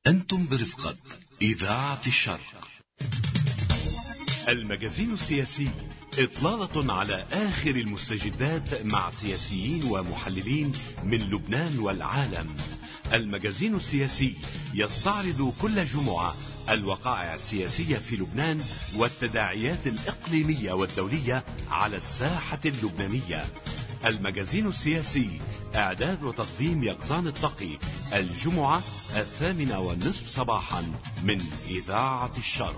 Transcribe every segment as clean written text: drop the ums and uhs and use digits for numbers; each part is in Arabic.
أنتم برفقة إذاعة الشرق. المجازين السياسي إطلالة على آخر المستجدات مع سياسيين ومحللين من لبنان والعالم. المجازين السياسي يستعرض كل جمعة الوقائع السياسية في لبنان والتداعيات الإقليمية والدولية على الساحة اللبنانية. المجازين السياسي إعداد وتقديم يقظان التقي، الجمعة 8:30 صباحا من إذاعة الشرق.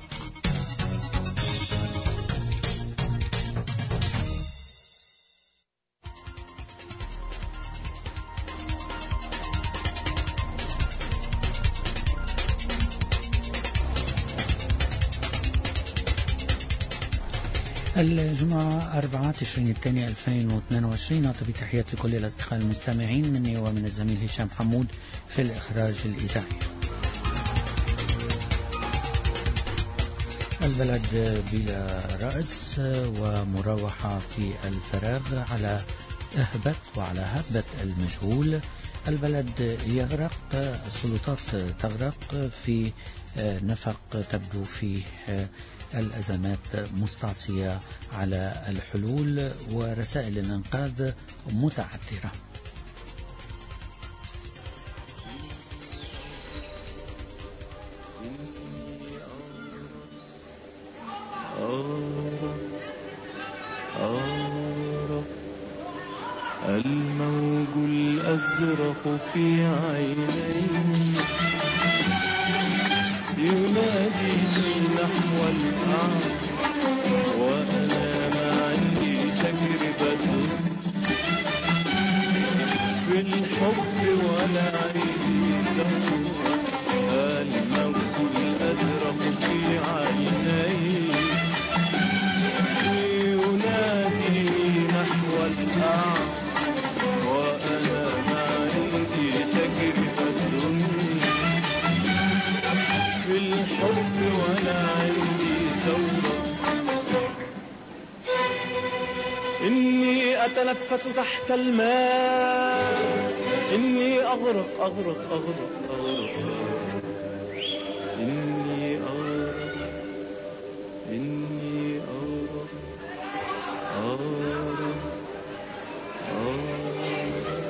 الجمعة 4 تشرين الثاني 2022. أطلب تحيات لكل الأصدقاء المستمعين مني ومن الزميل هشام حمود في الإخراج الإذاعي. البلد بلا رأس ومراوحة في الفراغ على أهبة وعلى هبة المجهول. البلد يغرق، السلطات تغرق في نفق تبدو فيه الأزمات مستعصية على الحلول، ورسائل الإنقاذ متعثرة. الموج الأزرق في عيني يناديني نحو الأعلى، وأنا ما عندي تجربة في الحب ولا عندي زهوة. الموج الأزرق في عيني يناديني نحو الأعلى، وأنا ما عندي تجربة في الحب ولا عندي ثورة. إني أتنفس تحت الماء، إني أغرق أغرق أغرق أغرق، إني أغرق إني أغرق أغرق أغرق.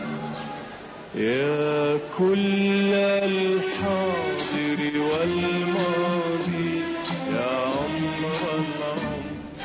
يا كل الحاضر والماضي يا عمر العمر.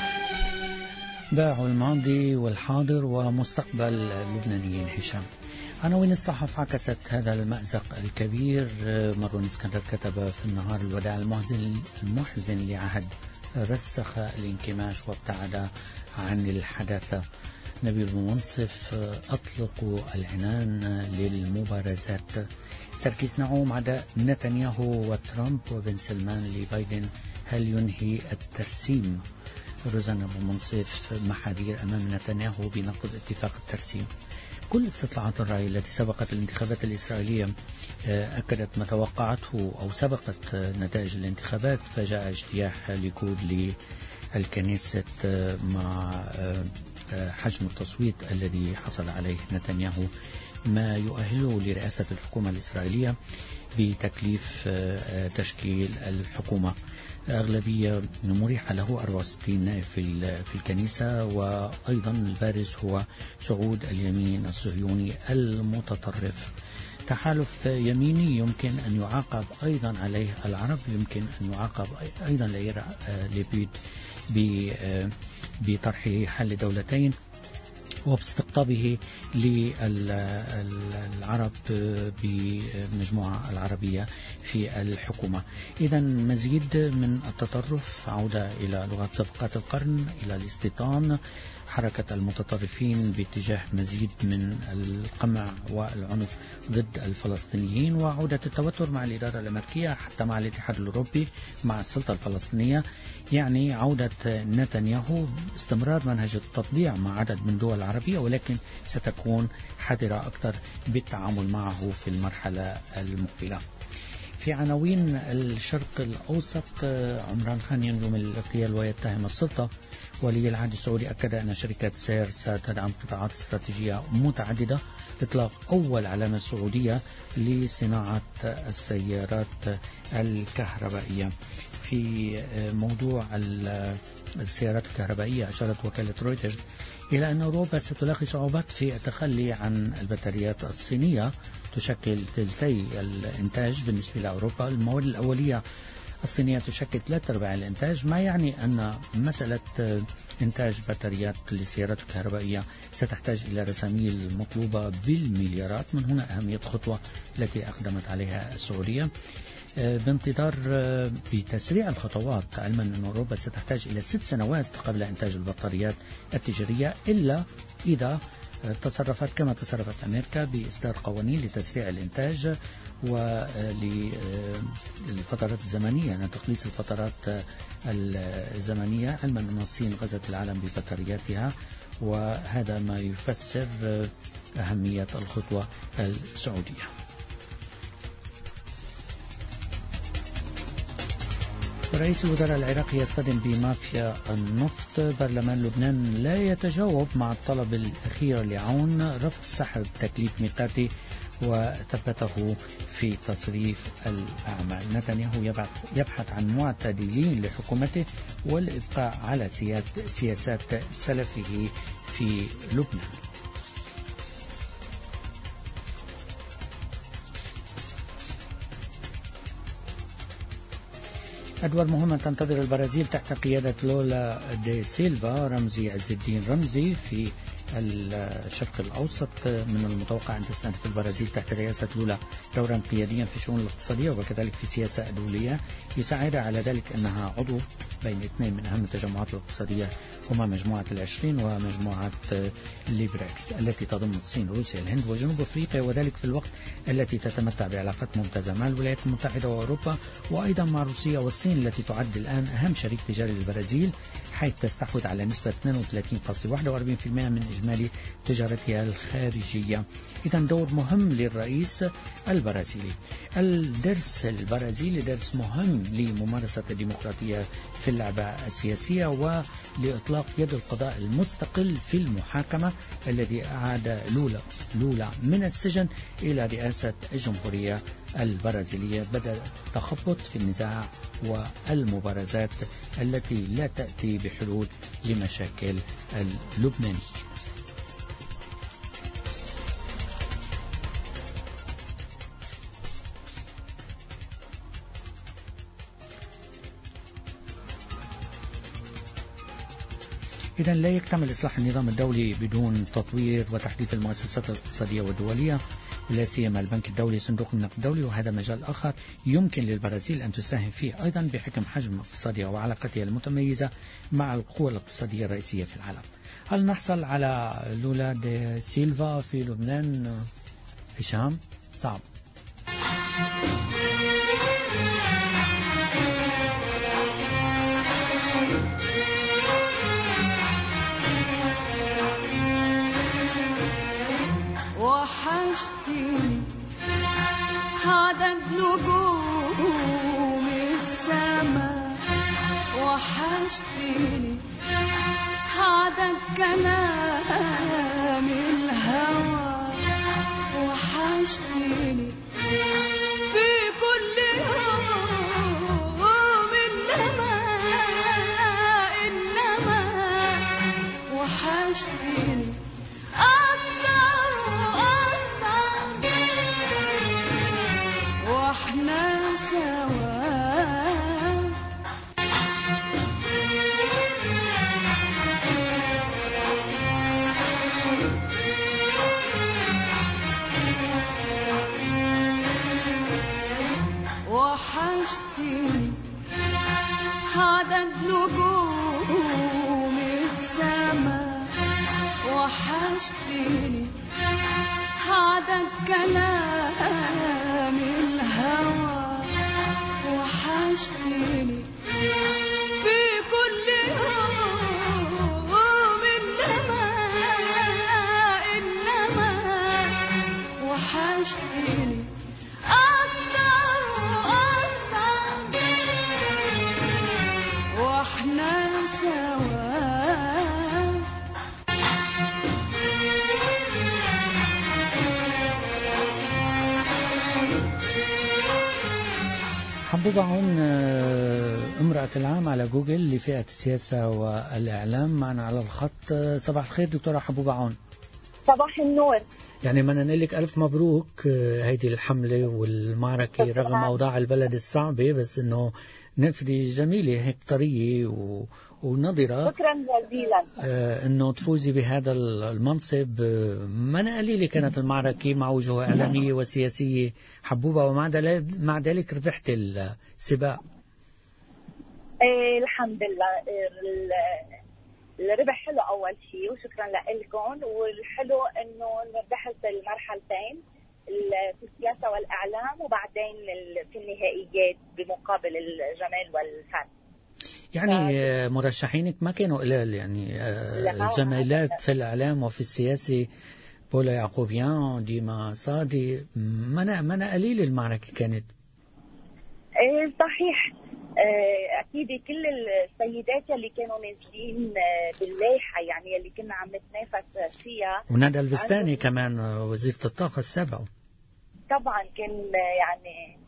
باع الماضي والحاضر ومستقبل اللبنانيين. هشام، عناوين الصحف عكست هذا المأزق الكبير. مروان اسكندر كتب في النهار: الوداع المحزن لعهد رسخ الانكماش وابتعد عن الحداثة. نبيل المنصف: أطلقوا العنان للمبارزات. سركيس نعوم: عداء نتنياهو وترامب وبن سلمان لبايدن، هل ينهي الترسيم؟ روزانا أبو منصف: محاذير أمام نتنياهو بنقض اتفاق الترسيم. كل استطلاعات الرأي التي سبقت الانتخابات الإسرائيلية أكدت ما توقعته أو سبقت نتائج الانتخابات، فجاء اجتياح ليكود للكنيسة مع حجم التصويت الذي حصل عليه نتنياهو، ما يؤهله لرئاسة الحكومة الإسرائيلية بتكليف تشكيل الحكومة. أغلبية مريحة له، 64 نائب في الكنيسة. وأيضا البارز هو صعود اليمين الصهيوني المتطرف. تحالف يميني يمكن أن يعاقب أيضا عليه العرب، يمكن أن يعاقب أيضا لبيد بطرحه حل دولتين وباستقطابه للعرب بمجموعة العربية في الحكومة. إذا مزيد من التطرف، عودة إلى لغة سابقات القرن، إلى الاستيطان، حركة المتطرفين باتجاه مزيد من القمع والعنف ضد الفلسطينيين، وعودة التوتر مع الإدارة الأمريكية حتى مع الاتحاد الأوروبي مع السلطة الفلسطينية. يعني عودة نتنياهو، استمرار منهج التطبيع مع عدد من الدول العربية، ولكن ستكون حذرة أكثر بالتعامل معه في المرحلة المقبلة. في عناوين الشرق الأوسط: عمران خان ينجو من الاغتيال ويتهم السلطة. ولي العهد السعودي أكد أن شركة سير ستدعم قطاعات استراتيجية متعددة إطلاق أول علامة سعودية لصناعة السيارات الكهربائية. في موضوع السيارات الكهربائية أشارت وكالة رويترز إلى أن أوروبا ستلاقي صعوبات في التخلي عن البطاريات الصينية تشكل ثلثي الإنتاج بالنسبة لأوروبا. المواد الأولية الصينية تشكل 3/4 الإنتاج، ما يعني أن مسألة إنتاج بطاريات للسيارات الكهربائية ستحتاج إلى رساميل مطلوبة بالمليارات. من هنا أهمية الخطوة التي أقدمت عليها السعودية بانتظار بتسريع الخطوات، علما أن أوروبا ستحتاج إلى 6 سنوات قبل إنتاج البطاريات التجارية، إلا إذا تصرفت كما تصرفت أمريكا بإصدار قوانين لتسريع الإنتاج وللفترات الزمنية، يعني تقليص الفترات الزمنية، علما أن الصين غزت العالم ببطارياتها، وهذا ما يفسر أهمية الخطوة السعودية. رئيس الوزراء العراقي يصطدم بمافيا النفط. برلمان لبنان لا يتجاوب مع الطلب الأخير لعون رفض سحب تكليف ميقاتي وثبته في تصريف الأعمال. نتنياهو يبحث عن معتدلين لحكومته والإبقاء على سياسات سلفه في لبنان. أدوار مهمة تنتظر البرازيل تحت قيادة لولا دي سيلفا. رمزي عز الدين رمزي في الشرق الأوسط من المتوقع أن تستهدف البرازيل تحت رئاسة لولا دورا قياديا في الشؤون الاقتصادية وكذلك في سياسة دولية، يساعدها على ذلك أنها عضو بين 2 من أهم التجمعات الاقتصادية هما مجموعة ال20 ومجموعة ليبريكس التي تضم الصين روسيا الهند وجنوب أفريقيا، وذلك في الوقت التي تتمتع بعلاقات ممتازة مع الولايات المتحدة وأوروبا وأيضا مع روسيا والصين التي تعد الآن أهم شريك تجاري للبرازيل، حيث تستحوذ على نسبة 32.41% من إجمالي تجارتها الخارجية. إذا دور مهم للرئيس البرازيلي. الدرس البرازيلي درس مهم لممارسة الديمقراطية في اللعبة السياسية ولإطلاق يد القضاء المستقل في المحاكمة الذي أعاد لولا من السجن إلى رئاسة الجمهورية البرازيلية. بدأ التخبط في النزاع والمبارزات التي لا تأتي بحلول لمشاكل اللبنانيين. إذا لا يكتمل إصلاح النظام الدولي بدون تطوير وتحديث المؤسسات الاقتصادية والدولية، لا سيما البنك الدولي صندوق النقد الدولي، وهذا مجال آخر يمكن للبرازيل أن تساهم فيه أيضا بحكم حجم اقتصادها وعلاقتها المتميزة مع القوى الاقتصادية الرئيسية في العالم. هل نحصل على لولا دي سيلفا في لبنان؟ هشام صعب. وحشتني عدد نجوم السماء، وحشتني عدد كلام الهوى، وحشتني في كل يوم إنما وحشتني واحنا سوا. وحشتني عدد نجوم السماء، وحشتني عدد كلام الهوى، وحشتني في كل يوم إنما وحشتني أكتر واحنا سوا. حبوبة عون امرأة العام على جوجل لفئة السياسة والإعلام معنا على الخط. صباح الخير دكتورة حبوبة عون. صباح النور. يعني بدنا نقول لك ألف مبروك هيدي الحملة والمعركة رغم أوضاع البلد الصعبة، بس إنه نفذي جميلة هيك طرية ونظرة. شكرا جزيلا. إنه تفوزي بهذا المنصب. ما قليلة كانت المعركة مع وجوه إعلامية وسياسية حبوبة، ومع ذلك ربحت السباق. الحمد لله. الربح حلو أول شيء، وشكرا لكم. والحلو إنه ربحت المرحلتين في السياسة والإعلام، وبعدين في النهائيات بمقابل الجمال والفن. يعني مرشحينك ما كانوا قلال، يعني زميلات في الإعلام وفي السياسة، بولا يعقوبيان، ديما صادي، ما قليل المعركة كانت. صحيح. أكيد كل السيدات اللي كانوا نازلين باللايحة، يعني اللي كنا عم نتنافس فيها، وندى البستاني كمان وزيرة الطاقة السابقة طبعا كان يعني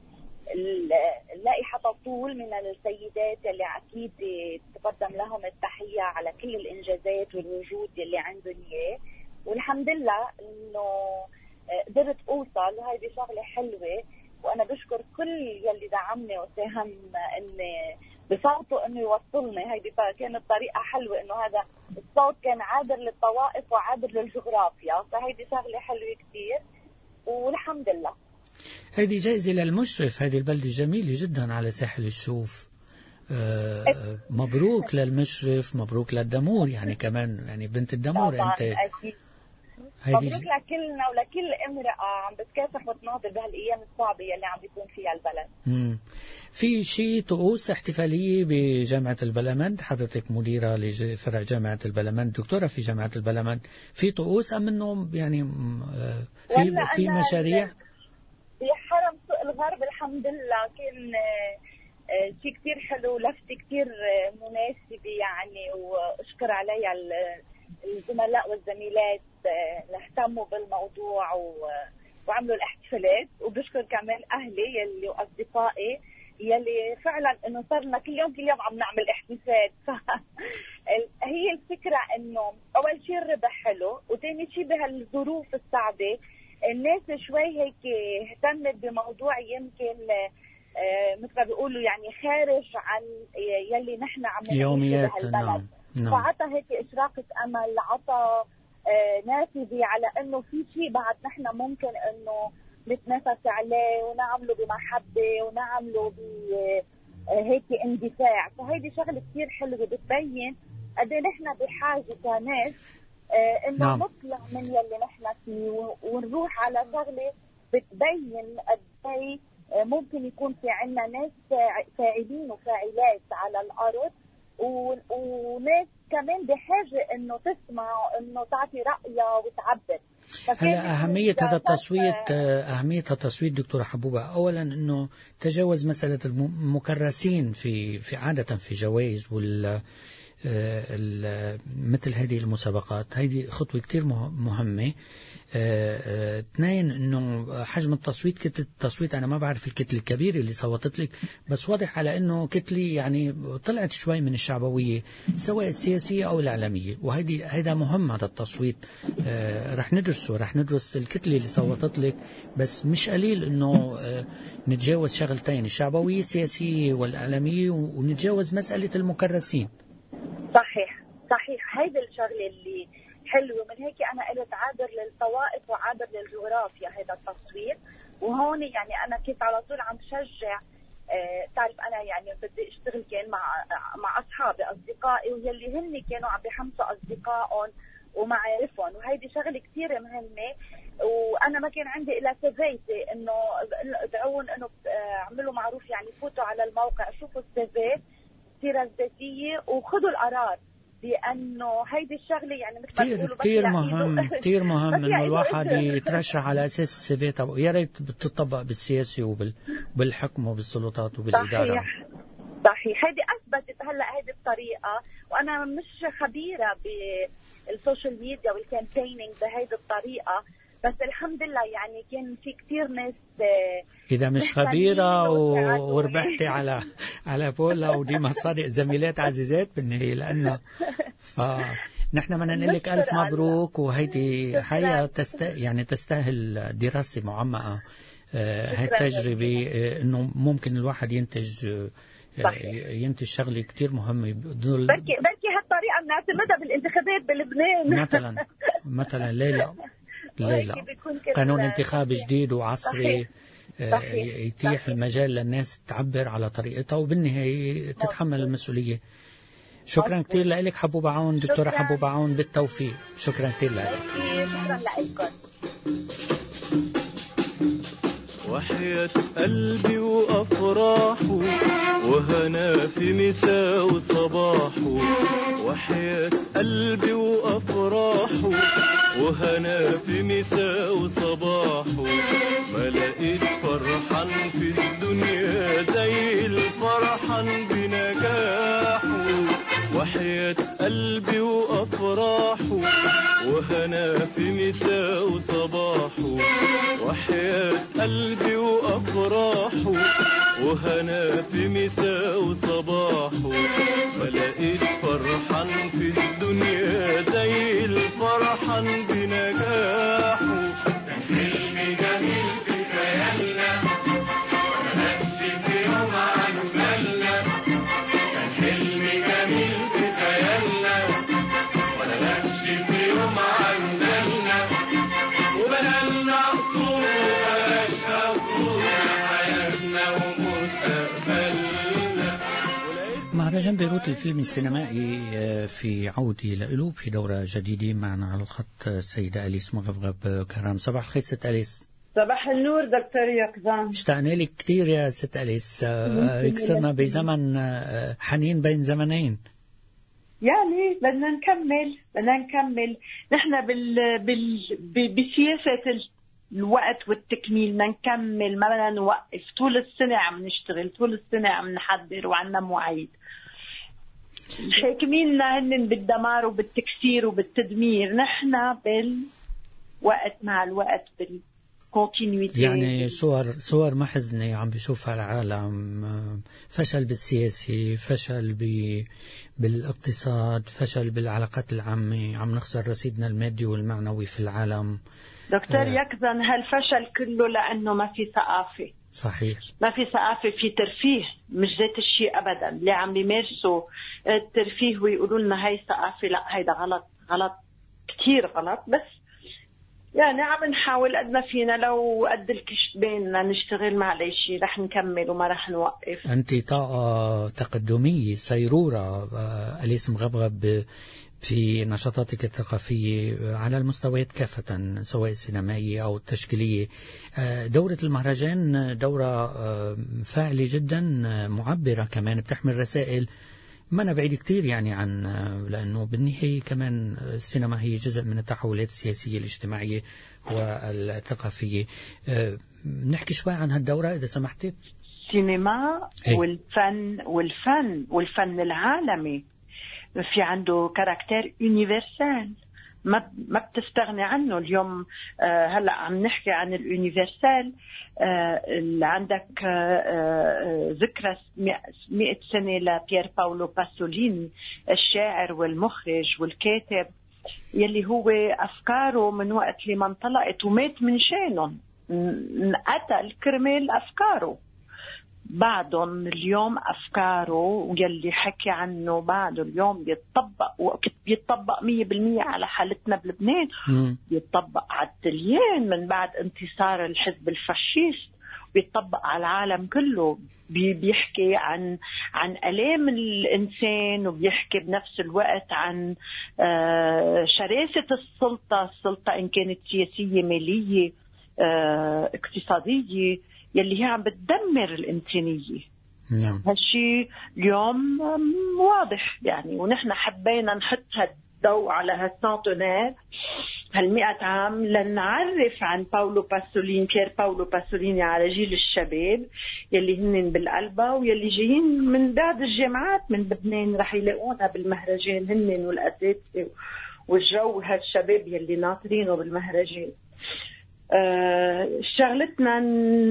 اللائحة تطول من السيدات اللي أكيد تقدم لهم التحية على كل الإنجازات والوجود اللي عندهم إياه. والحمد لله إنه قدرت أوصل، وهذه شغلة حلوة. وأنا بشكر كل يلي دعمني وساهم إني بصوته إنه يوصلني. هيدي كانت طريقة حلوة، إنه هذا الصوت كان عابر للطوائف وعابر للجغرافيا، فهيدي شغلة حلوة كتير والحمد لله. هذه جائزة للمشرف، هذه البلدة جميلة جدا على ساحل الشوف. مبروك للمشرف، مبروك للدمور، يعني كمان يعني بنت الدمور طبعاً أنت. أكيد. مبروك لكلنا ولكل امرأة عم بتكافح وتناضل بهالأيام الصعبة اللي عم بيكون فيها البلد. في شيء طقوس احتفالية بجامعة البلمند، حضرتك مديرة لفرع جامعة البلمند، دكتورة في جامعة البلمند، في طقوس أم إنه يعني في مشاريع؟ في حرم سوق الغرب الحمد لله كان شيء كتير حلو، لفتة كتير مناسبة يعني، وأشكر عليها الزملاء والزميلات اللي اهتموا بالموضوع وعملوا الاحتفالات. وبشكر كمان أهلي يلي وأصدقائي يلي فعلا إنه صرنا كل يوم عم نعمل احتفال. هي الفكرة إنه أول شيء الربح حلو، وثاني شيء بهالظروف الصعبة الناس شوي هيك اهتمت بموضوع يمكن مثل ما بيقولوا يعني خارج عن يلي نحن عم يوميات. نعم. فعطى هيك إشراقة أمل، عطى نافذة على إنه في شيء بعد نحن ممكن إنه نتنافس عليه ونعمله بمحبة ونعمله بهيك اندفاع. فهيدي شغلة كتير حلوة بتبين قد ايه نحن بحاجة كناس إنه نعم. نطلع من يلي نحن فيه ونروح على شغلة بتبين قد ايه ممكن يكون في عنا ناس فاعلين وفاعلات على الأرض، وناس كمان بحاجة إنه تسمع وإنه تعطي رأيها وتعبر. هلا أهمية هذا التصويت، أهمية التصويت دكتورة حبوبة، أولا إنه تجاوز مسألة المكرسين في عادة في جوائز مثل هذه المسابقات. هذه خطوة كتير مهمة. اثنين انه حجم التصويت، كتلة التصويت انا ما بعرف الكتلة الكبيرة اللي صوتت لك، بس واضح على انه كتلة يعني طلعت شوي من الشعبوية سواء السياسية او الاعلامية، هذا مهم. هذا التصويت رح ندرس الكتلة اللي صوتت لك، بس مش قليل انه نتجاوز شغلتين، الشعبوية السياسية والاعلامية، ونتجاوز مسألة المكرسين. صحيح هيدا الشغله اللي حلوه. من هيك انا قلت عابر للطوائف وعابر للجغرافيا هذا التصوير. وهون يعني انا كنت على طول عم بشجع. تعرف انا يعني بدي اشتغل كان مع اصحابي اصدقائي ويلي هن كانوا عم بيحمسوا اصدقائهم ومعارفهم، وهيدي شغله كثير مهمه. وانا ما كان عندي الا سيفيتي انه ادعون انه اعملوا معروف، يعني فوتوا على الموقع شوفوا السيفي السيره الذاتيه وخذوا القرار، لانه هيدي الشغله يعني مثل ما بيقولوا كثير مهم انه الواحد يترشح على اساس السيفي تبعه. يا ريت بتطبق بالسياسه وبالحكم وبالسلطات وبالاداره. صحيح هيدي اثبتت هلا هيدي الطريقه. وانا مش خبيره بالسوشيال ميديا والكامبينينج بهيدي الطريقه، بس الحمد لله يعني كان في كتير ناس إذا مش خبيرة وربحتي على بولا وديما صادق زميلات عزيزات بالنهاية، لأنه فنحن بدنا نقول لك ألف مبروك، وهيدي حقيقة يعني تستاهل دراسة معمقة. هاي التجربة إنه ممكن الواحد ينتج شغلة كتير مهمة. بركي هالطريقة بنعتمدها بالانتخابات بلبنان مثلا ليلى قانون انتخاب جديد وعصري يتيح المجال للناس تعبر على طريقتها وبالنهاية تتحمل المسؤولية. شكرا كتير لك حبوبة عون، دكتورة حبوبة عون، بالتوفيق. شكرا كتير لك. شكرا لكم. وحياة قلبي وأفراحه وهنا في مساء وصباحه، وحياة قلبي وأفراحه وهنا في مساء وصباحه، ما لقيت فرحان في الدنيا زي الفرحان بنجاحه. وحياة قلبي وأفراحه وهنا في مساء وصباحه، وحياة قلبي وأفراحه وهنا في مساء وصباحه، ما لقيت فرحان في الدنيا زي الفرحان بنجاحه. كان حلمي جميل في خيالنا ولا نفسي في يوم عن بالنا، كان حلمي جميل في خيالنا ولا نفسي في يوم عن بالنا، وبنالنا قصور وبلاش قصور حياتنا ومستقبلنا. مهرجان بيروت الفيلم السينمائي في عودة لإله في دورة جديدة. معنا على الخط السيدة أليس مغبغب كرام. صباح الخير ست أليس. صباح النور دكتور يقظان. اشتقنا لك كتير يا ست أليس، كسرنا بزمن حنين بين زمنين. يعني بدنا نكمل نحن بسياسة الوقت والتكميل، بدنا نكمل، ما بدنا نوقف. طول السنة عم نشتغل، طول السنة عم نحضر وعنا مواعيد. الحاكميننا هن بالدمار وبالتكسير وبالتدمير، نحن بالوقت مع الوقت بالكونتينيوتي. يعني صور محزنة عم بيشوفها العالم، فشل بالسياسي، فشل بالاقتصاد، فشل بالعلاقات العامة، عم نخسر رصيدنا المادي والمعنوي في العالم. دكتور يقظان هالفشل كله لأنه ما في ثقافة. صحيح، ما في ثقافة، في ترفيه مش ذات الشيء أبدا. اللي عم بيمارسوا الترفيه ويقولوا لنا هاي ثقافة، لا هيدا غلط كتير غلط. بس يعني عم نحاول قد ما فينا، لو قد الكشت بيننا نشتغل معلش رح نكمل وما رح نوقف. أنت طاقة تقدمية صيرورة أليس مغبغب في نشاطاتك الثقافية على المستويات كافة، سواء السينمائية أو التشكيلية. دورة المهرجان دورة فاعلة جدا، معبرة كمان، بتحمل رسائل ما أنا بعيد كتير يعني عن، لأنه بالنهاية كمان السينما هي جزء من التحولات السياسية الاجتماعية والثقافية. نحكي شوي عن هالدورة إذا سمحتي. السينما والفن العالمي في عنده كاركتير يونيفرسال، ما بتستغني عنه. اليوم هلأ عم نحكي عن اليونيفرسال. عندك ذكرى 100 سنة لبيير باولو باسوليني، الشاعر والمخرج والكاتب، يلي هو أفكاره من وقت لما انطلقت ومات من شانهم، انقتل كرمال أفكاره. بعدهم اليوم أفكاره يلي حكي عنه بعده اليوم بيتطبق 100% على حالتنا بلبنان. بيتطبق على التليين من بعد انتصار الحزب الفاشيست، بيتطبق على العالم كله. بيحكي عن آلام الإنسان، وبيحكي بنفس الوقت عن شراسة السلطة إن كانت سياسية، مالية، اقتصادية، يلي هي عم بتدمر الإنسانية. نعم. هالشي اليوم واضح يعني، ونحن حبينا نحط هالضوء على هالسنتونير، هال100 عام، لنعرف عن بيير باولو باسوليني على جيل الشباب يلي هن بالقلبة ويلي جايين من بعد الجامعات من لبنان، رح يلاقونا بالمهرجان هن والأساتذة والجو، هالشباب يلي ناطرينه بالمهرجان. شغلتنا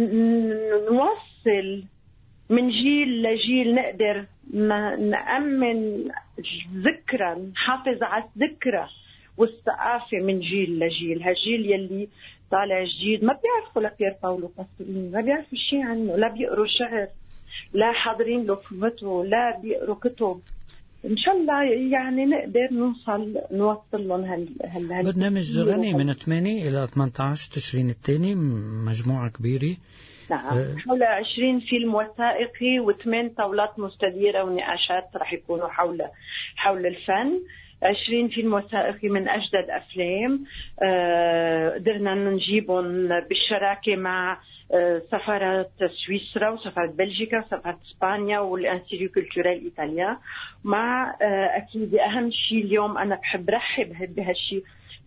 نوصل من جيل لجيل، نقدر نأمن ذكرى، نحافظ على الذكرى والثقافة من جيل لجيل. هالجيل يلي طالع جديد ما بيعرفوا لبيير باولو باستوليني، ما بيعرفوا شيء عنه، لا بيقروا شعر، لا حاضرين له فوته، لا بيقروا كتب. إن شاء الله يعني نقدر نوصل لهم برنامج غني من 8 إلى 18 تشرين الثاني، مجموعة كبيرة. نعم، حول 20 فيلم وثائقي و8 طاولات مستديرة ونقاشات رح يكونوا حول الفن. 20 فيلم وثائقي من أجدد أفلام، قدرنا نجيبهم بالشراكة مع سفارة سويسرا وسفارة بلجيكا وسفارة إسبانيا والإنستيتيو كولتورال إيطاليا. مع أكيد أهم شيء اليوم أنا بحب رحب بهالشيء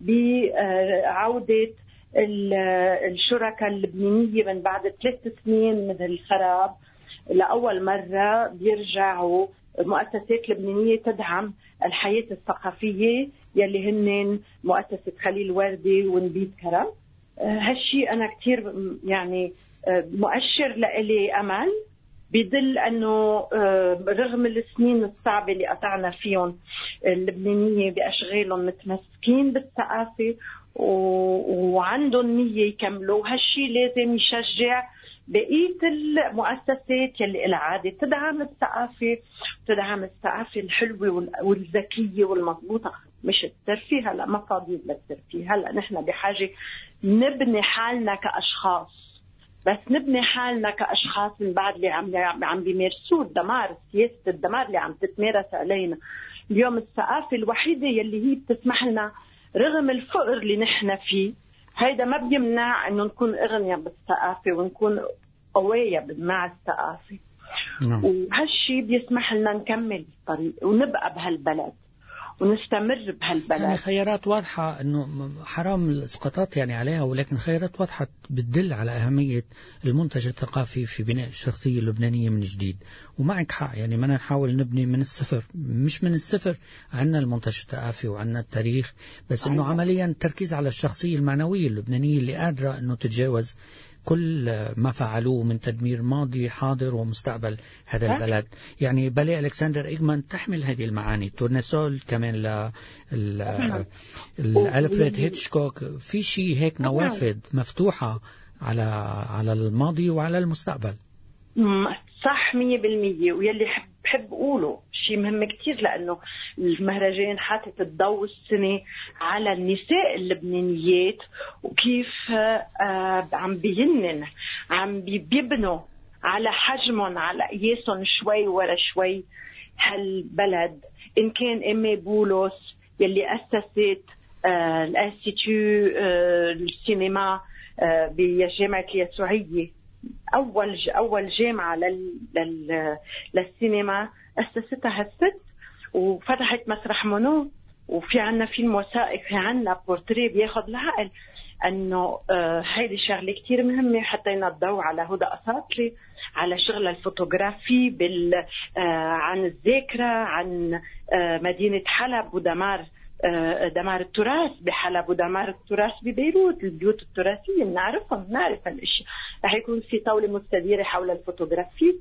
بعودة الشركاء اللبنانية من بعد 3 سنين من الخراب. لأول مرة بيرجعوا مؤسسات لبنانية تدعم الحياة الثقافية يلي هن مؤسسة خليل وردي ونبيت كرم. هالشيء أنا كتير يعني مؤشر لإلي أمل، بيدل أنه رغم السنين الصعبة اللي قطعنا فيهم اللبنانية بأشغالهم متمسكين بالثقافة وعندهم نية يكملوا. هالشيء لازم يشجع بقية المؤسسات يلي إلها عادة تدعم الثقافة الحلوة والذكية والمضبوطة، مش الترفيه. هلا ما فاضيين للترفيه، هلا نحن بحاجة نبني حالنا كأشخاص، بس نبني حالنا كأشخاص من بعد اللي عم بيمارسوا الدمار، سياسة الدمار اللي عم تتمارس علينا اليوم. الثقافة الوحيدة يلي هي بتسمح لنا رغم الفقر اللي نحن فيه، هيدا ما بيمنع انه نكون اغنياء بالثقافة ونكون قوية مع الثقافة. وهالشي بيسمح لنا نكمل الطريق ونبقى بهالبلد ونستمر بهالبلد. يعني خيارات واضحة، انه حرام الاسقاطات يعني عليها، ولكن خيارات واضحة بتدل على أهمية المنتج الثقافي في بناء الشخصية اللبنانية من جديد. ومعك حق، يعني ما نحاول نبني من الصفر، مش من الصفر، عنا المنتج الثقافي وعنا التاريخ، بس انه عمليا التركيز على الشخصية المعنوية اللبنانية اللي قادرة انه تتجاوز كل ما فعلوه من تدمير ماضي حاضر ومستقبل هذا البلد. يعني بالي ألكسندر إيغمان تحمل هذه المعاني، تورنيسول كمان ألفريد هيتشكوك، في شيء هيك نوافذ مفتوحة على الماضي وعلى المستقبل. صح 100%. ويلي بحب أقوله شيء مهم كتير، لأنه المهرجان حاطط الضوء السنة على النساء اللبنانيات وكيف عم بينن عم بيبنوا على حجمهم، على قياسهم شوي ورا شوي هالبلد. إن كان إمي بولس يلي أسست الانستيتيو السينما بجامعة اليسوعية، أول جامعة للسينما أسستها الست، وفتحت مسرح مونو، وفي عنا فيلم وثائقي، عنا بورتريه بياخد العقل. أنه هيدي شغلة كتير مهمة. حطينا الضوء على هدى أساطلي، على شغل الفوتوغرافي عن الذاكرة، عن مدينة حلب ودمار التراث بحلب ودمار التراث ببيروت، البيوت التراثية بنعرفهم، بنعرف هالاشياء. رح يكون في طاولة مستديرة حول الفوتوغرافي،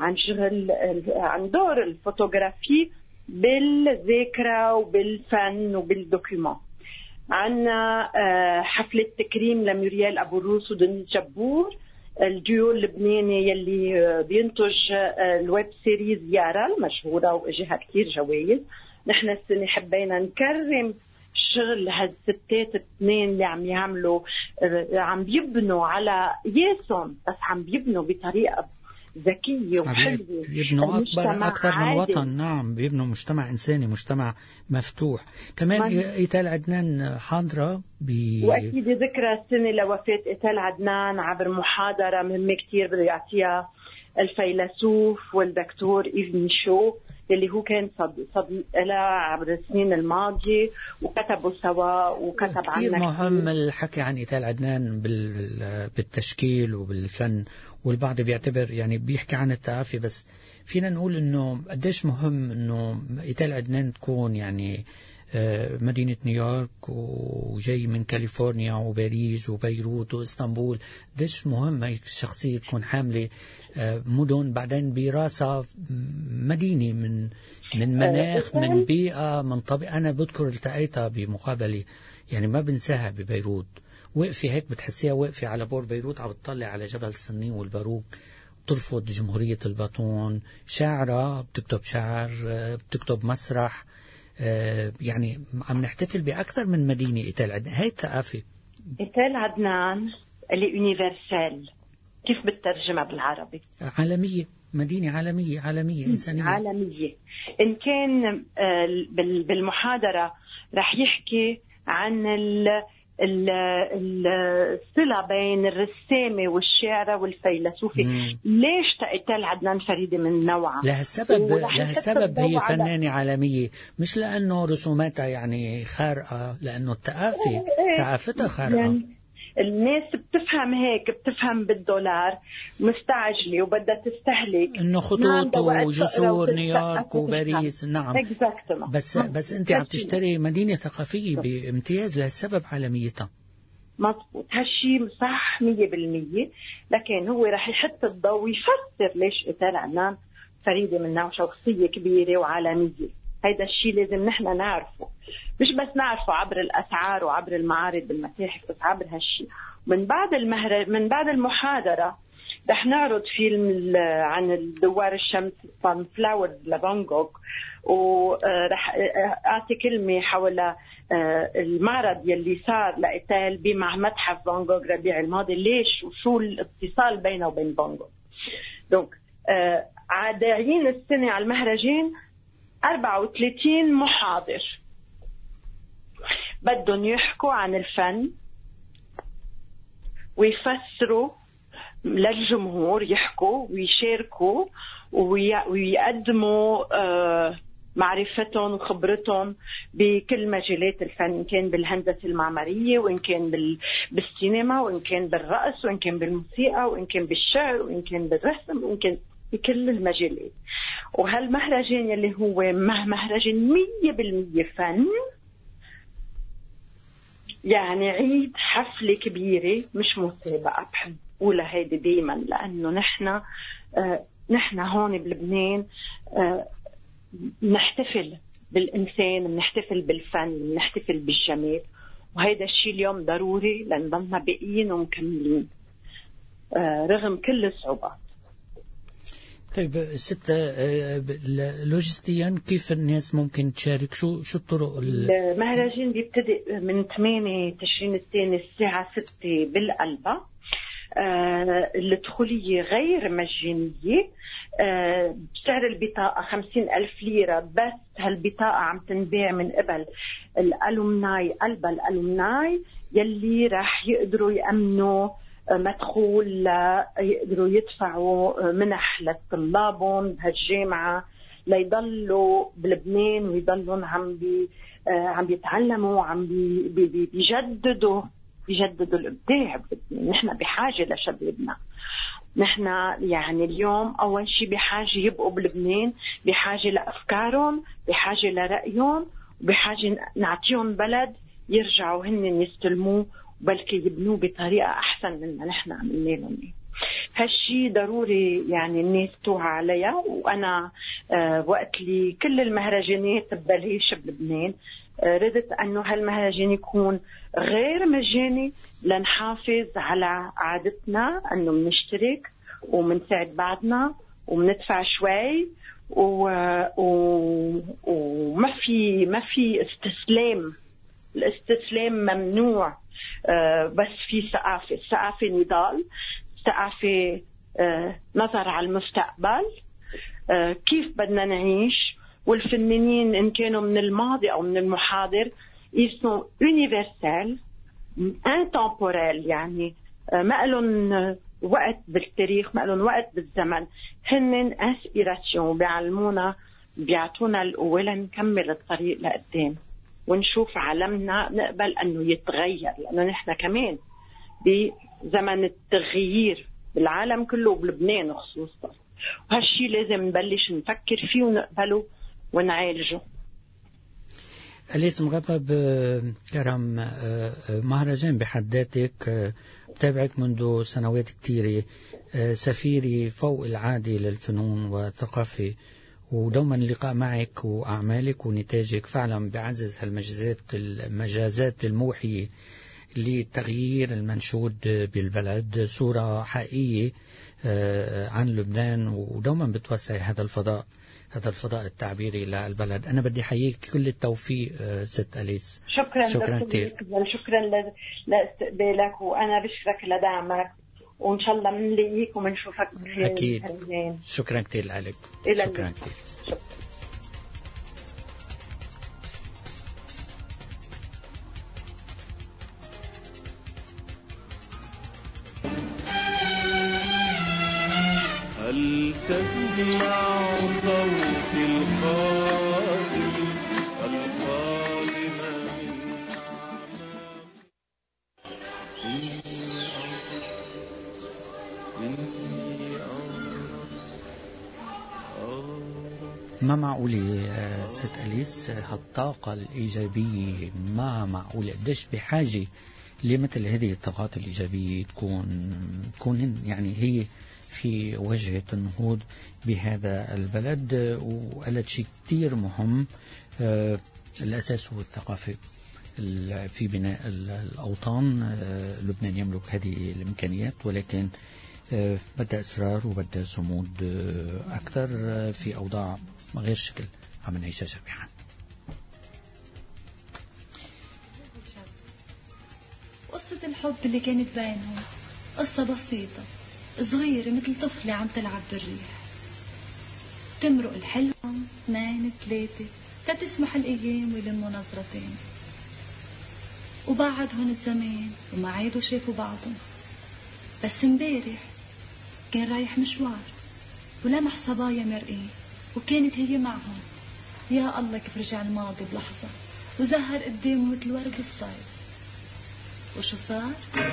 عن دور الفوتوغرافي بالذاكرة وبالفن وبالدوكيومون. عنا حفلة تكريم لموريال أبو الروس ودنيا جبور، الديو اللبناني يلي بينتج الويب سيريز يارا المشهورة وإجيها كتير جوائز. نحن السنة حبينا نكرم شغل هالستات 2 اللي عم يعملوا، عم بيبنوا على قياسهم، بس عم بيبنوا بطريقة ذكية وحلوة، بيبنوا أكثر من وطن. نعم، بيبنوا مجتمع إنساني، مجتمع مفتوح. كمان إيتال عدنان حاضرة وأكيد ذكرى السنة لوفاة إيتال عدنان عبر محاضرة مهمة كتير بده يعطيها الفيلسوف والدكتور إيف ميشو، اللي هو كان صديق لها عبر السنين الماضية، وكتبوا سوا وكتب عنها كتير مهم الحكي عن إيتال عدنان بالتشكيل وبالفن. والبعض بيعتبر يعني بيحكي عن الثقافة، بس فينا نقول إنه قديش مهم إنه إيتال عدنان تكون يعني مدينة نيويورك وجاي من كاليفورنيا وباريس وبيروت وإسطنبول. قديش مهم هيك الشخصية تكون حاملة مدن بعدين براسها مدينة من مناخ، من بيئة، من طبيعة. أنا بذكر التقيتها بمقابلة يعني ما بنساها ببيروت، وقفي هيك بتحسيها وقفي على بور بيروت عم بتطلع على جبل الصني والباروك، ترفض جمهورية الباطون، شاعرة بتكتب شعر، بتكتب مسرح، يعني عم نحتفل بأكثر من مدينة. إيتال عدنان هاي الثقافة. إيتال عدنان اللي يونيفرسال، كيف بترجمها بالعربي؟ عالمية، مدينة عالمية إنسانية عالمية. إن كان بالمحاضرة رح يحكي عن الصلة بين الرسامة والشاعرة والفيلسوفة. ليش إيتال عدنان فريدة من نوعها؟ لها السبب هي فنانة عالمية، مش لأنه رسوماتها يعني خارقة، لأنه ثقافتها خارقة. يعني الناس بتفهم هيك، بتفهم بالدولار، مستعجلة وبدها تستهلك انه خطوط وجسور نيويورك وباريس. نعم بس انت عم تشتري مدينة ثقافية بامتياز، لهالسبب عالميتها. مضبوط، هالشي صح 100%. لكن هو رح يحط الضوء يفسر ليش إيتال عدنان فريدة من نوع، شخصية كبيرة وعالمية. هيدا الشيء لازم نحن نعرفه، مش بس نعرفه عبر الأسعار وعبر المعارض بالمتاحف، بس عبر هالشيء. من بعد المحاضرة رح نعرض فيلم عن الدوار الشمس Sunflower لفان جوغ، ورح أعطي كلمة حول المعرض يلي صار لإيتال بمع متحف فان جوغ ربيع الماضي، ليش وشو الاتصال بينه وبين فان جوغ. دونك عادعين السنة على المهرجان 34 محاضر بدهم يحكوا عن الفن ويفسروا للجمهور، يحكوا ويشاركوا ويقدموا معرفتهم وخبرتهم بكل مجالات الفن، إن كان بالهندسة المعمارية، وإن كان بالسينما، وإن كان بالرقص، وإن كان بالموسيقى، وإن كان بالشعر، وإن كان بالرسم، وإن كان بكل المجالات. وهالمهرجان يلي هو مهرجان 100% فن، يعني عيد حفلة كبيرة مش مسابقة. بحب أقولها هيدي دايما، لأنه نحن هون بلبنان نحتفل بالإنسان، بنحتفل بالفن، بنحتفل بالجمال، وهيدا الشيء اليوم ضروري لنضلنا باقيين ومكملين رغم كل الصعوبات. طيب ستة، لوجستيا كيف الناس ممكن تشارك؟ شو الطرق؟ المهرجان بيبتدئ من 8 تشرين الثاني الساعة 6 بالقلبة. الدخولية غير مجانية. بسعر البطاقة 50,000 ليرة، بس هالبطاقة عم تنباع من قبل الألومناي، قلبة الألومناي يلي راح يقدروا يأمنوا مدخول، يقدروا يدفعوا منح لطلابهم بهالجامعة ليضلوا بلبنان ويضلوا عم بيتعلموا وعم بيجددوا الإبداع. نحن بحاجة لشبابنا. نحن يعني اليوم أول شيء بحاجة يبقوا بلبنان، بحاجة لأفكارهم، بحاجة لرأيهم، وبحاجة نعطيهم بلد يرجعوا هن يستلموه، بلكي يبنوه بطريقة أحسن من ما نحن عملنا لهم. هالشي ضروري يعني الناس توعى عليها. وأنا وقت لي كل المهرجانات ببلش بلبنان ردت أنه هالمهرجان يكون غير مجاني لنحافظ على عادتنا أنه منشترك ومنساعد بعضنا ومندفع شوي، وما في استسلام. الاستسلام ممنوع. بس في ثقافة نضال، ثقافة نظر على المستقبل، كيف بدنا نعيش. والفنانين إن كانوا من الماضي أو من المحاضر ils sont universels intemporels، يعني ما لهم وقت بالتاريخ، ما لهم وقت بالزمن. هن inspiration، بيعلمونا، بيعطونا القوة لنكمل الطريق لقدام ونشوف عالمنا، نقبل أنه يتغير، لأنه نحن كمان بزمن التغيير بالعالم كله وبلبنان خصوصا. وهالشي لازم نبلش نفكر فيه ونقبله ونعالجه. أليس مغبب كرم، مهرجان بحد ذاتك بتابعك منذ سنوات كثيرة، سفيري فوق العادي للفنون والثقافة، ودوما اللقاء معك وأعمالك ونتاجك فعلا بعزز المجازات الموحية لتغيير المنشود بالبلد، صورة حقيقية عن لبنان، ودوما بتوسع هذا الفضاء التعبيري للبلد. أنا بدي أحييك كل التوفيق ست أليس. شكرا كثير. شكرا لاستقبالك، وأنا بشكرك لدعمك، وإن شاء الله بنلاقيك وبنشوفك بخير. أكيد. شكرا كثير لك. شكرا كثير. هل تسمع صوت القادم ما معقولة ست أليس هالطاقة الإيجابية، ما معقولة قديش بحاجة لمثل هذه الطاقات الإيجابية تكون يعني هي في وجهة النهوض بهذا البلد. وقالت شيء كتير مهم، الأساس هو الثقافة في بناء الأوطان. لبنان يملك هذه الإمكانيات، ولكن بدأ إصرار وبدأ صمود أكثر في أوضاع غير شكل عم نعيشها جميعا. قصة الحب اللي كانت بينهم قصة بسيطة صغيرة مثل طفلة عم تلعب بالريح. تمرق الحلوة 2 3 تتسمح الأيام ويلموا نظرتين، وبعدهم الزمان وما عادوا شافوا بعضهم. بس امبارح كان رايح مشوار ولمح صبايا مرئين وكانت هي معهم. يا الله كيف رجع الماضي بلحظة وزهر قدامه مثل ورد الصيف. وشو صار؟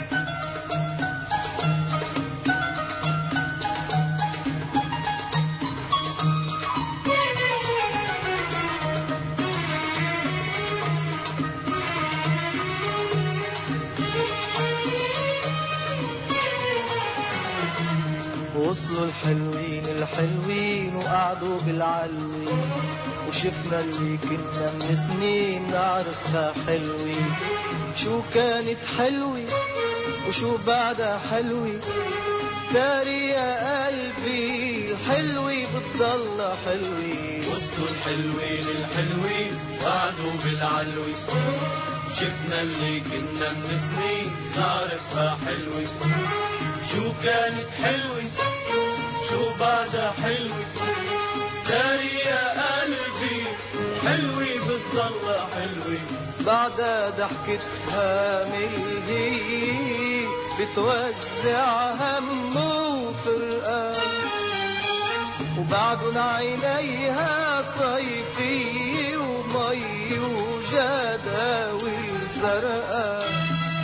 وصلوا الحلوين وقعدوا بالعلوين، وشفنا اللي كنا من سنين نعرفها حلوين. شو كانت حلوة وشو بعدها حلوة، داري يا قلبي الحلوة بتضل حلوة. وصلوا الحلوين وقعدوا بالعلوين، شفنا اللي كنا من سنين نعرفها حلوة. شو كانت حلوة شو بعدها حلوة، داري يا قلبي حلوة بتضل حلوة. بعدها ضحكتها ملهي بتوزع هم وفرقان، وبعدن عينيها صيفي ومي وجداول زرقان.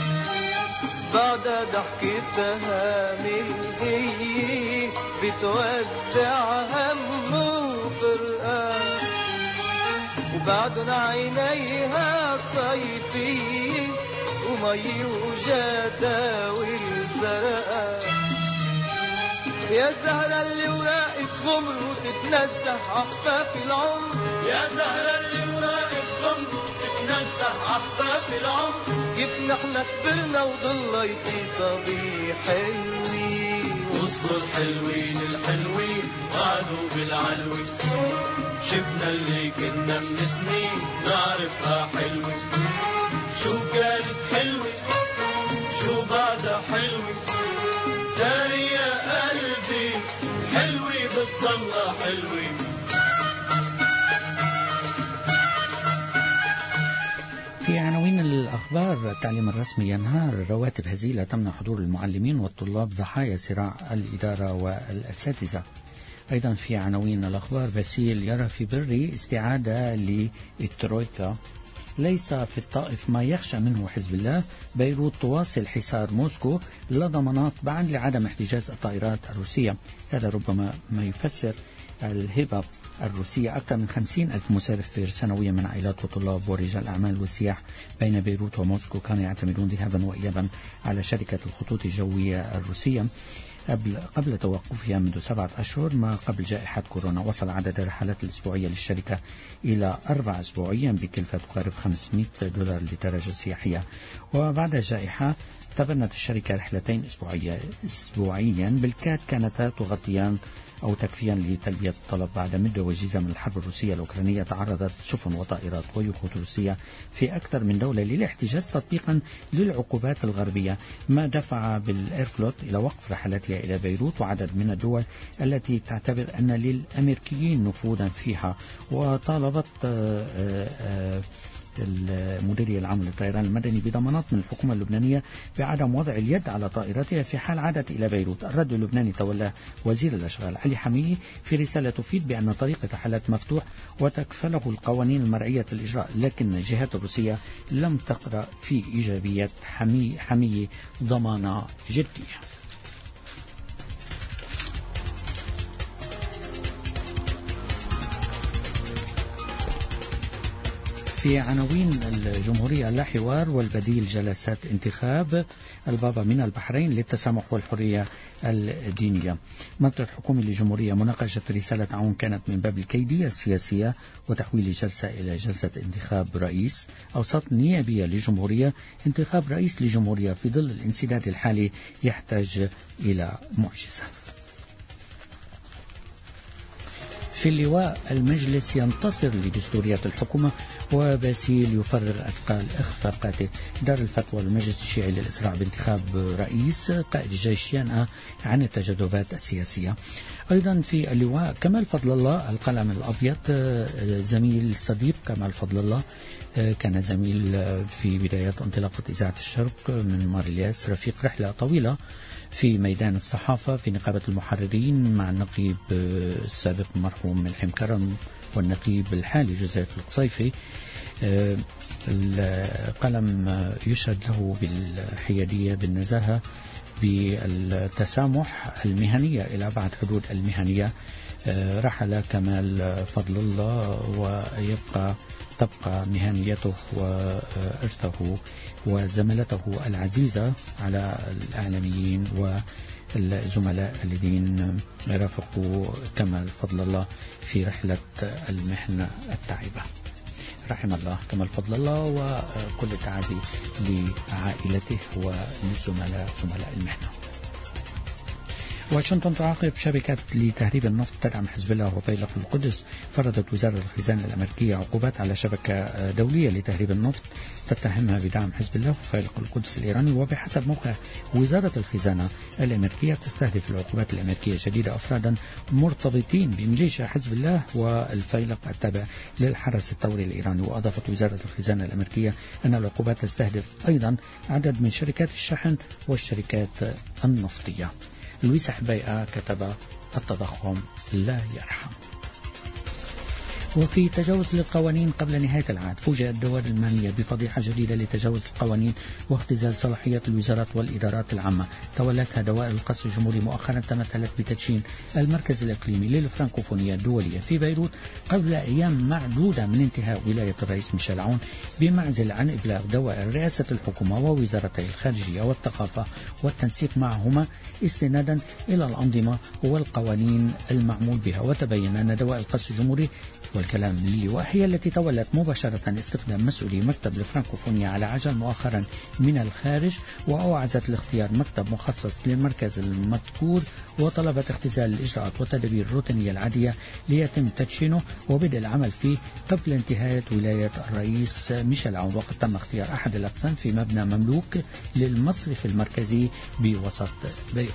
بعدها ضحكتها ملهي بتوزع هم وفرقان، وبعدن عينيها صيفي ومي وجداول زرقان. يا زهرة اللي وراقك غمر وتتنزه عفاف العمر، يا زهرة اللي وراقك غمر وتتنزه عفاف العمر. كيف نحنا كبرنا وضليتي صبي حلوين. وصلوا الحلوين قعدوا بالعلوي، شفنا اللي كنا من سنين نعرفها حلوة. شو كانت حلوة شو بعدها حلوة، داري يا قلبي حلوة بتضل حلوة. في عناوين الأخبار: التعليم الرسمي ينهار، رواتب هزيلة تمنع حضور المعلمين والطلاب ضحايا صراع الإدارة والأساتذة. أيضا في عناوين الأخبار: باسيل يرى في بري استعادة للترويكا، ليس في الطائف ما يخشى منه حزب الله، بيروت تواصل حصار موسكو، لا ضمانات بعد لعدم احتجاز الطائرات الروسية. هذا ربما ما يفسر الهبة الروسية. أكثر من 50,000 مسافر سنويا من عائلات وطلاب ورجال أعمال وسياح بين بيروت وموسكو كانوا يعتمدون ذهابا وإيابا على شركة الخطوط الجوية الروسية قبل توقفها منذ 7 أشهر ما قبل جائحة كورونا. وصل عدد الرحلات الأسبوعية للشركة إلى 4 أسبوعيا بكلفة تقارب $500 للدراجة السياحية. وبعد الجائحة تبنت الشركة رحلتين أسبوعيا بالكاد كانتا تغطيان أو تكفيا لتلبية الطلب. بعد مدة وجيزة من الحرب الروسية الأوكرانية تعرضت سفن وطائرات ويخوت روسية في أكثر من دولة للاحتجاز تطبيقا للعقوبات الغربية، ما دفع بالإيرفلوت إلى وقف رحلاتها إلى بيروت وعدد من الدول التي تعتبر أن للأمريكيين نفوذا فيها. وطالبت المديرية العامة للطيران المدني بضمانات من الحكومة اللبنانية بعدم وضع اليد على طائرتها في حال عادت إلى بيروت. الرد اللبناني تولاه وزير الأشغال علي حمية في رسالة تفيد بأن طريق الرحلات مفتوح وتكفله القوانين المرعية الإجراء، لكن الجهات الروسية لم تقرأ في إيجابية حمية ضمانة جدية. في عناوين الجمهورية: لا حوار والبديل جلسات انتخاب البابا من البحرين للتسامح والحرية الدينية. مصدر حكومي للجمهورية: مناقشة رسالة عون كانت من باب الكيدية السياسية وتحويل جلسة إلى جلسة انتخاب رئيس. أوساط نيابية للجمهورية: انتخاب رئيس للجمهورية في ظل الانسداد الحالي يحتاج إلى معجزة. في اللواء: المجلس ينتصر لدستوريات الحكومة وباسيل يفرغ أثقال إخفاقاته. دار الفتوى: المجلس الشيعي للإسراع بانتخاب رئيس. قائد الجيش ينأى عن التجاذبات السياسية. أيضا في اللواء: كمال فضل الله القلم الأبيض. زميل صديق كمال فضل الله كان زميل في بدايات انطلاقة إذاعة الشرق من مارلياس، رفيق رحلة طويلة في ميدان الصحافة في نقابة المحررين مع النقيب السابق المرحوم ملحم كرم والنقيب الحالي جوزيف القصيفي. القلم يشهد له بالحيادية، بالنزاهة، بالتسامح، المهنية إلى أبعد حدود المهنية. رحل كمال فضل الله تبقى مهنيته وإرثه وزملته العزيزة على الإعلاميين والزملاء الذين رافقوا كمال فضل الله في رحلة المحنة التعبة. رحم الله كمال فضل الله، وكل التعازي لعائلته وزملاء المحنة. واشنطن تعاقب شبكة لتهريب النفط تدعم حزب الله وفيلق القدس. فرضت وزارة الخزانة الأمريكية عقوبات على شبكة دولية لتهريب النفط تتهمها بدعم حزب الله وفيلق القدس الإيراني. وبحسب موقع وزارة الخزانة الأمريكية تستهدف العقوبات الأمريكية الجديدة أفرادا مرتبطين بميليشيا حزب الله والفيلق التابع للحرس الثوري الإيراني. وأضافت وزارة الخزانة الأمريكية أن العقوبات تستهدف أيضا عدد من شركات الشحن والشركات النفطية. لويس حبيئة كتب: التضخم لا يرحم. وفي تجاوز للقوانين قبل نهاية العام، فوجئت الدوائر المالية بفضيحة جديدة لتجاوز القوانين واختزال صلاحيات الوزارات والإدارات العامة. تولتها دوائر القصر الجمهوري مؤخرا تمثلت بتدشين المركز الإقليمي للفرنكوفونية الدولية في بيروت قبل أيام معدودة من انتهاء ولاية الرئيس ميشيل عون، بمعزل عن إبلاغ دوائر رئاسة الحكومة ووزارتي الخارجية والثقافة والتنسيق معهما استنادا إلى الأنظمة والقوانين المعمول بها. وتبين أن دوائر القصر الجمهوري والكلام للواء هي التي تولت مباشرة استخدام مسؤولي مكتب الفرنكوفونيا على عجل مؤخرا من الخارج، وأوعزت لاختيار مكتب مخصص للمركز المذكور، وطلبت اختزال الإجراءات والتدابير الروتينية العادية ليتم تدشينه وبدء العمل فيه قبل انتهاء ولاية الرئيس ميشيل عون. وقد تم اختيار أحد الأقسام في مبنى مملوك للمصرف المركزي بوسط بيروت.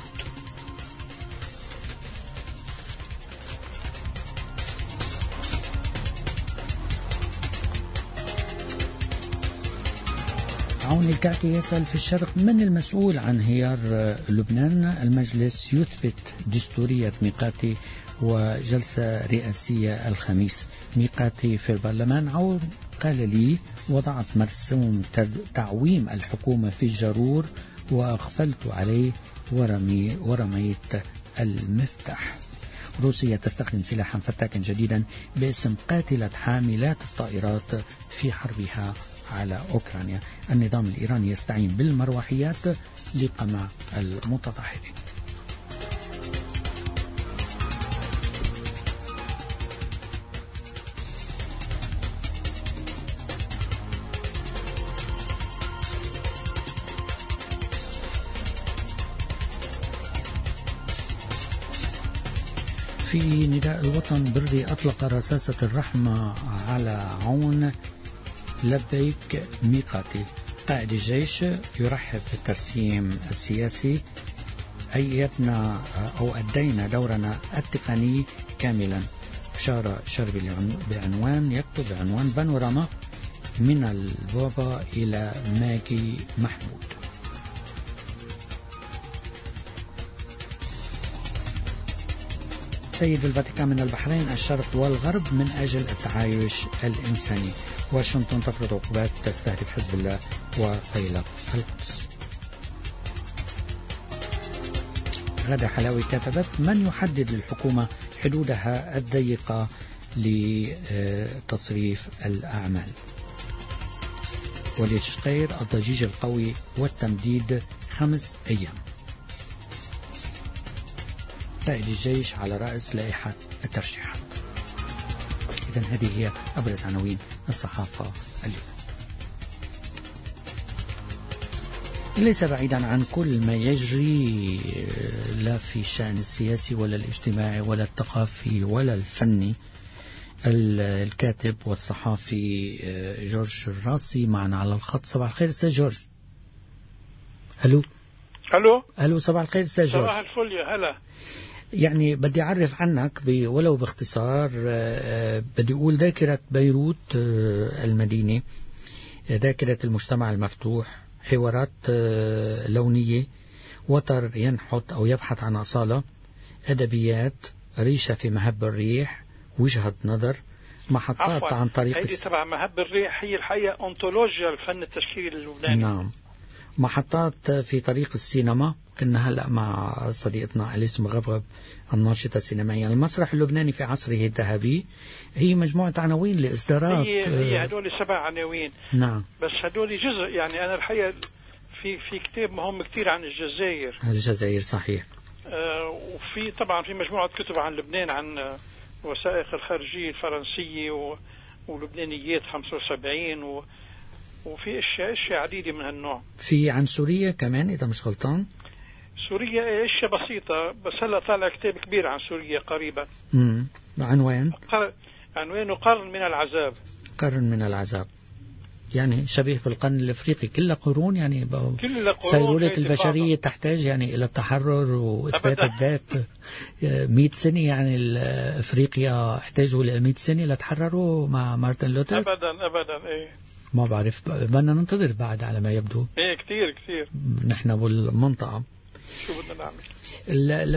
عون الكعكي يسأل في الشرق: من المسؤول عن انهيار لبنان؟ المجلس يثبت دستورية ميقاتي وجلسة رئاسية الخميس. ميقاتي في البرلمان: عون قال لي وضعت مرسوم تعويم الحكومة في الجرور وأغفلت عليه ورميت المفتاح. روسيا تستخدم سلاحا فتاكا جديدا باسم قاتلة حاملات الطائرات في حربها على أوكرانيا. النظام الإيراني يستعين بالمروحيات لقمع المتظاهرين. في نداء الوطن بري أطلق رصاصة الرحمة على عون لبيك ميقاتي. قائد الجيش يرحب بالترسيم السياسي، أيدنا أو أدينا دورنا التقني كاملا. شارع شربي بعنوان يكتب بعنوان بانوراما من البوابة إلى ماجي محمود. سيد الفاتيكان من البحرين الشرق والغرب من أجل التعايش الإنساني. واشنطن تفرض عقوبات تستهدف حزب الله وفيلق القدس. غدا حلاوي كتبت: من يحدد للحكومة حدودها الضيقة لتصريف الأعمال. وليد شقير: الضجيج القوي والتمديد 5 أيام. قائد الجيش على رأس لائحة الترشيحات. إذن هذه هي أبرز عناوين الصحافة اليوم. ليس بعيدا عن كل ما يجري لا في الشأن السياسي ولا الاجتماعي ولا الثقافي ولا الفني. الكاتب والصحافي جورج الراسي معنا على الخط. صباح الخير أستاذ جورج. ألو. صباح الخير أستاذ جورج. صباح الفل يا هلا. يعني بدي أعرف عنك ولو باختصار. بدي أقول ذاكرة بيروت المدينة، ذاكرة المجتمع المفتوح، حوارات لونية، وتر ينحت أو يبحث عن أصالة، أدبيات، ريشة في مهب الريح، وجهة نظر، محطات عن طريق هذه تبع مهب الريح هي الحقيقة أنطولوجيا الفن التشكيلي اللبناني. نعم. محطات في طريق السينما. كنا هلأ مع صديقتنا أليس مغبغب الناشطة السينمائية. المسرح اللبناني في عصره الذهبي. هي مجموعة عناوين لإصدارات. هي هدول 7 عناوين. نعم. بس هدول جزء. يعني أنا الحقيقة في كتاب مهم كتير عن الجزائر. صحيح. وفي طبعا في مجموعة كتب عن لبنان، عن وثائق الخارجية الفرنسية ولبنانيات 75 وفي أشياء عديدة من هالنوع. في عن سوريا كمان إذا مش غلطان. سوريا أشياء بسيطة، بس هلا طالع كتاب كبير عن سوريا قريبا. عنوانه قرن من العذاب. يعني شبيه بالقرن الأفريقي. كل قرون يعني سيرولة البشرية تحتاج يعني إلى التحرر وإثبات الذات. 100 سنة يعني أفريقيا احتاجوا ل 100 سنة لتحرروا مع مارتن لوثر. أبدا إيه. ما بعرف، بدنا ننتظر بعد على ما يبدو. إيه كتير نحن بالمنطقة. شو بدنا نعمل؟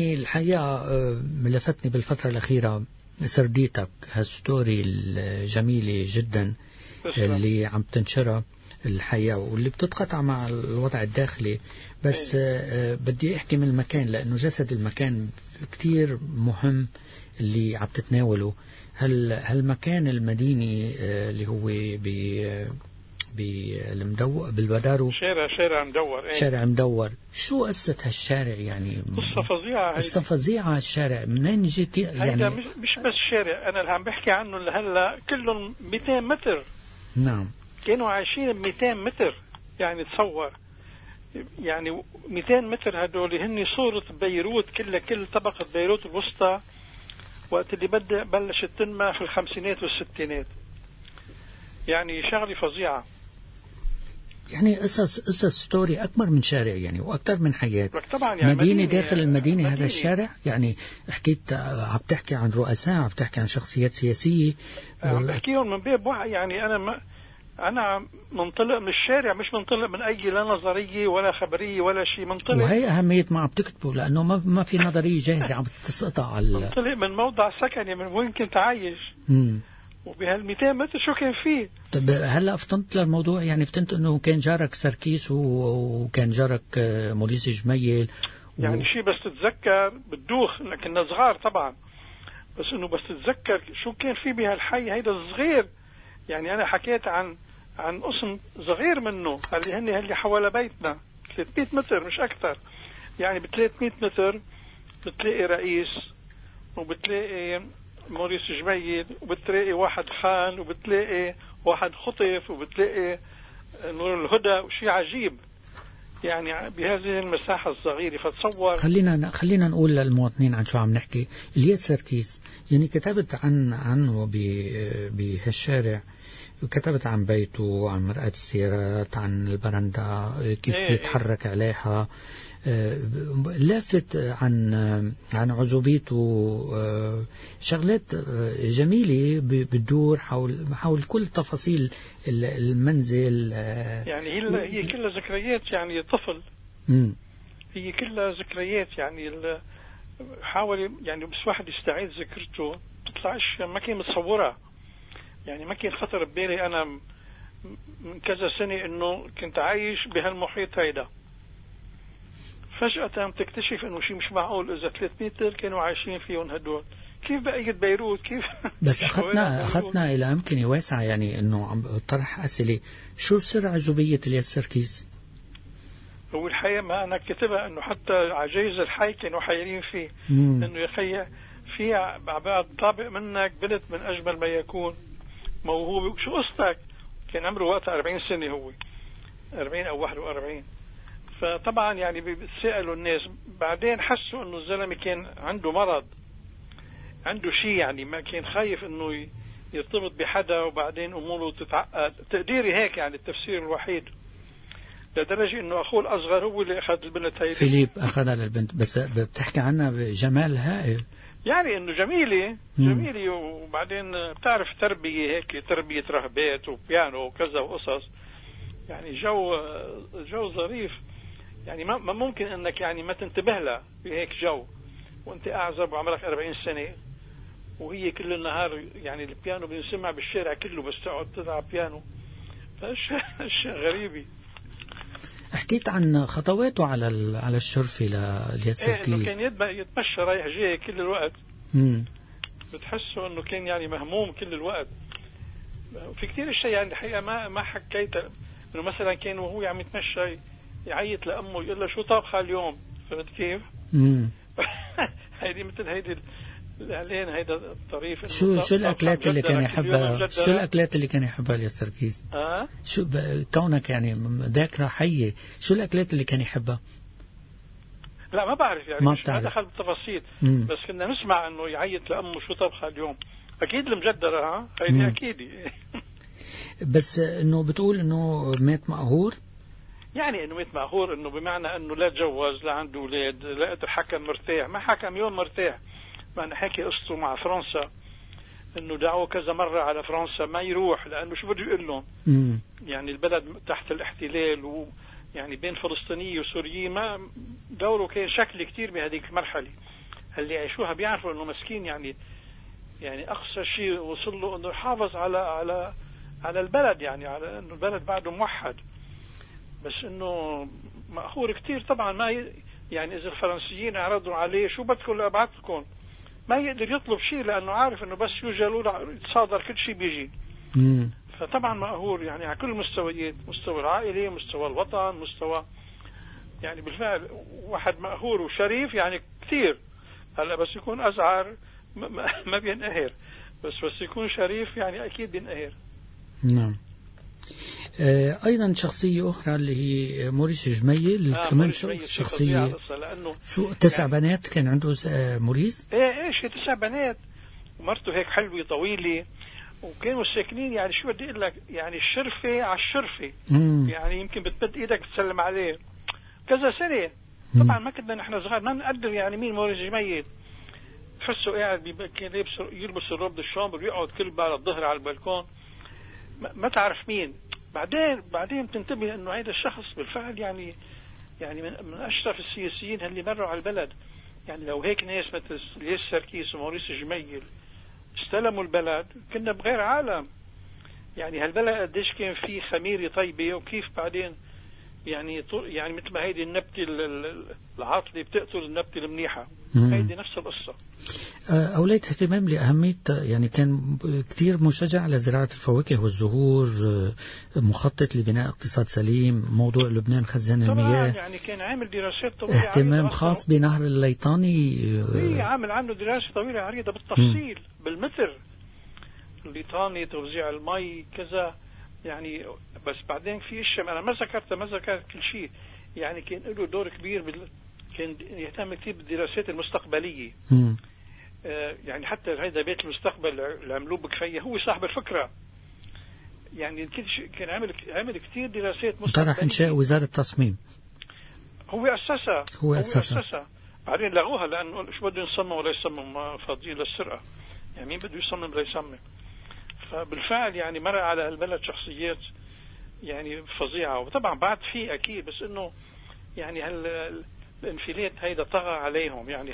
لفتني بالفترة الأخيرة سرديتك هالستوري الجميلة جدا اللي عم تنشرها الحقيقة واللي بتتقطع مع الوضع الداخلي. بس بدي أحكي من المكان، لأنه جسد المكان كتير مهم اللي عم تتناوله. هالمكان المديني اللي هو بالبدارو، شارع مدور. شو قصة هالشارع؟ يعني قصة فظيعة. الشارع منين جيت؟ يعني مش بس شارع، أنا اللي عم بحكي عنه هلا كلهم 200 متر. نعم. كانوا عايشين 200 متر. يعني تصور، يعني 200 متر هدول هن صورة بيروت كلها، كل طبقة بيروت الوسطى وقت اللي بلشت تنمى في الخمسينات والستينات. يعني شغلة فظيعة. يعني قصص ستوري أكبر من شارع يعني، وأكثر من حياة. طبعا يعني مدينة داخل المدينة. هذا الشارع يعني حكيت، عم تحكي عن رؤساء، عم تحكي عن شخصيات سياسية. عم بحكيهم من باب وعي. يعني أنا منطلق من الشارع، مش منطلق من أي لا نظرية ولا خبرية ولا شيء. منطلق، وهي أهمية ما عم تكتبه، لأنه ما في نظرية جاهزة عم تسقطها على منطلق من موضع سكني، من وين كنت عايش. وبهال200 متر شو كان فيه. طب هلا فطنت للموضوع، يعني فطنت انه كان جارك سركيس وكان جارك موريس جميل يعني شيء بس تتذكر بتدوخ، لكننا صغار طبعا، بس انه بس تتذكر شو كان في بهالحي هيدا الصغير. يعني انا حكيت عن قسم صغير منه اللي حول بيتنا 300 متر مش اكثر. يعني ب 300 متر بتلاقي رئيس، وبتلاقي موريس جميل، وبتلاقي واحد خان، وبتلاقي واحد خطف، وبتلاقي نور الهدى، وشيء عجيب يعني بهذه المساحة الصغيرة. فتصور خلينا نقول للمواطنين عن شو عم نحكي. الياس سركيس يعني كتبت عنه بهالشارع، كتبت عن بيته، عن مرآة السيارات، عن البرندة كيف بيتحرك عليها، لافت عن عزوبيته، شغلات جميلة بتدور حول كل تفاصيل المنزل. يعني هي كلها ذكريات، يعني طفل. هي كلها ذكريات، يعني حاول يعني بس واحد يستعيد ذكرته تطلعش ما كان متصورة. يعني ما كان خطر ببالي أنا من كذا سنة إنه كنت عايش بهالمحيط هيدا، فجأة تكتشف إنه شيء مش معقول. إذا 3 متر كانوا عايشين فيهم هدول، كيف بقية بيروت؟ كيف بس أخذنا إلى أمكنة واسعة، يعني إنه عم طرح أسئلة شو سر عزوبية الياس سركيس؟ هو الحقيقة ما أنا كتبها إنه حتى عجائز الحي كانوا حيرين فيه، إنه يخيّ في بعد طابق منك بنت من أجمل ما يكون، موهوب. شو قصتك؟ كان عمره وقتها 40 سنة، هو 40 أو 41. فطبعا يعني بيتسألوا الناس، بعدين حسوا إنه الزلمة كان عنده مرض، عنده شيء، يعني ما كان خايف إنه يرتبط بحدا وبعدين أموره تتعقد. تقديري هيك يعني التفسير الوحيد، لدرجة إنه أخوه الأصغر هو اللي أخذ البنت هاي. فيليب أخذها للبنت، بس بتحكي عنها بجمال هائل. يعني إنه جميلة، وبعدين بتعرف تربية هيك، تربية رهبات وبيانو وكذا وقصص، يعني جو ظريف. يعني ما ممكن إنك يعني ما تنتبه له بهيك جو وأنت أعزب وعمرك 40 سنة، وهي كل النهار يعني البيانو بينسمع بالشارع كله، بس تقعد تلعب بيانو. فأشياء غريبة. حكيت عن خطواته على الشرفة للياس سركيس. كان يتمشى رايح جاي كل الوقت. بتحسه انه كان يعني مهموم كل الوقت. في كثير اشياء يعني الحقيقة ما حكيت، انه مثلا كان وهو عم يتمشى يعيط لأمه يقول له شو طابخة اليوم، فهمت كيف؟ هيدي مثل هيدي الإعلان هيدا الطريف. شو الأكلات اللي كان يحبها؟ شو الأكلات اللي كان يحبها الياس سركيس؟ شو كونك يعني ذاكرة حية، شو الأكلات اللي كان يحبها؟ لا ما بعرف، يعني ما دخل بالتفاصيل، بس كنا نسمع انه يعيط لأمه شو طبخة اليوم. اكيد المجدرة، هيدي اكيد. بس انه بتقول انه مات مقهور، يعني انه مات مقهور انه بمعنى انه لا تجوز، لا عنده اولاد، لا قدر حكم مرتاح، ما حكم يوم مرتاح. ما انا حكي قصته مع فرنسا انه دعوه كذا مرة على فرنسا ما يروح، لانه شو بده يقول لهم؟ يعني البلد تحت الاحتلال، يعني بين فلسطينية وسورية، ما دوره كان شكل كتير بهذيك المرحلة. اللي يعيشوها بيعرفوا انه مسكين، يعني اقصى شيء وصل له انه يحافظ على البلد، يعني على انه البلد بعده موحد. بس انه مأخور كتير طبعا. ما يعني اذا الفرنسيين اعرضوا عليه شو بدكم ابعث لكم، ما يقدر يطلب شيء، لانه عارف انه بس يوجلوا يتصادر كل شيء بيجي. فطبعا مقهور يعني على كل المستويات، مستوى العائلة، مستوى الوطن، مستوى يعني بالفعل واحد مقهور وشريف يعني كثير. هلا بس يكون أزعر ما بينقهر، بس يكون شريف يعني أكيد بينقهر. نعم. أيضا شخصية أخرى اللي هي موريس جميل، كمان شخصية. شو 9 يعني بنات كان عنده موريس؟ إيه 9 بنات، ومرته هيك حلوة طويلة، وكانوا ساكنين يعني شو بدي اقول لك، يعني الشرفة على الشرفة. يعني يمكن بتمد ايدك تسلم عليه كذا سنة. طبعا ما كنا نحن صغار ما نقدر يعني مين موريس جميل. تحسه قاعد كان يلبس الروب الشامبر ويقعد كل بعد الظهر على البلكون، ما تعرف مين. بعدين تنتبه انه هذا الشخص بالفعل يعني من اشرف السياسيين اللي مروا على البلد. يعني لو هيك ناس مثل الياس سركيس وموريس جميل استلموا البلد كنا بغير عالم. يعني هالبلد قديش كان فيه خميرة طيبة، وكيف بعدين يعني مثل ما هيدي النبتة العاطلة بتقتل النبتة المنيحة. هيدي نفس القصة. أوليت اهتمام لأهمية، يعني كان كتير مشجع على زراعة الفواكه والزهور، مخطط لبناء اقتصاد سليم، موضوع لبنان خزان المياه، يعني كان عامل دراسات طويلة اهتمام خاص بنهر الليطاني. عامل عنه دراسة طويلة عريضة بالتفصيل بالمتر، الليطاني، توزيع المي كذا يعني. بس بعدين في اشياء انا ما ذكرت كل شيء. يعني كان له دور كبير كان يهتم كثير بالدراسات المستقبلية. يعني حتى هذا بيت المستقبل اللي عملوه بكفية هو صاحب الفكرة. يعني كان عمل كثير دراسات مستقبلية. طرح إنشاء وزارة التصميم. هو أسسها. بعدين لغوها لأنه شو بده يصمم ولا يصمم، فاضيين للسرقة. يعني مين بده يصمم ولا يصمم. فبالفعل يعني مر على البلد شخصيات يعني فظيعة. وطبعا بعد في أكيد، بس إنه يعني الانفلات هيدا طغى عليهم. يعني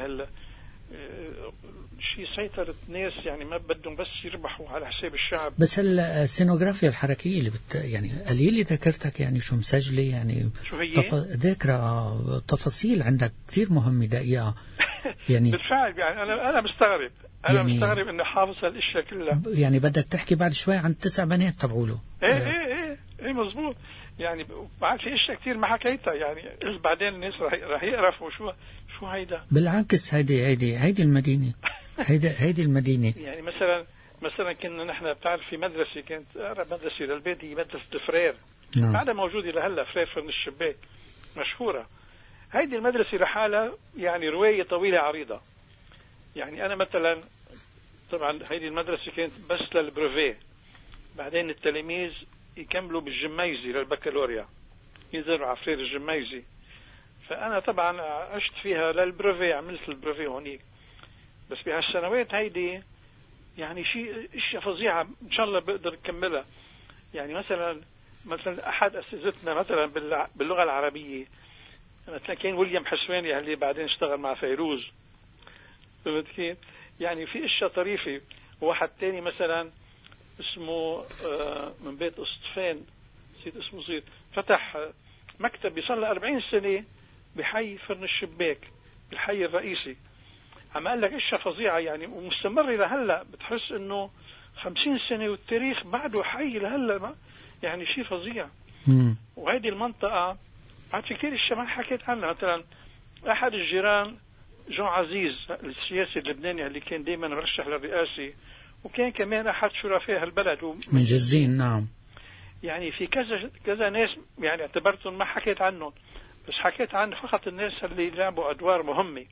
شيء سيطرة ناس يعني ما بدهم بس يربحوا على حساب الشعب. بس السينوغرافيا الحركية اللي يعني قليل ذاكرتك، يعني شو مسجلة، يعني شو هي؟ ذاكرة تفاصيل عندك كثير مهمة دقيقة. يعني بالفعل يعني أنا مستغرب. أنا يعني مستغرب إني حافظ هالأشياء كلها. يعني بدك تحكي بعد شوي عن 9 بنات تبعوله. إيه مزبوط. يعني بعد في أشياء كثير ما حكيتها. يعني بعدين الناس رح يقرفوا شو هيدا. بالعكس هيدي المدينة. هيدي المدينة. يعني مثلا كنا نحن بتعرف في مدرسة كانت أقرب مدرسة للبيت هي مدرسة الفرير. بعدها موجودة لهلا فرير فرن الشباك مشهورة. هيدي المدرسة لحالها يعني رواية طويلة عريضة. يعني أنا مثلا طبعا هيدي المدرسة كانت بس للبروفيه. بعدين التلاميذ يكملوا بالجميزي للبكالوريا، ينزلوا على فرير الجميزي. فأنا طبعا عشت فيها للبروفيه، عملت البروفيه هونيك. بس بهالسنوات هيدي يعني اشياء فظيعة إن شاء الله بقدر أكملها. يعني مثلا أحد أساتذتنا مثلا باللغة العربية مثلا كان ويليام حسواني اللي بعدين اشتغل مع فيروز. فهمت كيف؟ يعني في اشياء طريفة. واحد تاني مثلا اسمه من بيت اسطفان، نسيت اسمه، فتح مكتب صار له 40 سنة بحي فرن الشباك بالحي الرئيسي. عم قال لك اشياء فظيعة يعني ومستمر لهلا. بتحس انه 50 سنة والتاريخ بعده حي لهلا. يعني شيء فظيع. وهذه المنطقة بعد في كثير اشياء ما حكيت عنها. مثلا احد الجيران جون عزيز السياسي اللبناني اللي كان دائما مرشح للرئاسة، وكان كمان احد شرفاء هالبلد من جزين. نعم. يعني في كذا ناس يعني اعتبرتهم ما حكيت عنهم، بس حكيت عن فقط الناس اللي لعبوا ادوار مهمة.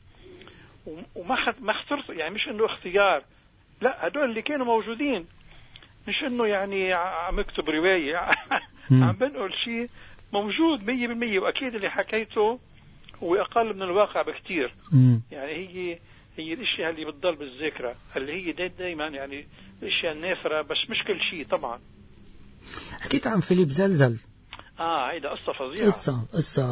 وما اخترت يعني مش انه اختيار، لا هدول اللي كانوا موجودين. مش انه يعني عم اكتب رواية عم بنقل شيء موجود 100%. واكيد اللي حكيته هو اقل من الواقع بكتير. يعني هي الاشياء اللي بتضل بالذاكرة، اللي هي دايما يعني الاشياء النافرة، بس مش كل شيء طبعا. حكيت عن فيليب زلزل. هيدا قصة فظيعة.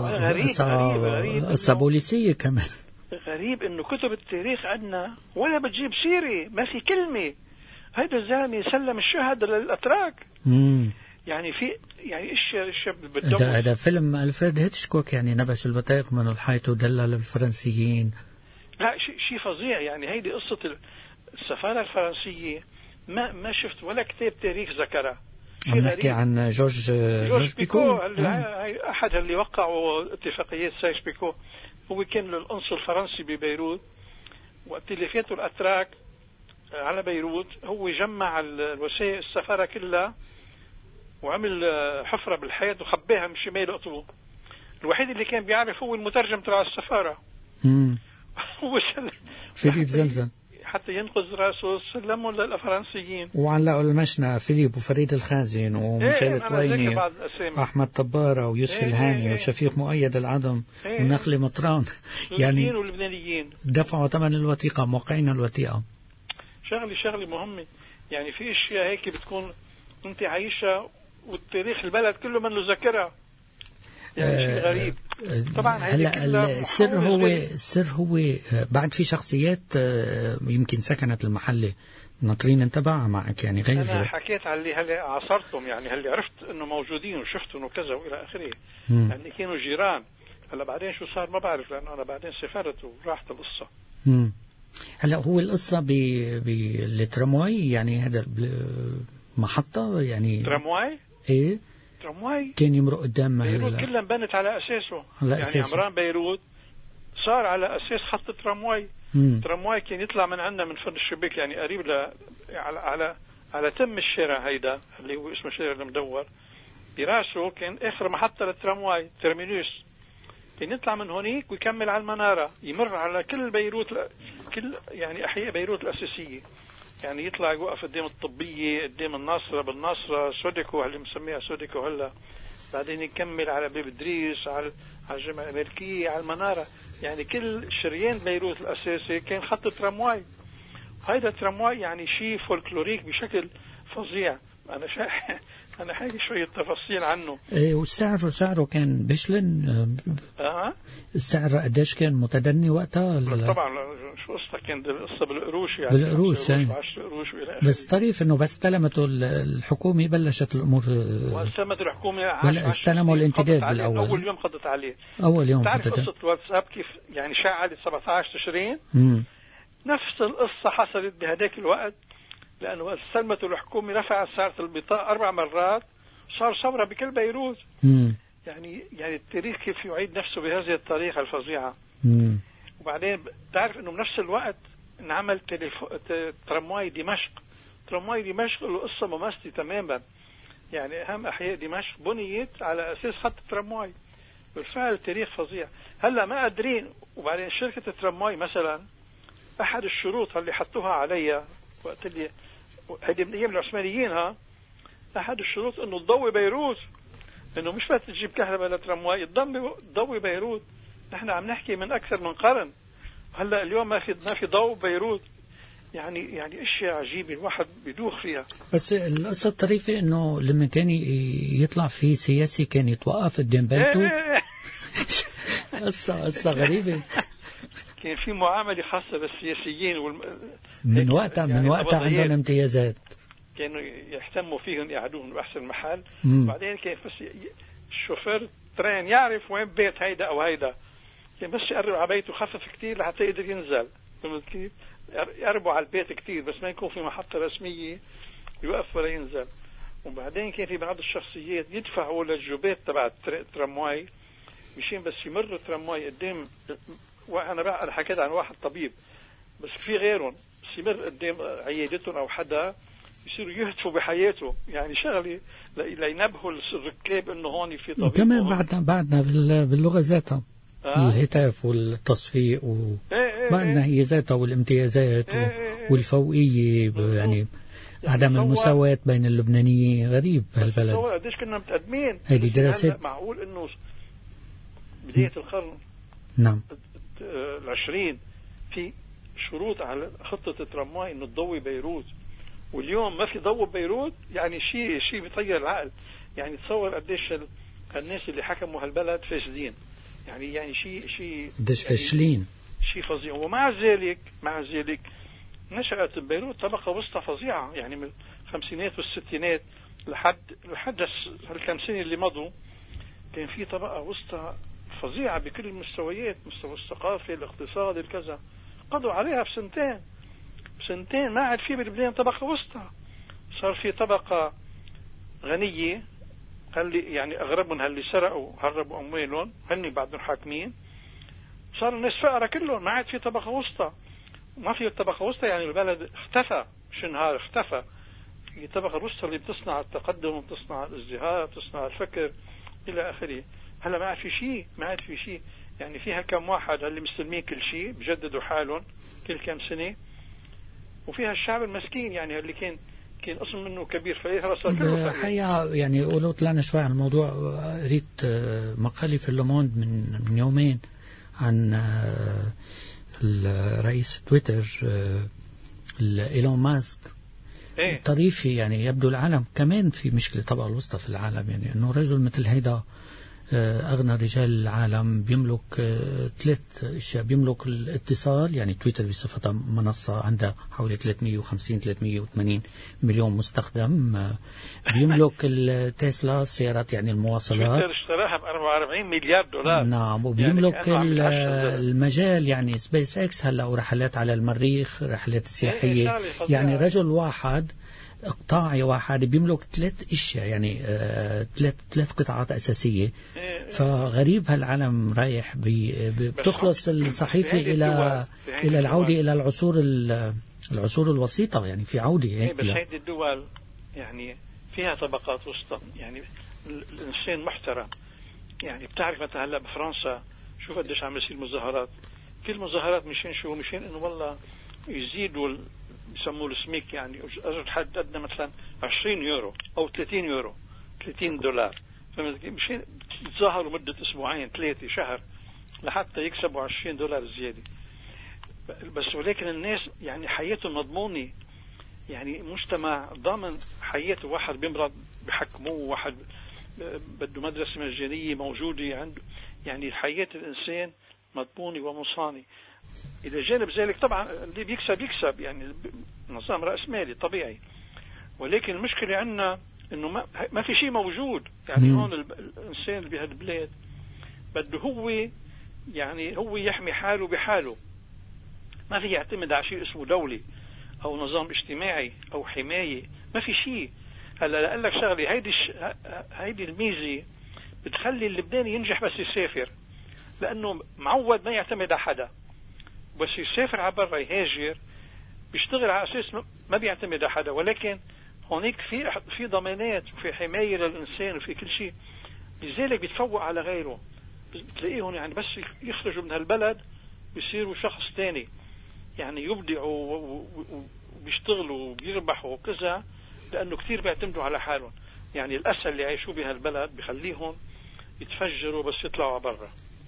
قصة بوليسية كمان. غريب انه كتب التاريخ عندنا ولا بتجيب سيرة، ما في كلمة. هيدا الزلمة سلم الشهداء للأتراك. يعني في يعني اشياء بالدم. هذا فيلم ألفريد هيتشكوك، يعني نبش البطايق من الحيط ودلل الفرنسيين. لا شيء فظيع. يعني هيدي قصة السفارة الفرنسية ما شفت ولا كتاب تاريخ ذكرها. عم نحكي عن جورج بيكو. أحد اللي وقعوا اتفاقية سايس بيكو. هو كان القنصل الفرنسي ببيروت، وقت اللي فاتوا الأتراك على بيروت هو جمع الوسائل السفارة كلها وعمل حفرة بالحيط وخباها من شمال قطبه. الوحيد اللي كان بيعرف هو المترجم تبع السفارة. هو فيليب زلزل حتى ينقذ راسه سلمه للفرنسيين. وعلقوا المشنى فيليب وفريد الخازن وميشيل طويني، أحمد طبارة ويوسف الهاني وشفيق مؤيد العظم ونخلة مطران. يعني واللبنانيين دفعوا ثمن الوثيقة، موقعين الوثيقة. شغلة مهمة. يعني في اشياء هيك بتكون انت عايشة والتاريخ البلد كله منه ذاكرها. يعني شيء غريب. طبعا هلا السر هو بعد في شخصيات يمكن سكنت المحله ناطرين انتبع معك، يعني غير. انا حكيت على اللي هلا عاصرتهم، يعني هلا عرفت انه موجودين وشفتهم وكذا والى اخره. يعني كانوا جيران. هلا بعدين شو صار ما بعرف، لأنه أنا بعدين سافرت وراحت القصة. هلا هو القصة بالترامواي، يعني هذا محطة يعني ترامواي؟ ايه ترامواي كان يمرق قدام بيروت كلها انبنت على أساسه. يعني عمران بيروت صار على أساس خط ترامواي. ترامواي كان يطلع من عندنا من فرن الشباك، يعني قريب على تم الشارع هيدا اللي هو اسمه الشارع المدور، براسه كان آخر محطة للترامواي ترمينوس. كان يطلع من هونيك ويكمل على المنارة، يمر على كل بيروت، كل يعني أحياء بيروت الأساسية. يعني يطلع يوقف قدام الطبية، قدام الناصرة، بالناصرة سوديكو اللي مسميها سوديكو هلا، بعدين يكمل على باب إدريس، على الجامعة الأمريكية، على المنارة. يعني كل شريان بيروت الأساسي كان خط ترامواي. هيدا الترامواي يعني شيء فولكلوريك بشكل فظيع. أنا حاجة شوية تفاصيل عنه. إيه، وسعره كان بيشلن. السعر قديش كان متدني وقتها؟ طبعا شو قصة كان القصة بالقروش، يعني بالقروش يعني. بس طريف انه بس استلمته الحكومة بلشت الامور. واستلمت الحكومة ولا استلموا الانتداب بالاول؟ اول يوم قضت عليه. اول يوم تعرف قصة الواتساب كيف يعني شعلت 17 تشرين؟ نفس القصة حصلت بهداك الوقت، لأنه استلمت الحكومة رفعت سعر البطاقة 4 مرات، صار ثورة بكل بيروت. يعني التاريخ كيف يعيد نفسه بهذه الطريقة الفظيعة. وبعدين تعرف انه بنفس الوقت انعمل ترامواي دمشق. ترامواي دمشق له قصة مماثلة تماما. يعني اهم احياء دمشق بنيت على اساس خط الترامواي. بالفعل التاريخ فظيع. هلا ما قادرين. وبعدين شركة الترامواي مثلا احد الشروط اللي حطوها عليها وقت اللي هيدي من ايام العثمانيين، احد الشروط انه تضوي بيروت، انه مش بس تجيب كهرباء للترامواي، تضوي بيروت. نحن عم نحكي من اكثر من قرن، هلا اليوم ما في ضوء بيروت. يعني اشياء عجيبه الواحد بيدوخ فيها. بس القصه الطريفه انه لما كان يطلع في سياسي كان يتوقف قدام بيته. قصه غريبه. كان في معامله خاصه بالسياسيين من وقتها عندهم امتيازات، كانوا يهتموا فيهم يقعدوهم بأحسن محل. بعدين كان بس الشوفير ترين يعرف وين بيت هيدا أو هيدا، كان بس يقرب على بيته خفف كتير لحتى يقدر ينزل. فهمت كيف؟ يقربوا على البيت كتير بس ما يكون في محطة رسمية يوقف ولا ينزل. وبعدين كان في بعض الشخصيات يدفعوا للجوبات تبع الترامواي مشان بس يمر الترامواي قدام. أنا حكيت عن واحد طبيب، بس في غيرهم بس يمر قدام عيادتهم أو حدا يصيروا يهتفوا بحياته. يعني شغلة لينبهوا الركاب إنه هون في طبيب. وكمان بعدنا باللغة ذاتها الهتاف والتصفيق بعدنا هي ذاتها والامتيازات والفوقية، يعني عدم المساواة بين اللبنانيين. غريب هالبلد. قديش كنا متقدمين. هذه دراسات. معقول إنه بداية القرن العشرين في شروط على خطة الترامواي إنه تضوي بيروت، واليوم ما في ضوء بيروت. يعني شيء بيطير العقل. يعني تصور قديش الناس اللي حكموا هالبلد فاسدين. يعني شيء قديش فاشلين. شيء فظيع. ومع ذلك نشأت بيروت طبقة وسطى فظيعة. يعني من الخمسينات والستينات لحد هالكم سنة اللي مضوا كان في طبقة وسطى فظيعة بكل المستويات، مستوى الثقافي، الاقتصادي، الكذا. قضوا عليها بسنتين ما عاد في بلبنان طبقة وسطى. صار في طبقة غنية، يعني أغربهم اللي سرقوا هربوا أموالهم هني بعدهم حاكمين. صار الناس فقراء كلهم، ما عاد في طبقة وسطى. ما في طبقة وسطى، يعني البلد اختفى، مش نهار اختفى. في طبقة وسطى اللي بتصنع التقدم، بتصنع الازدهار، بتصنع الفكر إلى آخره. هلا ما عاد في شيء. يعني فيها كم واحد اللي مستلمين كل شيء بجددوا حالهم كل كم سنة، وفيها الشعب المسكين يعني اللي كان قسم منه كبير فقير صار كله فقير. الحقيقة يعني ولو طلعنا شوي عن الموضوع، قريت مقالي في اللوموند من يومين عن الرئيس تويتر إيلون ماسك. طريفي يعني يبدو العالم كمان في مشكلة طبقة الوسطى في العالم. يعني انه رجل مثل هيدا أغنى رجال العالم، بيملك 3 أشياء. بيملك الاتصال، يعني تويتر بصفتها منصة عندها حوالي 350-380 مليون مستخدم. بيملك التسلا السيارات يعني المواصلات، تويتر اشتراها ب$44 مليار. نعم. وبيملك يعني المجال، يعني سبيس اكس هلا، ورحلات على المريخ، رحلات سياحية. يعني رجل واحد، قطاعي واحد، بيملك 3 أشياء، يعني 3 قطاعات أساسية. فغريب هالعالم رايح بتخلص الصحيفة إلى العودة إلى العصور الوسيطة، يعني في عودة هيك. بس هذه الدول يعني فيها طبقات وسطى، يعني الإنسان محترم. يعني بتعرف مثلا هلا بفرنسا شوف قديش عم يصير مظاهرات. في المظاهرات مشان إنه والله يزيدوا بسموه السميك، يعني أجر حد أدنى مثلا 20 يورو أو 30 يورو، $30. فمشان يتظاهروا مدة أسبوعين 3 شهر لحتى يكسبوا $20 زيادة. بس ولكن الناس يعني حياتهم مضمونة، يعني مجتمع ضامن حياته. واحد بيمرض بحكموه، واحد بده مدرسة مجانية موجودة عنده، يعني حياة الإنسان مضمونة ومصانة. إلى جانب ذلك طبعا اللي بيكسب يعني نظام رأس مالي طبيعي. ولكن المشكلة عندنا إنه ما في شيء موجود. يعني هون الإنسان اللي بهالبلاد بده هو يحمي حاله بحاله، ما في يعتمد على شيء اسمه دولة أو نظام اجتماعي أو حماية، ما في شيء. هلا لأقول لك شغلة، هيدي الميزة بتخلي اللبناني ينجح بس يسافر، لأنه معود ما يعتمد على حدا. بس يسافر على برا يهاجر بيشتغل على أساس ما بيعتمد على حدا. ولكن هونيك في ضمانات وفي حماية للإنسان وفي كل شيء، لذلك بيتفوق على غيره. بتلاقيهم يعني بس يخرجوا من هالبلد بيصيروا شخص تاني، يعني يبدعوا وبيشتغلوا وبيربحوا وكذا، لأنه كثير بيعتمدوا على حالهم. يعني الأسى اللي عايشوا بهالبلد بيخليهم يتفجروا بس يطلعوا برا.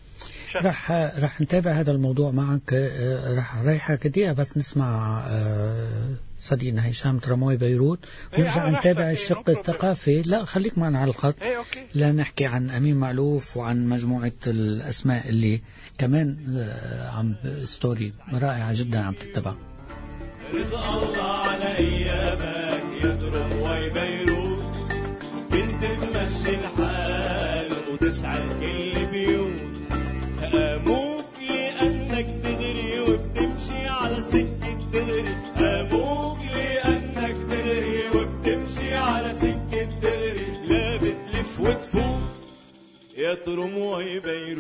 رح نتابع هذا الموضوع معك. رح رايحة دقيقة بس نسمع صديقنا هشام تراموي بيروت، ونرجع نتابع الشق الثقافي. لا خليك معنا على الخط، لا نحكي عن أمين معلوف وعن مجموعة الأسماء اللي كمان عم ستوري رائعة جدا عم تتبع. رزق الله على أيامك يا تراموي بيروت، كنت تمشي الحال وتسعد كل بيوت. هاموك لأنك تدري وبتمشي على سكة دغري، هاموك لأنك تدري وبتمشي على سكة دغري. لا بتلف وتفوت يا تراموي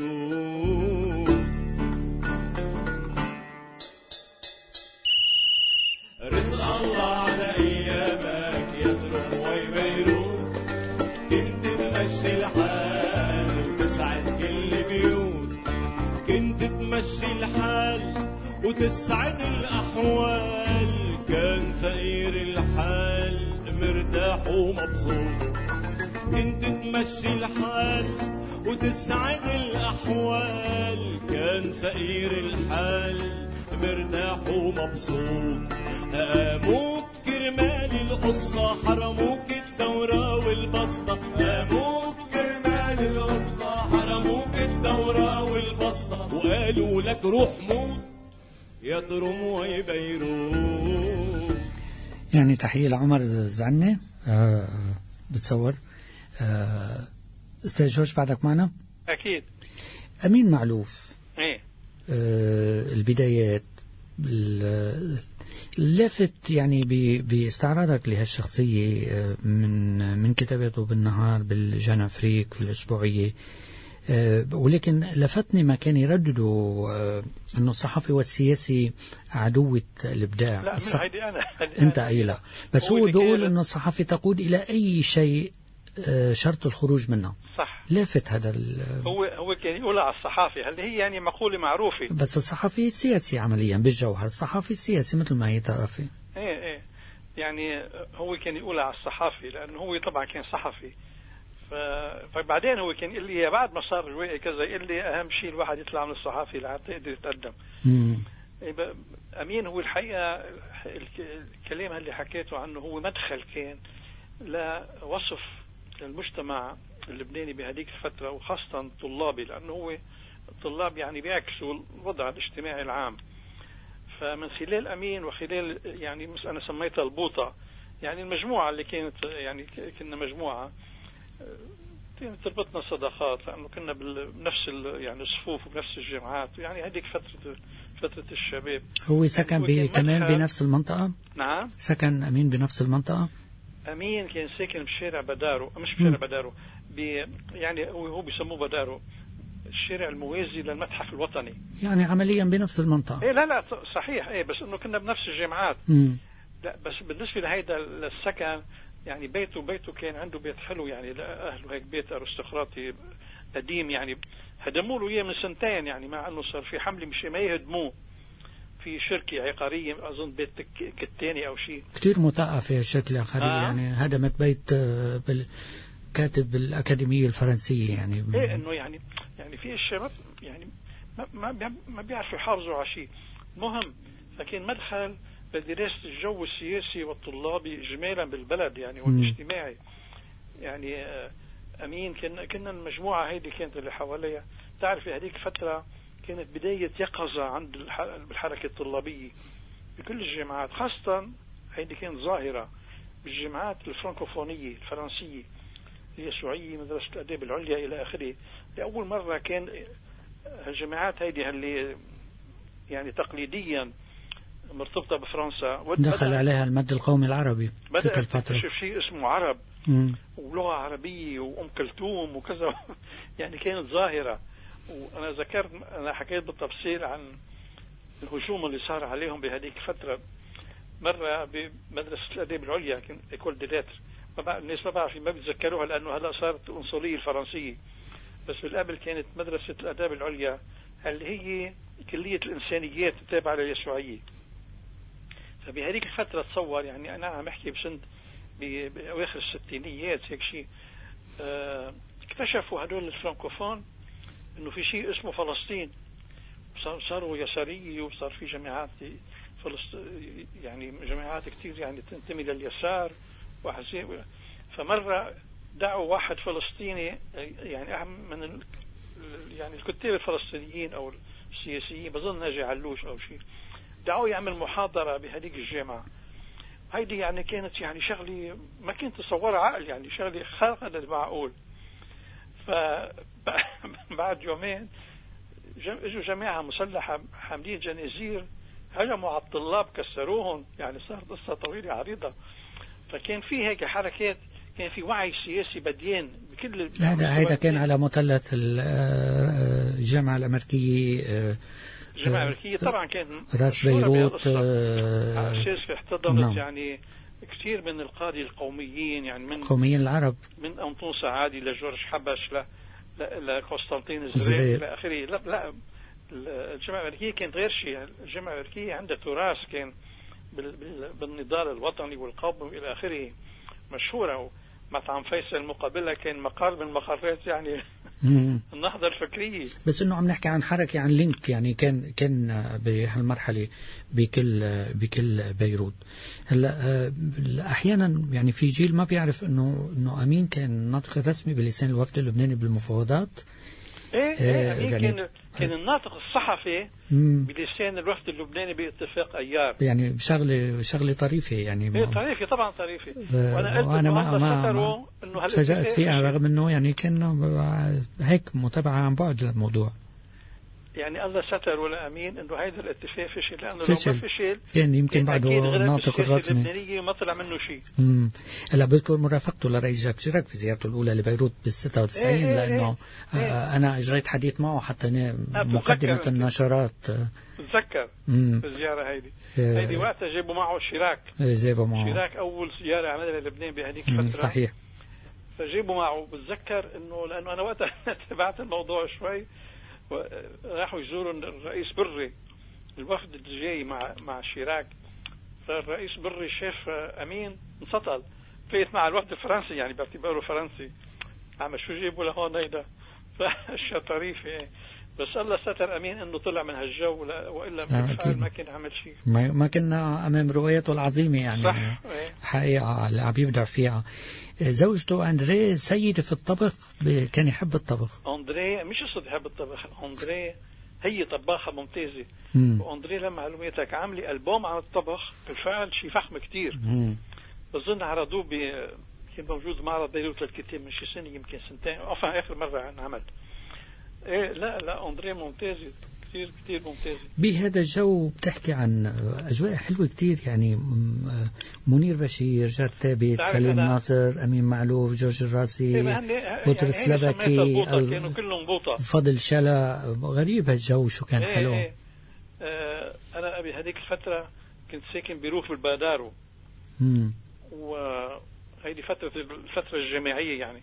بيروت. رزق الله على أيامك يا تراموي بيروت، كنت تمشي الحال وتسعد كل بيوت. كنت تمشي الحال وتسعد الأحوال، كان فقير الحال مرتاح ومبسوط. كنت تمشي الحال وتسعد الأحوال، كان فقير الحال مرتاح ومبسوط. هاموك كرمال القصة حرموك الدورة والبسطة، هاموك كرمال القصة حرموك الدورة والبسطة، وقالوا لك روح موت يا تراموي بيروت. يعني تحية لعمر زعنة بتصور. أستاذ جورج بعدك معنا؟ أكيد. أمين معلوف، إيه البدايات لافت يعني باستعراضك لهالشخصية من كتاباته بالنهار بالجان أفريك في الأسبوعية. ولكن لفتني ما كان يرددوا أنه الصحفي والسياسي عدوة الإبداع. لا هيدي أنا أنت أي لا، بس هو بيقول أنه الصحفي تقود إلى أي شيء شرط الخروج منه. صح. لافت هذا هو كان يقول على الصحافي، هل هي يعني مقولة معروفة؟ بس الصحفي سياسي عمليا بالجوهر، الصحفي سياسي مثل ما هي طرفي. ايه يعني هو كان يقول على الصحافي لأنه هو طبعا كان صحفي. فبعدين هو كان يقول لي بعد ما صار الوقت كذا، يقول لي أهم شيء الواحد يطلع من الصحافي لحتى يقدر يتقدم. أمين هو الحقيقة الكلام اللي حكيته عنه هو مدخل كان لوصف المجتمع اللبناني بهذيك الفترة، وخاصة طلابي، لأنه هو الطلاب يعني بيعكسوا الوضع الاجتماعي العام. فمن خلال أمين وخلال يعني أنا سميتها البوطة، يعني المجموعة اللي كانت يعني كنا مجموعة تربطنا صداقات، لأنه كنا بنفس يعني الصفوف وبنفس الجامعات. يعني هذيك فترة الشباب. هو سكن كمان بنفس المنطقة؟ نعم، سكن أمين بنفس المنطقة؟ أمين كان ساكن بشارع بدارو، مش بشارع بدارو، يعني هو بيسموه بدارو، الشارع الموازي للمتحف الوطني. يعني عمليا بنفس المنطقة. إيه لا صحيح، إيه بس إنه كنا بنفس الجامعات. لا بس بالنسبة لهيدا السكن، يعني بيته كان عنده بيت حلو، يعني لأهله هيك بيت أرستقراطي قديم، يعني هدموا له إياه من سنتين، يعني مع إنه صار في حملة مش ما يهدموه، في شركة عقارية أظن بيت كتاني أو شيء. كتير مثقفة الشركة العقارية. يعني هدمت بيت كاتب بالأكاديمية الفرنسية. يعني إيه إنه يعني في الشباب يعني ما بيعرفوا يحافظوا على شيء. المهم فكان مدخل لدراسة الجو السياسي والطلابي إجمالا بالبلد يعني والاجتماعي. يعني أمين كنا المجموعة هيدي كانت اللي حواليها. تعرف هذيك الفترة كانت بداية يقظة عند بالحركة الطلابية بكل الجامعات، خاصة هيدي كانت ظاهرة بالجامعات الفرنكوفونية الفرنسية، اليسوعية، مدرسة الآداب العليا إلى آخره. لأول مرة كان الجامعات هيدي اللي يعني تقليديا مرتبطة بفرنسا دخل عليها المد القومي العربي. بدأت تكتشف شيء اسمه عرب ولغة عربية وأم كلثوم وكذا. يعني كانت ظاهرة. وأنا ذكرت، أنا حكيت بالتفصيل عن الهجوم اللي صار عليهم بهذيك الفترة. مرة بمدرسة الآداب العليا كان إيكول دي لاتر، الناس ما بيتذكروها لأنه هلا صارت العنصرية الفرنسية، بس بالقبل كانت مدرسة الآداب العليا اللي هي كلية الإنسانيات التابعة لليسوعية. فبهذيك الفترة تصور، يعني أنا عم أحكي بسنة بأواخر الستينيات هيك شيء، اكتشفوا هدول الفرنكوفون إنه في شيء اسمه فلسطين، صاروا يسارية وصار في جامعات يعني جامعات كتير يعني تنتمي لليسار وحزين. فمرة دعوا واحد فلسطيني يعني من يعني الكتاب الفلسطينيين أو السياسيين، بظن ناجي علوش أو شيء، دعوه يعمل محاضرة بهذيك الجامعة. هيدي يعني كانت يعني شغلة ما كنت تصورها عقل، يعني شغلة خارقة للمعقول. فبعد يومين اجوا جماعة مسلحة حاملين جنازير، هجموا على الطلاب كسروهم، يعني صارت قصة طويلة عريضة. فكان في هيك حركات، كان في وعي سياسي بديان بكل هذا كان على مثلث الجامعة الأمريكية. الجامعة الأمريكية طبعا كان راس بيروت على أساس احتضنت يعني كثير من القادة القوميين، يعني من قوميين العرب، من أنطون سعادي لجورج حبش لقسطنطين الزرير إلى آخره. لا الجامعة الأمريكية كانت غير شيء. الجامعة الأمريكية عندها تراث كان بالنضال الوطني والقومي إلى آخره مشهورة. مطعم فيصل المقابلة كان مقر من مقرات يعني النهضة الفكرية. بس انه عم نحكي عن حركة، عن لينك، يعني كان بهالمرحلة بكل بيروت. هلا احيانا يعني في جيل ما بيعرف انه امين كان ناطق رسمي بلسان الوفد اللبناني بالمفاوضات. امين يعني كان الناطق الصحفي بلسان الوفد اللبناني باتفاق ايار. يعني شغله طريفه يعني. طريفه طبعا طريفه. وانا ما تفاجأت فيها رغم انه يعني كان هيك متابعه عن بعد للموضوع. يعني الله ستر ولا امين انه هذا الاتفاق فشل، لانه لو ما فشل كان يمكن بعده الناطق الرسمي اللبنانيه ما طلع منه شيء. هلا بذكر مرافقته لرئيس جاك شيراك في زيارته الاولى لبيروت بال96 لانه انا اجريت حديث معه حتى مقدمه النشرات. بتذكر الزياره هيدي وقتها جابوا معه شيراك. شيراك اول زياره عملها للبنان بهذيك الفتره. صحيح. فجابوا معه. بتذكر انه لانه انا وقتها تبعت الموضوع شوي، راحوا يزوروا الرئيس بري، الوفد اللي جاي مع شيراك. فالرئيس بري شاف امين انسطل، فايت مع الوفد الفرنسي، يعني باعتباره فرنسي، عم شو جيبوا لهون هيدا. فالشطريف بس الله ستر أمين إنه طلع من هالجو، وإلا بالفعل ما كان عمل شيء. ما كنا أمام روايته العظيمة يعني. صح. حقيقة اللي عم يبدع فيها. زوجته أندريه سيدة في الطبخ، كان يحب الطبخ. أندريه مش قصد يحب الطبخ، أندريه هي طباخة ممتازة. وأندريه لما معلوماتك عاملة ألبوم عن الطبخ بالفعل، شيء فخم كتير. بظن عرضوه كان موجود معرض بيروت للكتاب من شي سنة، يمكن سنتين، آخر مرة انعمل. إيه لا أندريه ممتازة كتير كتير ممتازة. بهذا الجو بتحكي عن أجواء حلوة كتير يعني. منير بشير، جاد ثابت، سليم ناصر، أمين معلوف، جورج الراسي، بطرس لبكي، كانوا كلهم بوطة، فضل شلا. غريب هالجو شو كان حلو. أنا أبي هذيك الفترة كنت ساكن بروف بالبادارو، وهيدي الفترة الجامعية يعني.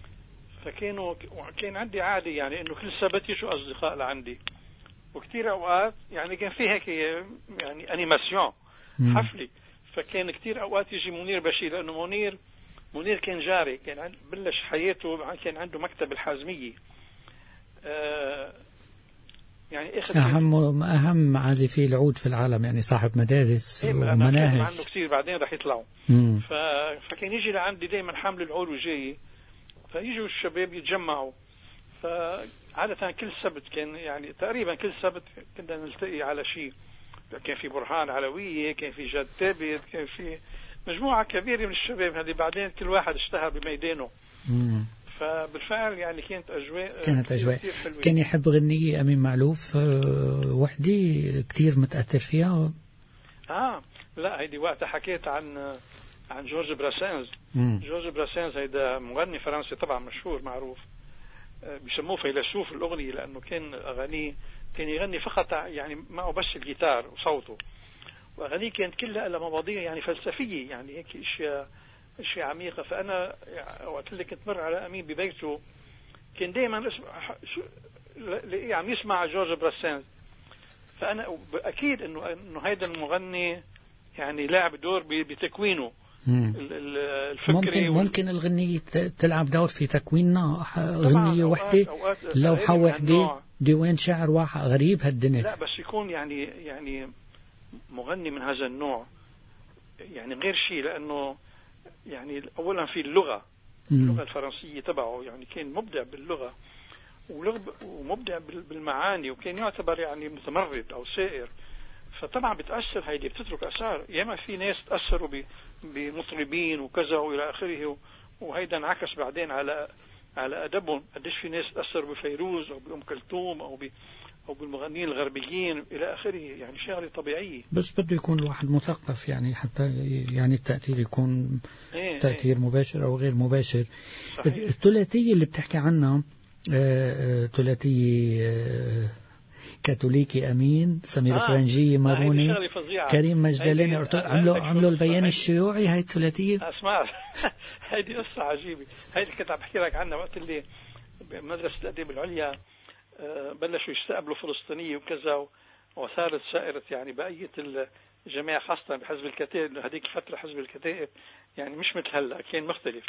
كان عندي عادة يعني إنه كل سبت يجوا أصدقاء لعندي، وكتير أوقات يعني كان في هيك يعني أنيماسيون حفلي. فكان كتير أوقات يجي منير بشير، لأنه منير كان جاري، كان بلش حياته، كان عنده مكتب الحازمية. يعني أهم عازفي العود في العالم، يعني صاحب مدارس ومناهج. عنه كتير بعدين رح يطلعوا. فكان يجي لعندي دايما حامل العود وجاي، فيجوا الشباب يتجمعوا. فعادة كل سبت كان يعني تقريبا كل سبت كنا نلتقي على شيء. كان في برهان علوية، كان في جاد ثابت، كان في مجموعة كبيرة من الشباب. هذه بعدين كل واحد اشتهر بميدانه. فبالفعل يعني كانت أجواء كان يحب غنية أمين معلوف وحدي كتير متأثر فيها. لا هيدي وقتها حكيت عن جورج براسينز. جورج براسينز هيدا مغني فرنسي طبعا مشهور معروف، بيسموه فيلسوف الأغنية، لأنه كان أغانيه كان يغني فقط يعني معه بس الجيتار وصوته، وأغانيه كانت كلها لها مواضيع يعني فلسفية، يعني هيك أشياء عميقة. فأنا وقت اللي كنت مر على أمين ببيته كان دائما عم يسمع جورج براسينز. فأنا أكيد إنه هيدا المغني يعني لعب دور بتكوينه الفكري. ممكن الغنية تلعب دور في تكويننا. غنية وحدة، لوحة وحدة، ديوان شعر واحد. غريب هالدنيا. لا بس يكون يعني مغني من هذا النوع يعني غير شيء، لأنه يعني أولا في اللغة الفرنسية تبعه، يعني كان مبدع باللغة ومبدع بالمعاني، وكان يعتبر يعني متمرد أو سائر. فطبعا بتأثر، هيدي بتترك أثار. ياما في ناس تأثروا بمطربين وكذا وإلى آخره، وهيدا انعكس بعدين على أدبهم. قديش في ناس تأثروا بفيروز أو بأم كلثوم أو بالمغنيين الغربيين إلى آخره، يعني شغلة طبيعية. بس بده يكون الواحد مثقف يعني، حتى يعني التأثير يكون تأثير مباشر أو غير مباشر. الثلاثية اللي بتحكي عنها ثلاثية كاثوليكي أمين، سمير فرنجي، ماروني، كريم مجدلاني، عملوا البيان الشيوعي. هاي الثلاثية اسمع هيدي قصة عجيبة. هيدي كنت عم بحكي لك عنها وقت اللي بمدرسة الأدب العليا بلشوا يستقبلوا فلسطينية وكذا، وصارت سائرة يعني بقية الجماعة، خاصة بحزب الكتائب، إنه هذيك الفترة حزب الكتائب يعني مش مثل هلا، كان مختلف.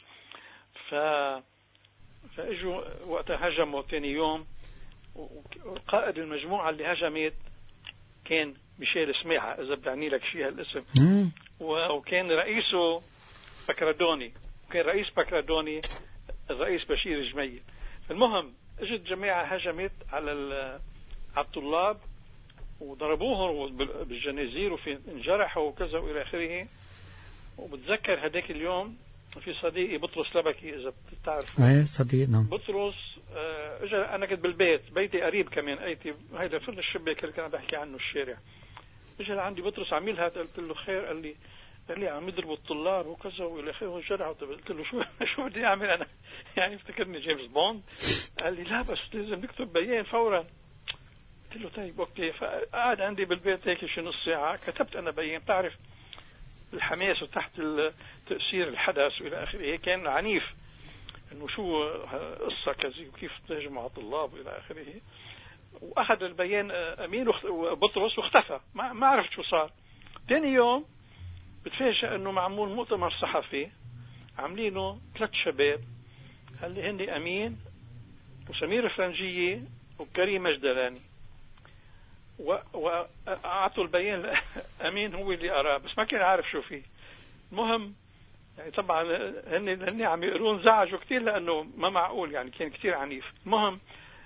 فاجوا وقتها هجموا ثاني يوم، وقائد المجموعة اللي هجمت كان ميشيل سماحة، إذا بتعني لك شيء هالاسم. وكان رئيسه بكرادوني، وكان رئيس بكرادوني الرئيس بشير جميل. المهم اجت جماعة هجمت على الطلاب وضربوهم بالجنازير، وفي انجرحوا وكذا وإلى آخره. وبتذكر هذاك اليوم في صديقي بطرس لبكي، إذا بتعرف. صديقنا بطرس اجى. أنا كنت بالبيت، بيتي قريب كمان، هيدا فرن الشباك اللي كان بحكي عنه الشارع. اجى لعندي بطرس عميلها، قلت له خير؟ قال لي عم يضربوا الطلاب وكذا والى اخره وجرحوا. قلت له شو بدي اعمل انا؟ يعني افتكرني جيمس بوند. قال لي لا بس لازم نكتب بيان فورا. قلت له طيب اوكي. فقعد عندي بالبيت هيك شي نص ساعه، كتبت انا بيان. تعرف الحماس وتحت تأثير الحدث والى اخره كان عنيف، انه شو قصه كذا وكيف تهجموا على الطلاب والى اخره. واخذ البيان امين وبطرس واختفى، ما عرفت شو صار. ثاني يوم بتفاجئ انه معمول مؤتمر صحفي عاملينه 3 شباب، اللي هن امين وسمير فرنجية وكريم مجدلاني، وأعطوا البيان أمين هو اللي أراه، بس ما كان عارف شو فيه. المهم يعني طبعا هن عم يقرون زعجوا كتير لأنه ما معقول، يعني كان كتير عنيف. المهم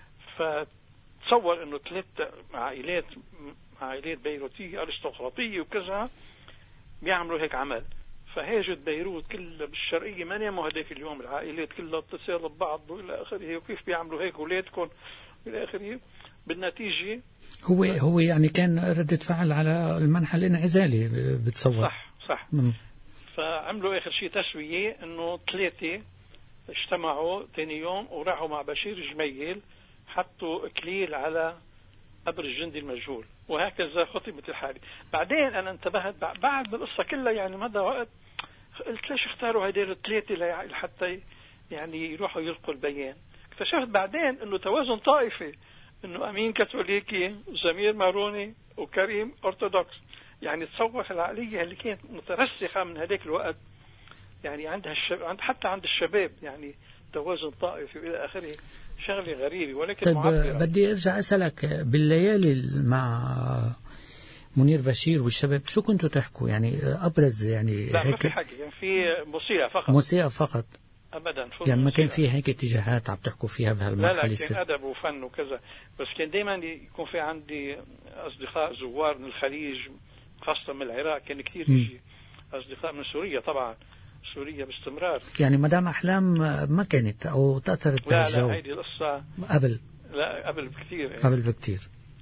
فتصور أنه 3 عائلات بيروتية أرستقراطية وكذا بيعملوا هيك عمل. فهاجت بيروت كلها بالشرقية ما ناموا هداك اليوم، العائلات كلها اتصال ببعض وإلى آخره، وكيف بيعملوا هيك أولادكم إلى آخره. بالنتيجة هو يعني كان ردة فعل على المنحى الانعزالي بتصور. صح. فعملوا آخر شيء تسوية إنه 3 اجتمعوا ثاني يوم وراحوا مع بشير جميل حطوا إكليل على قبر الجندي المجهول، وهكذا خطبت الحالة. بعدين أنا انتبهت بعد القصة كلها، يعني مدى وقت قلت ليش اختاروا هدول 3 لحتى يعني يروحوا يلقوا البيان. اكتشفت بعدين إنه توازن طائفي، إنه أمين كاثوليكي وزمير ماروني وكريم أرثوذكس. يعني تصور العقلية اللي كانت مترسخة من هذاك الوقت، يعني عند حتى عند الشباب، يعني توازن طائفي وإلى آخره. شغلة غريبة ولكن طيب معبرة. بدي أرجع أسألك، بالليالي مع منير بشير والشباب شو كنتوا تحكوا؟ يعني أبرز يعني لا هيك؟ ما في حكي، يعني في موسيقى فقط أبدا. يعني ما كان في هيك اتجاهات عم تحكوا فيها بهالمرحلة؟ لا كان أدب وفن وكذا، بس كان دايما يكون في عندي أصدقاء زوار من الخليج، خاصة من العراق كان كثير يجي أصدقاء من سوريا، طبعا سوريا باستمرار. يعني مدام أحلام ما كانت أو تأثرت بالجو؟ لا هيدي القصة قبل بكثير. قبل بكثير.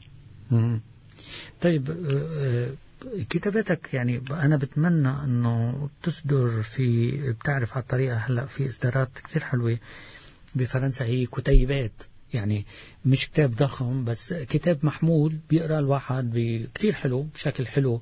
طيب كتاباتك يعني أنا بتمنى أنه تصدر بتعرف على الطريقة هلأ في إصدارات كثير حلوة بفرنسا، هي كتيبات، يعني مش كتاب ضخم بس كتاب محمول بيقرأ الواحد كثير حلو بشكل حلو.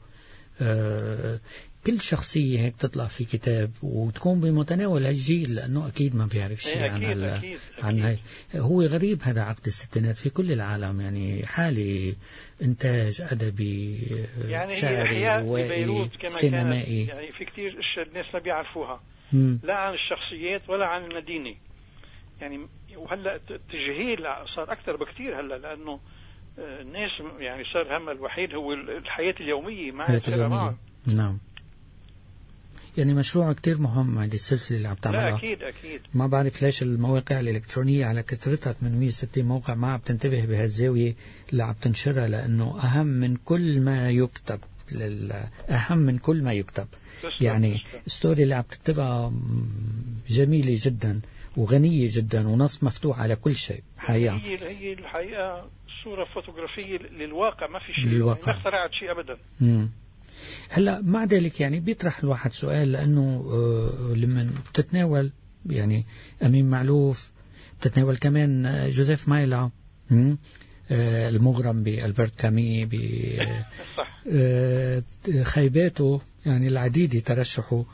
كل شخصية هيك تطلع في كتاب وتكون بمتناول الجيل، لأنه أكيد ما بيعرف شيء عن هاي. هو غريب هذا عقد الستينات في كل العالم، يعني حالي إنتاج أدبي يعني شعري روائي سينمائي، يعني في كتير أشياء الناس ما بيعرفوها لا عن الشخصيات ولا عن المدينة. يعني وهلأ التجهيل صار أكثر بكتير هلأ، لأنه الناس يعني صار هم الوحيد هو الحياة اليومية مع السينما. نعم. يعني مشروع كتير مهم هذه السلسلة اللي عم تعملها. لا أكيد. ما بعرف ليش المواقع الإلكترونية على كثرتها 860 موقع ما عم تنتبه بهالزاوية اللي عم تنشرها، لأنه أهم من كل ما يكتب. يعني الستوري اللي عم تكتبها جميلة جدا وغنية جدا ونص مفتوح على كل شيء. هي الحقيقة صورة فوتوغرافية للواقع، ما في شيء ما اخترعت شيء أبدا. هلا مع ذلك يعني بيطرح الواحد سؤال، لأنه لما بتتناول يعني أمين معلوف، بتتناول كمان جوزيف مايلا المغرم بألبرت كامي خيباته يعني العديدة، ترشحه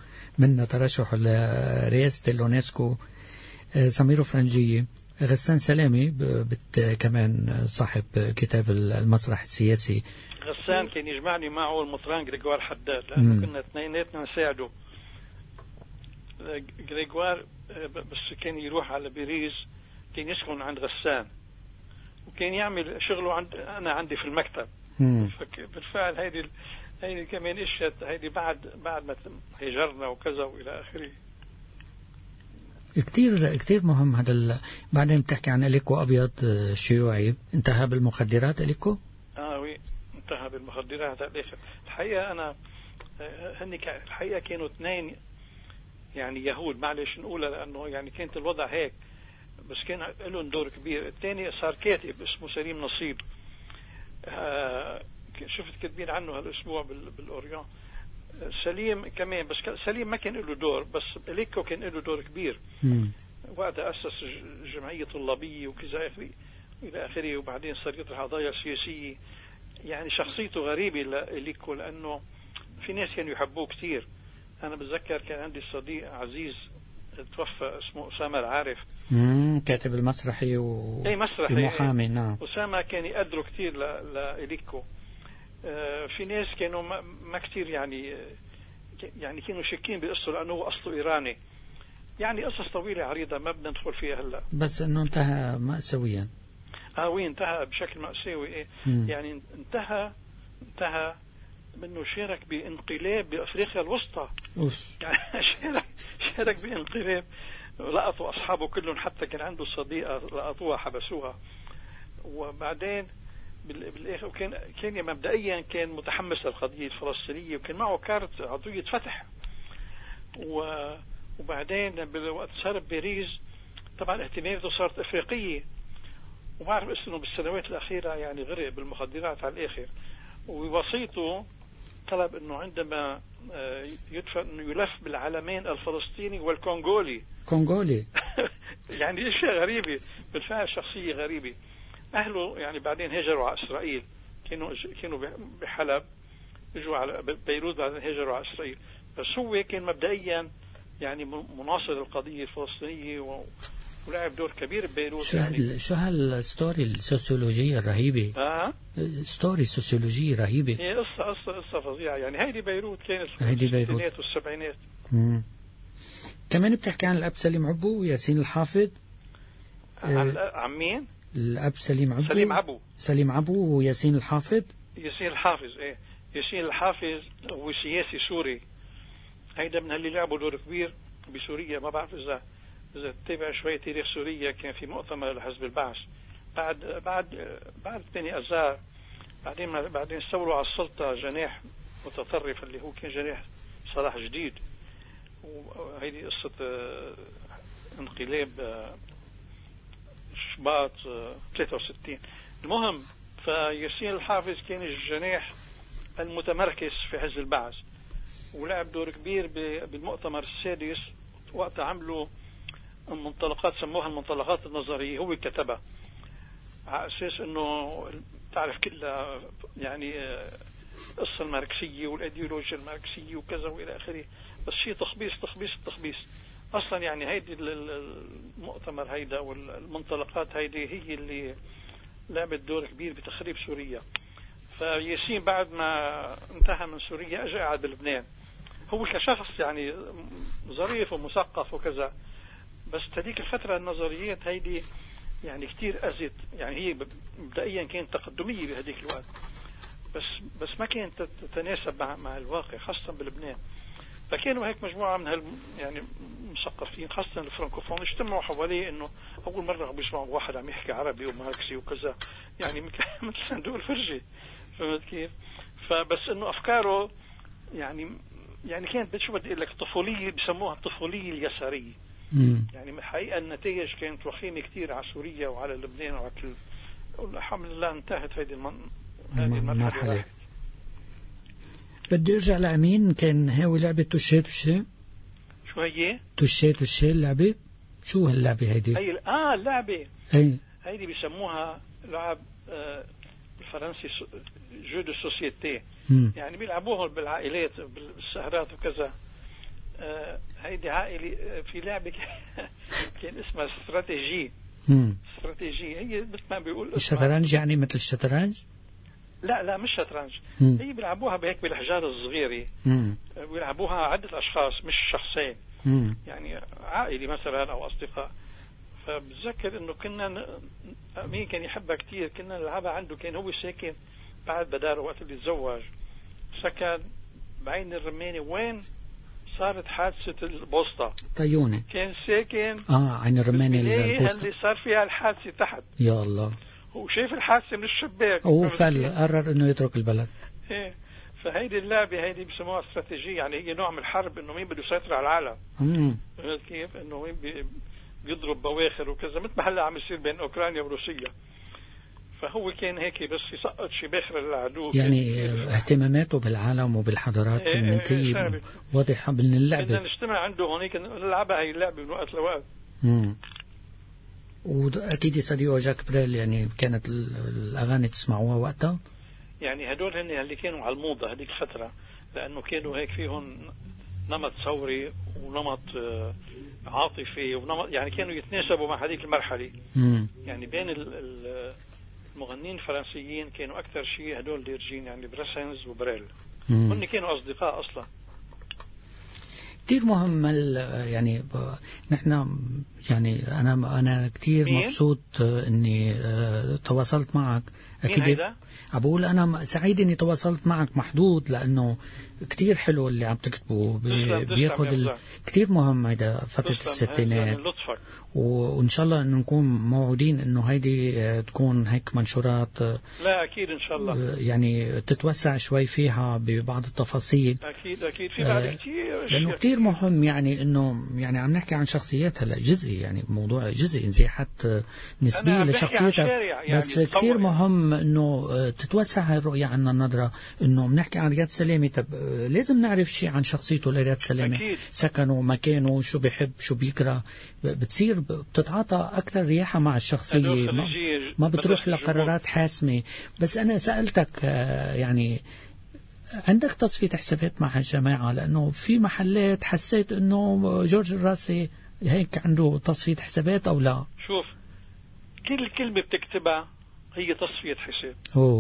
لرئاسة اليونسكو، سميرو فرنجية، غسان سلامي كمان صاحب كتاب المسرح السياسي. غسان كان يجمعني معه المطران غريغوار حداد، لأنه كنا اثنيناتنا نساعده. غريغوار بس كان يروح على باريس كان يسكن عند غسان، وكان يعمل شغله أنا عندي في المكتب. بالفعل هيدي كمان اشياء هيدي بعد ما هجرنا وكذا وإلى آخره. كتير مهم هذا. بعدين بتحكي عن إليكو أبيض شيوعي انتهى بالمخدرات. إليكو وي انتهى بالمخدرات الآخر. الحقيقة أنا الحقيقة كانوا 2 يعني يهود، معلش نقولها لأنه يعني كانت الوضع هيك، بس كان لهم دور كبير. الثاني صار كاتب اسمه سليم نصيب، شفت كاتبين عنه هالأسبوع بالأوريون. سليم كمان، بس سليم ما كان له دور، بس إليكو كان له دور كبير. وقتها أسس جمعية طلابية وكذا إلى آخره، وبعدين صار يطرح قضايا سياسية. يعني شخصيته غريبة لإليكو، لأنه في ناس كانوا يحبوه كثير. أنا بتذكر كان عندي صديق عزيز توفى اسمه أسامة العارف، كاتب المسرحي المحامي. نعم. أسامة كان يقدره كثير لإليكو. في ناس كانوا ما كثير يعني كانوا شاكين بقصته، لأنه هو أصله إيراني. يعني قصص طويلة عريضة ما بدنا ندخل فيها هلا، بس إنه انتهى مأساويا. انتهى بشكل مأساوي. إيه يعني انتهى منه شارك بانقلاب بأفريقيا الوسطى. يعني شارك بانقلاب، لقطوا أصحابه كلهم، حتى كان عنده صديقة لقطوها حبسوها. وبعدين بالآخر كان مبدئيا كان متحمس للقضية الفلسطينية، وكان معه كارت عضوية فتح. وبعدين وقت صار بباريس طبعا اهتماماته صارت أفريقية، وبعرف انه بالسنوات الأخيرة يعني غرق بالمخدرات على الآخر. ووصيته طلب انه عندما يدفع انه يلف بالعلمين الفلسطيني والكونغولي. يعني اشياء غريبة بالفعل، شخصية غريبة. اهله يعني بعدين هجروا على اسرائيل، كانوا بحلب، اجوا على بيروت، بعدين هجروا على اسرائيل. بس هو كان مبدئيا يعني مناصر القضية الفلسطينية ولعب دور كبير ببيروت. شو هالستوري السوسيولوجية الرهيبة؟ ستوري سوسيولوجية رهيبة. هي قصة فظيعة. يعني هيدي بيروت كانت في الستينات والسبعينات. كمان بتحكي عن الأب سليم عبو وياسين الحافظ. عن مين؟ الأب سليم عبو. سليم عبو وياسين الحافظ. ياسين الحافظ ياسين الحافظ هو سياسي سوري. هيدا من اللي لعبوا دور كبير بسوريا. ما بعرف إذا تتابع شوية تاريخ سوريا، كان في مؤتمر لحزب البعث بعد 2 آذار. بعدين استولوا على السلطة جناح متطرف اللي هو كان جناح صلاح جديد. وهيدي قصة انقلاب شباط 63. المهم، فياسين الحافظ كان الجناح المتمركز في حزب البعث، ولعب دور كبير بالمؤتمر السادس وقت عملوا المنطلقات، سموها المنطلقات النظرية. هو كتبها على أساس أنه تعرف كلها يعني القصة الماركسية والأيديولوجيا الماركسية وكذا وإلى آخره. بس شيء تخبيص أصلا. يعني هيدي المؤتمر هيدا والمنطلقات هيدي هي اللي لعبت دور كبير بتخريب سوريا. فياسين بعد ما انتهى من سوريا أجا قاعد بلبنان. هو كشخص يعني ظريف ومثقف وكذا، بس تلك الفترة النظريات هيدي يعني كتير أزت. يعني هي مبدئيا كانت تقدمية بهديك الوقت، بس ما كانت تتناسب مع الواقع، خاصة بلبنان. فكانوا هيك مجموعة من يعني مثقفين، خاصة الفرنكوفون، اجتمعوا حواليه انه اول مرة بيسمعوا واحد عم يحكي عربي وماركسي وكذا، يعني مثل صندوق الفرجة، فهمت كيف؟ فبس انه افكاره يعني كانت شو بدي اقول لك طفولية، بسموها الطفولية اليسارية. يعني الحقيقة النتائج كانت وخيمة كتير على سوريا وعلى لبنان وعلى كل. الحمد لله انتهت هذه المرحلة. بدي ارجع لأمين. كان هاوي لعبة توشي. شو هي؟ توشي اللعبة. شو هاللعبة هيدي؟ اللعبة هيدي بيسموها لعب الفرنسي جو دو سوسيتي. يعني بيلعبوها بالعائلات بالسهرات وكذا. هيدي عائلة. في لعبة كان اسمها استراتيجي. هي مثل ما بيقول الشطرنج، يعني مثل الشطرنج. لا مش شطرنج. هي بيلعبوها بهيك بالأحجار الصغيرة. بيلعبوها عدة أشخاص مش شخصين. يعني عائلة مثلا أو أصدقاء. فبتذكر إنه كنا مين كان يحبها كتير، كنا نلعبها عنده. كان هو ساكن بعد بداره وقت اللي تزوج، سكن بعين الرمانة وين صارت حادثة البوسطة. طيونة كان ساكن عين الرمانة البوسطة اللي صار فيها الحادثة تحت. يا الله. وشايف الحادثة من الشباك. هو قرر انه يترك البلد. فهيدي اللعبة هيدي بسموها استراتيجية. يعني هي نوع من الحرب، انه مين بده يسيطر على العالم. فهمت كيف؟ انه مين بيضرب بواخر وكذا، مثل ما هلا عم يصير بين اوكرانيا وروسيا. فهو كان هيك بس يسقط شي باخر للعدو. يعني اهتماماته بالعالم وبالحضارات المنتهية واضحة من اللعبة. بدنا نجتمع عنده هونيك نلعبها هي اللعبة من وقت لوقت. وأكيد صديقه جاك بريل، يعني كانت الأغاني تسمعوها وقتها. يعني هدول هن اللي كانوا على الموضة هذيك الفترة، لأنه كانوا هيك فيهم نمط ثوري ونمط عاطفي ونمط، يعني كانوا يتناسبوا مع هذيك المرحلة. يعني بين المغنين الفرنسيين كانوا أكثر شيء هدول ديرجين، يعني براسنز وبريل. هن كانوا أصدقاء أصلا. كتير مهم يعني نحن يعني أنا كتير مبسوط إني تواصلت معك. أكيد أقول أنا سعيد إني تواصلت معك محدود، لأنه كتير حلو اللي عم تكتبه، بياخد كتير مهم هيدا فترة الستينات، وإن شاء الله إنه نكون موعودين إنه هيدي تكون هيك منشورات. لا أكيد إن شاء الله يعني تتوسع شوي فيها ببعض التفاصيل. أكيد في بعد كتير، لأنه كتير مهم يعني إنه يعني عم نحكي عن شخصيات هلا جزئي، يعني موضوع جزئي انزياحات نسبية لشخصيتها، يعني بس كتير مهم إنه تتوسع الرؤية عنا النظرة. إنه بنحكي عن رياض سلامة، طب لازم نعرف شيء عن شخصيته لرياض سلامة، سكنه، مكانه، شو بيحب، شو بيكره، بتصير بتتعاطى أكثر رياحة مع الشخصية، ما بتروح لقرارات حاسمة. بس أنا سألتك يعني عندك تصفية حسابات مع هالجماعة؟ لأنه في محلات حسيت أنه جورج الراسي هيك عنده تصفية حسابات أو لا؟ شوف، كل كلمة بتكتبها هي تصفية حساب.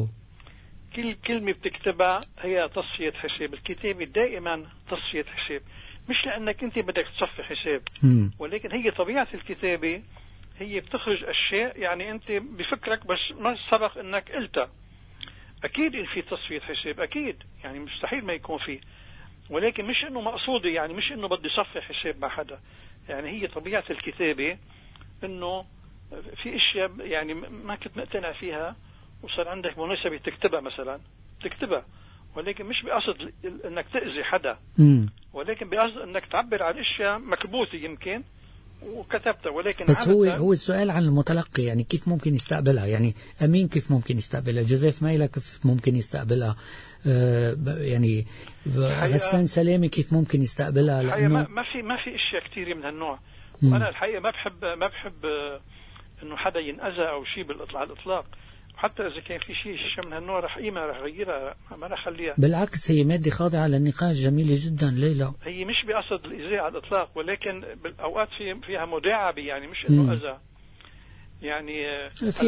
كل كلمة بتكتبها هي تصفية حساب. الكتابة دائما تصفية حساب، مش لأنك أنت بدك تصفي حساب، ولكن هي طبيعة الكتابة، هي بتخرج أشياء يعني أنت بفكرك بس ما سبق أنك قلتها. أكيد إن في تصفية حساب، أكيد يعني مستحيل ما يكون فيه، ولكن مش إنه مقصودي، يعني مش إنه بدي صفي حساب مع حدا. يعني هي طبيعة الكتابة إنه في أشياء يعني ما كنت مقتنع فيها وصار عندك مناسبة تكتبها، مثلا تكتبها، ولكن مش بقصد إنك تأذي حدا، ولكن بقصد إنك تعبر عن أشياء مكبوتة يمكن وكتبتها. ولكن بس هو السؤال عن المتلقي، يعني كيف ممكن يستقبلها؟ يعني أمين كيف ممكن يستقبلها؟ جوزيف مايلا كيف ممكن يستقبلها؟ يعني غسان سلامة كيف ممكن يستقبلها؟ لأنه ما في أشياء كتير من هالنوع. وأنا الحقيقة ما بحب إنه حدا ينأذى أو شيء على الإطلاق. حتى إذا كان في شيء من هالنوع رح أغيرها، ما رح أخليها. بالعكس، هي مادة خاضعة للنقاش، جميلة جدا. ليلى هي مش بقصد الإزاء على الإطلاق، ولكن بالأوقات فيها مداعبة، يعني مش إنه أذى، يعني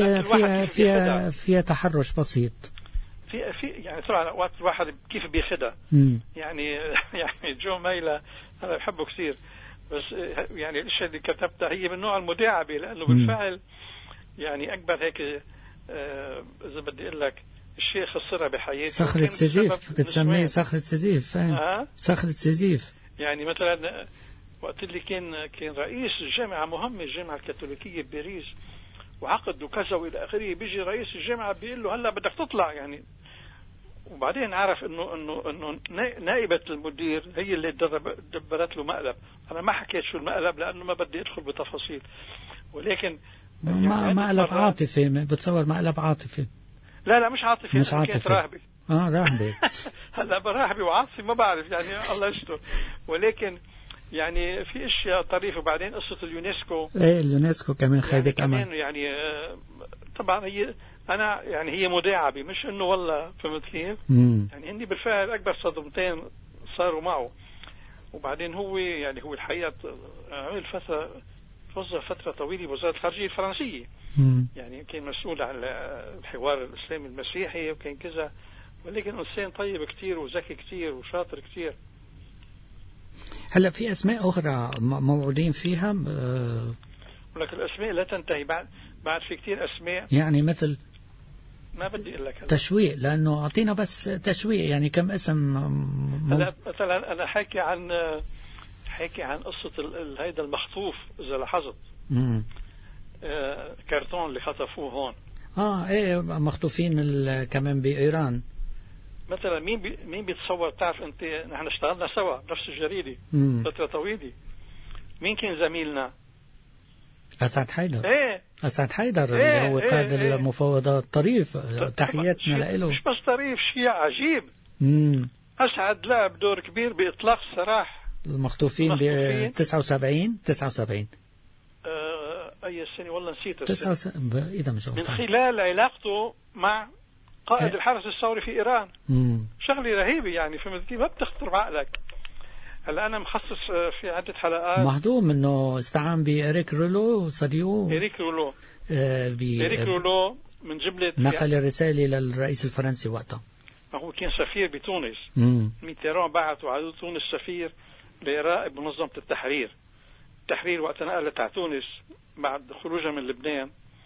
فيها تحرش بسيط. في يعني طبعا أوقات الواحد كيف بياخدها. يعني جو مايلا أنا بحبه كثير، بس يعني الأشياء اللي كتبتها هي من نوع المداعبة، لأنه بالفعل يعني أكبر هيك إذا بدي أقول لك الشيء خسرها بحياته. صخرة سيزيف بتسميه، صخرة سيزيف، صخرة سيزيف. يعني مثلا وقت اللي كان رئيس الجامعة مهمة، الجامعة الكاثوليكية بباريس، وعقد وكذا وإلى آخره، بيجي رئيس الجامعة بيقول له هلا بدك تطلع يعني. وبعدين عرف إنه نائبة المدير هي اللي دبرت له مقلب. أنا ما حكيت شو المقلب لأنه ما بدي أدخل بتفاصيل، ولكن مقلب عاطفي، بتصور مقلب عاطفي. لا مش عاطفي، مش عاطفي، راهبي. راهبي. هلا براهبي وعاطفي ما بعرف، يعني الله يستر. ولكن يعني في اشياء طريفه. وبعدين قصه اليونسكو، اليونسكو كمان خيبه يعني امل. يعني طبعا هي انا يعني هي مداعبه، مش انه والله فهمت كيف. يعني هني بالفعل اكبر صدمتين صاروا معه. وبعدين هو الحقيقه عمل توظف فترة طويلة بوزارة الخارجية الفرنسية. يعني كان مسؤول عن الحوار الإسلامي المسيحي وكان كذا، ولكن إنسان طيب كتير وذكي كتير وشاطر كتير. هلا في أسماء أخرى موعودين فيها، ولكن الأسماء لا تنتهي. بعد في كتير أسماء، يعني مثل ما بدي أقول لك تشويق، لأنه أعطينا بس تشويق، يعني كم اسم. هلا مثلا أنا حاكي عن قصة هيدا المخطوف إذا لاحظت. كرتون اللي خطفوه هون. ايه مخطوفين كمان بإيران. مثلا مين بيتصور؟ تعرف أنت نحن اشتغلنا سوا بنفس الجريدة فترة طويلة. مين كان زميلنا؟ أسعد حيدر. أسعد حيدر اللي هو قائد المفاوضات. طريف، تحياتنا له. مش بس طريف، شيء عجيب. أسعد لعب دور كبير بإطلاق سراح المخطوفين ب 79 أي سنة والله نسيت. إذا مش من خلال علاقته مع قائد الحرس الثوري في إيران. شغلة رهيبة، يعني فهمت كيف؟ ما بتخطر بعقلك. هلا أنا مخصص في عدة حلقات. مهضوم إنه استعان بإريك رولو صديقه. إريك رولو من جبلة نقل الرسالة للرئيس الفرنسي وقتها. هو كان سفير بتونس. ميتيران بعثوا على تونس سفير ليراقب منظمة التحرير وقت نقلت على تونس بعد خروجها من لبنان،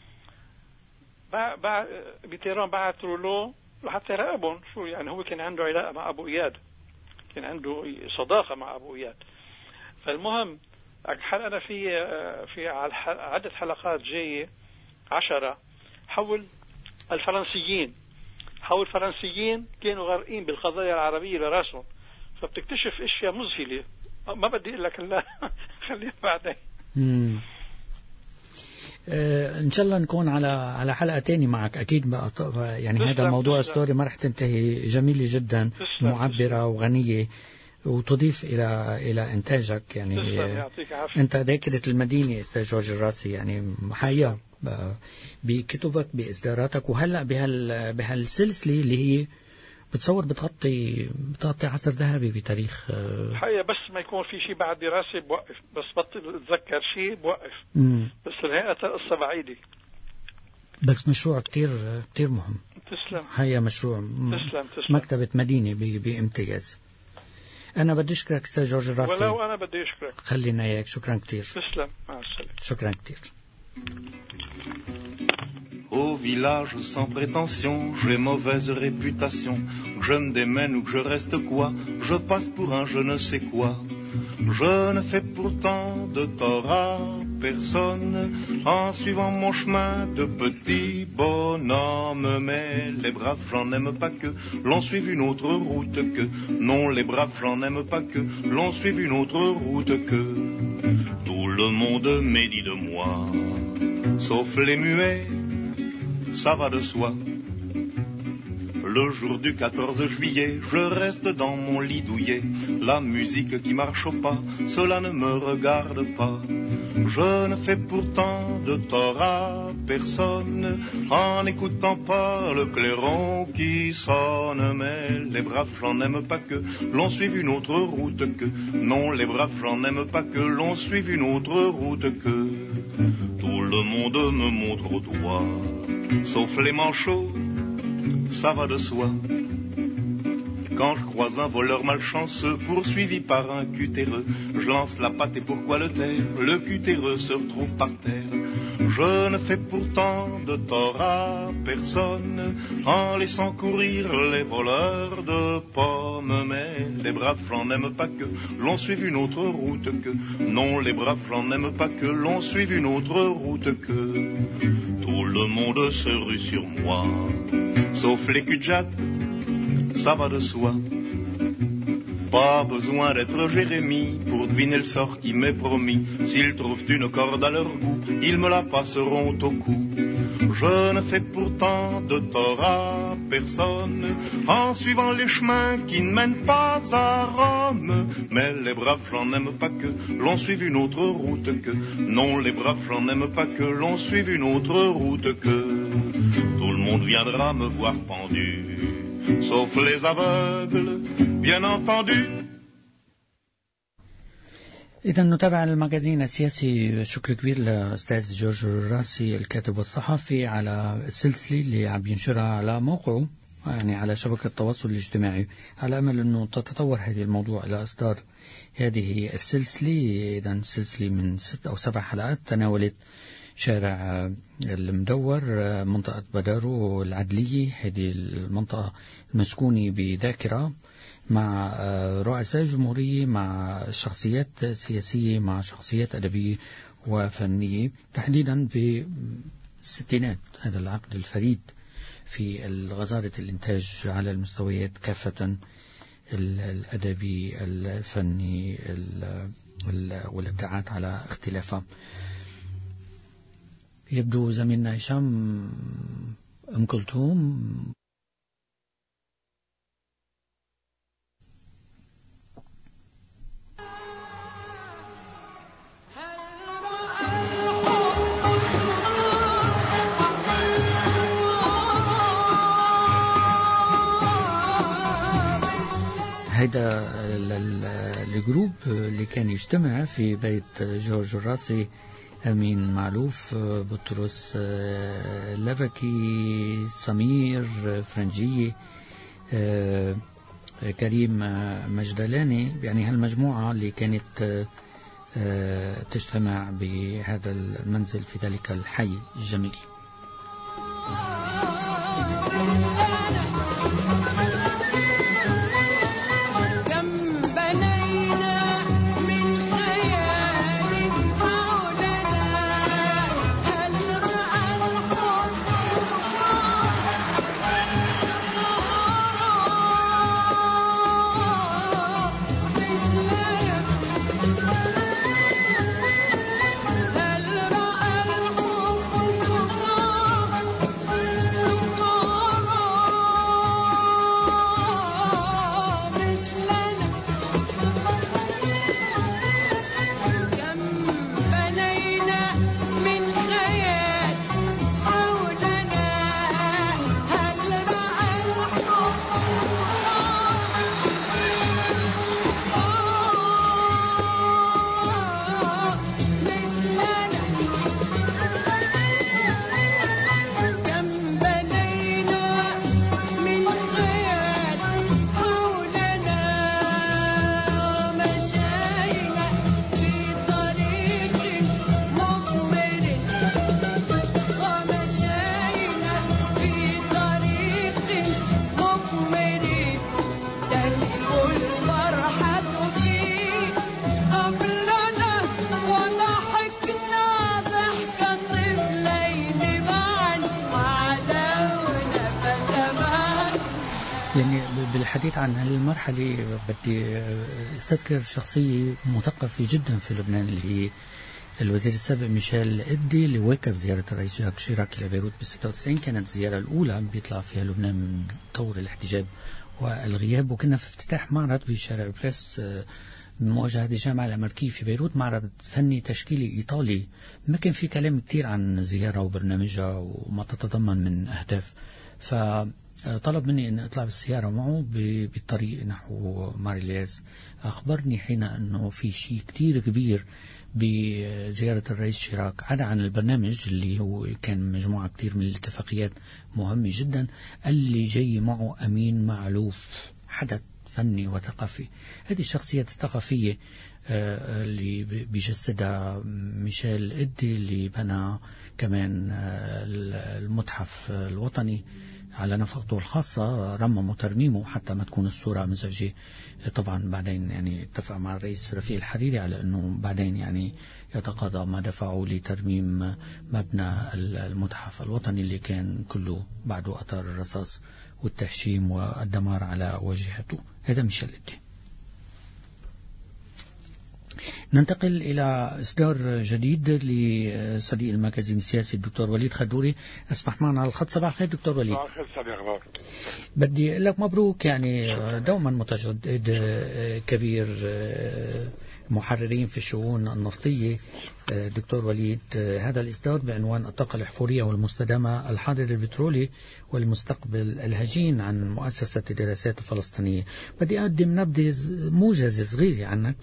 بتيران بعثوا له لحتى يراقبهم. شو يعني؟ هو كان عنده علاقة مع أبو إياد، كان عنده صداقة مع أبو إياد. فالمهم أنا في عدة حلقات جاية 10 حول الفرنسيين كانوا غارقين بالقضايا العربية لراسهم، فبتكتشف اشياء مذهلة ما بدي اقول لك لا خليها بعدين. ان شاء الله نكون على حلقة تاني معك اكيد بقى. يعني هذا الموضوع ستوري ما رح تنتهي، جميلة جدا، معبرة وغنية، وتضيف الى انتاجك. يعني انت ذاكرة المدينة استاذ جورج الراسي، يعني حقيقة بكتبك باصداراتك، وهلا بهالسلسلة اللي هي بتصور بتغطي عصر ذهبي بتاريخ حقيقة. بس ما يكون في شيء بعد دراسة بوقف، بس بطل اتذكر شيء بوقف. بس الحقيقة القصة بعيدة، بس مشروع كتير مهم. تسلم. حقيقة مشروع تسلم. مكتبة مدينة بامتياز. أنا بدي أشكرك أستاذ جورج الراسي. ولو أنا بدي أشكرك. خلينا إياك. شكرا كتير. تسلم. مع السلامة. شكرا كتير. Au village sans prétention, j'ai mauvaise réputation. Que je me démène ou que je reste quoi, je passe pour un je ne sais quoi. Je ne fais pourtant de tort à personne en suivant mon chemin de petit bonhomme. Mais les braves, j'en aime pas que l'on suive une autre route que. Non, les braves, j'en aime pas que l'on suive une autre route que. Tout le monde médit de moi, sauf les muets, ça va de soi. Le jour du 14 juillet, je reste dans mon lit douillet. La musique qui marche au pas, cela ne me regarde pas. Je ne fais pourtant de tort à personne en n'écoutant pas le clairon qui sonne. Mais les braves, j'en aime pas que l'on suive une autre route que. Non, les braves, j'en aime pas que l'on suive une autre route que. Tout le monde me montre au doigt, sauf les manchots, ça va de soi. Quand je croise un voleur malchanceux poursuivi par un cutéreux, je lance la patte et pourquoi le taire? Le cutéreux se retrouve par terre. Je ne fais pourtant de tort à personne en laissant courir les voleurs de pommes. Mais les braves, j'en aime pas que l'on suive une autre route que. Non, les braves, j'en aime pas que l'on suive une autre route que. Tout le monde se rue sur moi, sauf les cul-de-jatte, ça va de soi. Pas besoin d'être Jérémie pour deviner le sort qui m'est promis. S'ils trouvent une corde à leur goût, ils me la passeront au cou. Je ne fais pourtant de tort à personne en suivant les chemins qui ne mènent pas à Rome. Mais les braves, j'en aime pas que l'on suive une autre route que. Non, les braves, j'en aime pas que l'on suive une autre route que. Tout le monde viendra me voir pendu, sauf les aveugles, bien entendu. إذا نتابع المجازين السياسي. شكر كبير لأستاذ جورج الراسي الكاتب والصحفي على السلسلة اللي عم ينشرها على موقعه، يعني على شبكة التواصل الاجتماعي، على أمل أنه تتطور هذه الموضوع إلى إصدار هذه السلسلة. إذا سلسلة من 6 أو 7 حلقات تناولت شارع المدور، منطقة بدارو العدلية، هذه المنطقة المسكونة بذاكرة، مع رؤساء جمهورية، مع شخصيات سياسية، مع شخصيات أدبية وفنية، تحديدا بالستينات. هذا العقد الفريد في غزارة الإنتاج على المستويات كافة، الأدبي، الفني، والإبداعات على اختلافها. يبدو زميلنا هشام أم كلثوم هيدا الجروب اللي كان يجتمع في بيت جورج الراسي، أمين معلوف، بطرس لافكي، سمير فرنجية، كريم مجدلاني، يعني هالمجموعة اللي كانت تجتمع بهذا المنزل في ذلك الحي الجميل. بالحديث عن هالمرحلة بدي استذكر شخصية مثقفة جدا في لبنان اللي هي الوزير السابق ميشيل إدي، اللي واكب زيارة الرئيس جاك شيراك إلى بيروت ب96. كانت الزيارة الأولى بيطلع فيها لبنان من طور الاحتجاب والغياب، وكنا في افتتاح معرض بشارع بليس بمواجهة الجامعة الأمريكية في بيروت، معرض فني تشكيلي إيطالي. ما كان في كلام كتير عن الزيارة وبرنامجها وما تتضمن من أهداف، فطلب مني أن أطلع بالسيارة معه بالطريق نحو ماريليز. أخبرني حين أنه في شيء كتير كبير بزيارة الرئيس شيراك، عدا عن البرنامج اللي هو كان مجموعة كتير من الاتفاقيات مهمة جدا، اللي جاي معه أمين معلوف، حدث فني وثقافي. هذه الشخصيات الثقافية اللي بيجسدها ميشيل إدي، اللي بنى كمان المتحف الوطني على نفقته الخاصة، رممه ترميمه حتى ما تكون الصورة مزعجة. طبعا بعدين يعني اتفق مع الرئيس رفيق الحريري على أنه بعدين يعني يتقاضى ما دفعوا لترميم مبنى المتحف الوطني اللي كان كله بعده أثار الرصاص والتهشيم والدمار على واجهته. هذا ميشيل إدي. ننتقل إلى إصدار جديد لصديق الماجازين السياسي الدكتور وليد خدوري. أصبح معنا على الخط. صباح الخير دكتور وليد. صباح الخير صديق. بدي أقول لك مبروك، يعني دوما متجدد كبير محررين في الشؤون النفطية دكتور وليد. هذا الإصدار بعنوان الطاقة الأحفورية والمستدامة، الحاضر البترولي والمستقبل الهجين، عن مؤسسة الدراسات الفلسطينية. بدي أقدم نبذة موجز صغير عنك.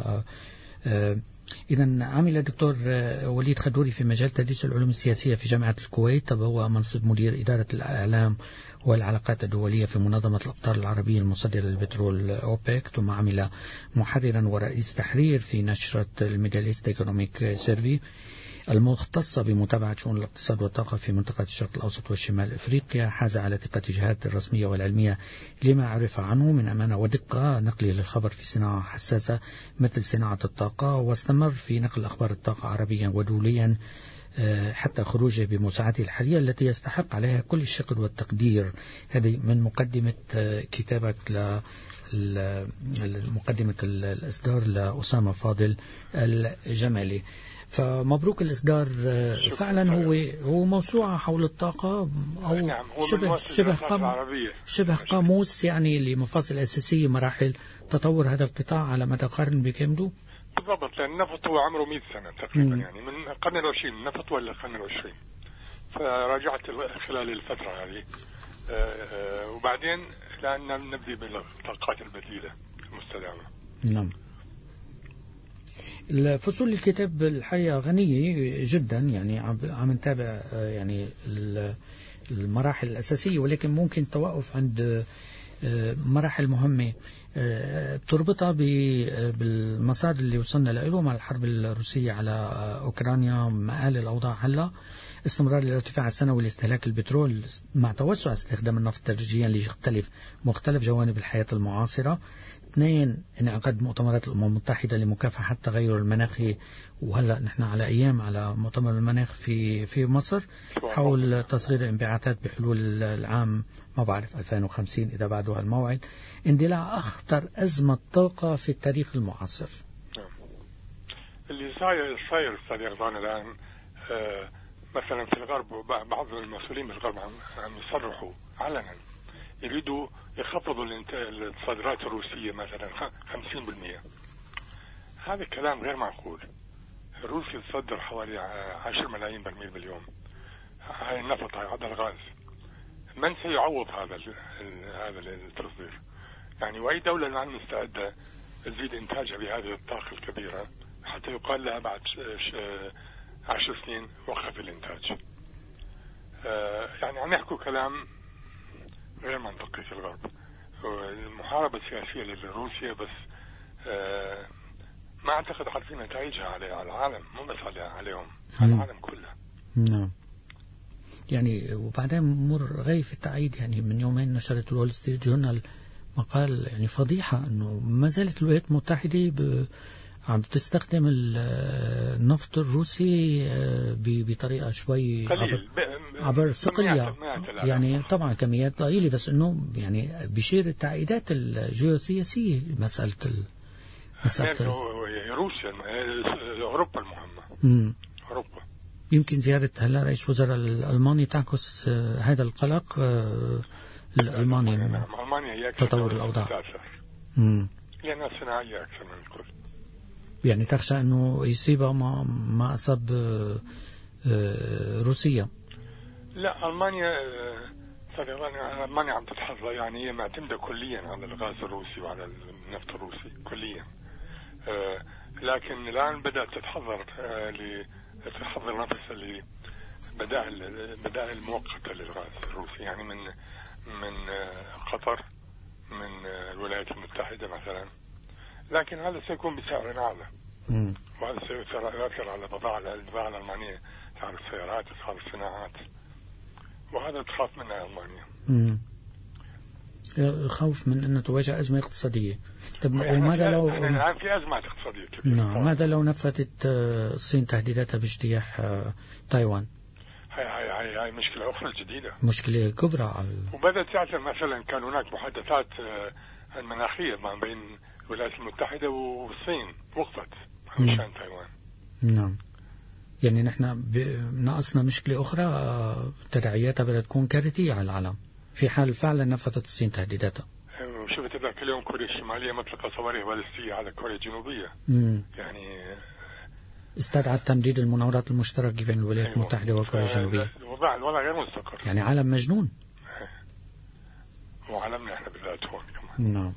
إذا عمل الدكتور وليد خدوري في مجال تدريس العلوم السياسية في جامعة الكويت، تبوأ منصب مدير إدارة الإعلام والعلاقات الدولية في منظمة الأقطار العربية المصدرة للبترول أوبك، ثم عمل محررا ورئيس تحرير في نشرة الميدل إيست إيكونوميك سيرفي المختصة بمتابعة شؤون الاقتصاد والطاقة في منطقة الشرق الأوسط وشمال إفريقيا. حاز على ثقة الجهات الرسمية والعلمية لما عرف عنه من أمانة ودقة نقله للخبر في صناعة حساسة مثل صناعة الطاقة، واستمر في نقل أخبار الطاقة عربيا ودوليا حتى خروجه بمساعدته الحالية التي يستحق عليها كل الشكر والتقدير. هذه من مقدمة كتابة مقدمة الإصدار لأسامة فاضل الجمالي. فمبروك الإصدار. فعلا هو موسوعة حول الطاقة، أو شبه قاموس يعني لمفاصل أساسية مراحل تطور هذا القطاع على مدى قرن بكامله. بالضبط، لأن النفط هو عمره 100 سنة تقريبا، يعني من القرن العشرين النفط ولا القرن العشرين. فراجعت خلال الفترة هذه وبعدين لأن نبدأ بالطاقات البديلة المستدامة. نعم. الفصول الكتاب الحقيقة غنية جدا، يعني عم نتابع يعني المراحل الأساسية، ولكن ممكن التوقف عند مراحل مهمة بتربطها بالمصادر اللي وصلنا له مع الحرب الروسية على أوكرانيا، مآل الأوضاع هلا، استمرار الارتفاع السنوي لاستهلاك البترول مع توسع استخدام النفط تدريجيا ليختلف مختلف جوانب الحياة المعاصرة. 2 انعقاد مؤتمرات الأمم المتحدة لمكافحة التغير المناخي، وهلا نحن على أيام على مؤتمر المناخ في مصر حول تصغير الانبعاثات بحلول العام ما بعرف 2050 إذا بعده الموعد. اندلاع أخطر أزمة طاقة في التاريخ المعاصر. اللي صاير أستاذ يرضان الآن مثلا في الغرب، بعض المسؤولين بالغرب عم يصرحوا علنا يريدوا يخفضوا الصادرات الروسية مثلا 50%. هذا الكلام غير معقول. روسيا تصدر حوالي 10 ملايين برميل باليوم، هاي النفط، هذا الغاز. من سيعوض هذا التصدير؟ يعني وأي دولة الآن مستعدة تزيد إنتاجها بهذه الطاقة الكبيرة حتى يقال لها بعد 10 سنين وقف الإنتاج؟ يعني عم يحكوا كلام غير منطقي في الغرب. المحاربة السياسية لروسيا بس ما أعتقد عارفين نتائجها على العالم، مو بس عليهم، على العالم كله. نعم. يعني وبعدين مر غير في التعيد، يعني من يومين نشرت الول ستريت جورنال مقال يعني فضيحة انه ما زالت الولايات المتحدة عم تستخدم النفط الروسي بطريقة شوي عبر صقلية، يعني طبعا كميات ضئيلة، بس انه يعني بيشير التعقيدات الجيوسياسية مسألة روسيا، اوروبا المهمة. اوروبا يمكن زيارة هلا رئيس وزراء الألماني تعكس هذا القلق الألماني. ألمانيا هي تطور الأوضاع، لأنها صناعية أكثر من الكل. يعني تخشى أنه يصيبها ما أصاب روسيا. لا، ألمانيا عم تتحظى، يعني هي معتمدة كليا على الغاز الروسي وعلى النفط الروسي كليا، لكن الآن بدأت تتحضر نفسها لبدائل مؤقتة للغاز الروسي، يعني من قطر، من الولايات المتحدة مثلا، لكن هذا سيكون بسعر أعلى، وهذا سيؤثر على البضاعة الألمانية، سعر السيارات وسعر الصناعات، وهذا تخاف منها ألمانيا. خوف من أن تواجه أزمة اقتصادية. طب وماذا لو الآن في أزمة اقتصادية كبيرة؟ نعم، ماذا لو نفذت الصين تهديداتها باجتياح تايوان؟ هاي مشكلة أخرى جديدة، مشكلة كبرى. وبدأت تعتبر مثلا كان هناك محادثات المناخية ما بين الولايات المتحدة والصين، وقفت مشان تايوان. نعم، يعني نحن ناقصنا مشكلة أخرى تداعياتها بدها تكون كارثية على العالم في حال فعلا نفذت الصين تهديداتها. شفت ذاك اليوم كوريا الشمالية مطلقة صواريخ باليستية على كوريا الجنوبية. يعني استدعت تمديد المناورات المشتركة بين الولايات المتحدة وكوريا الجنوبية. الوضع غير مستقر، يعني عالم مجنون، وعالمنا احنا بالذات هون كمان. نعم.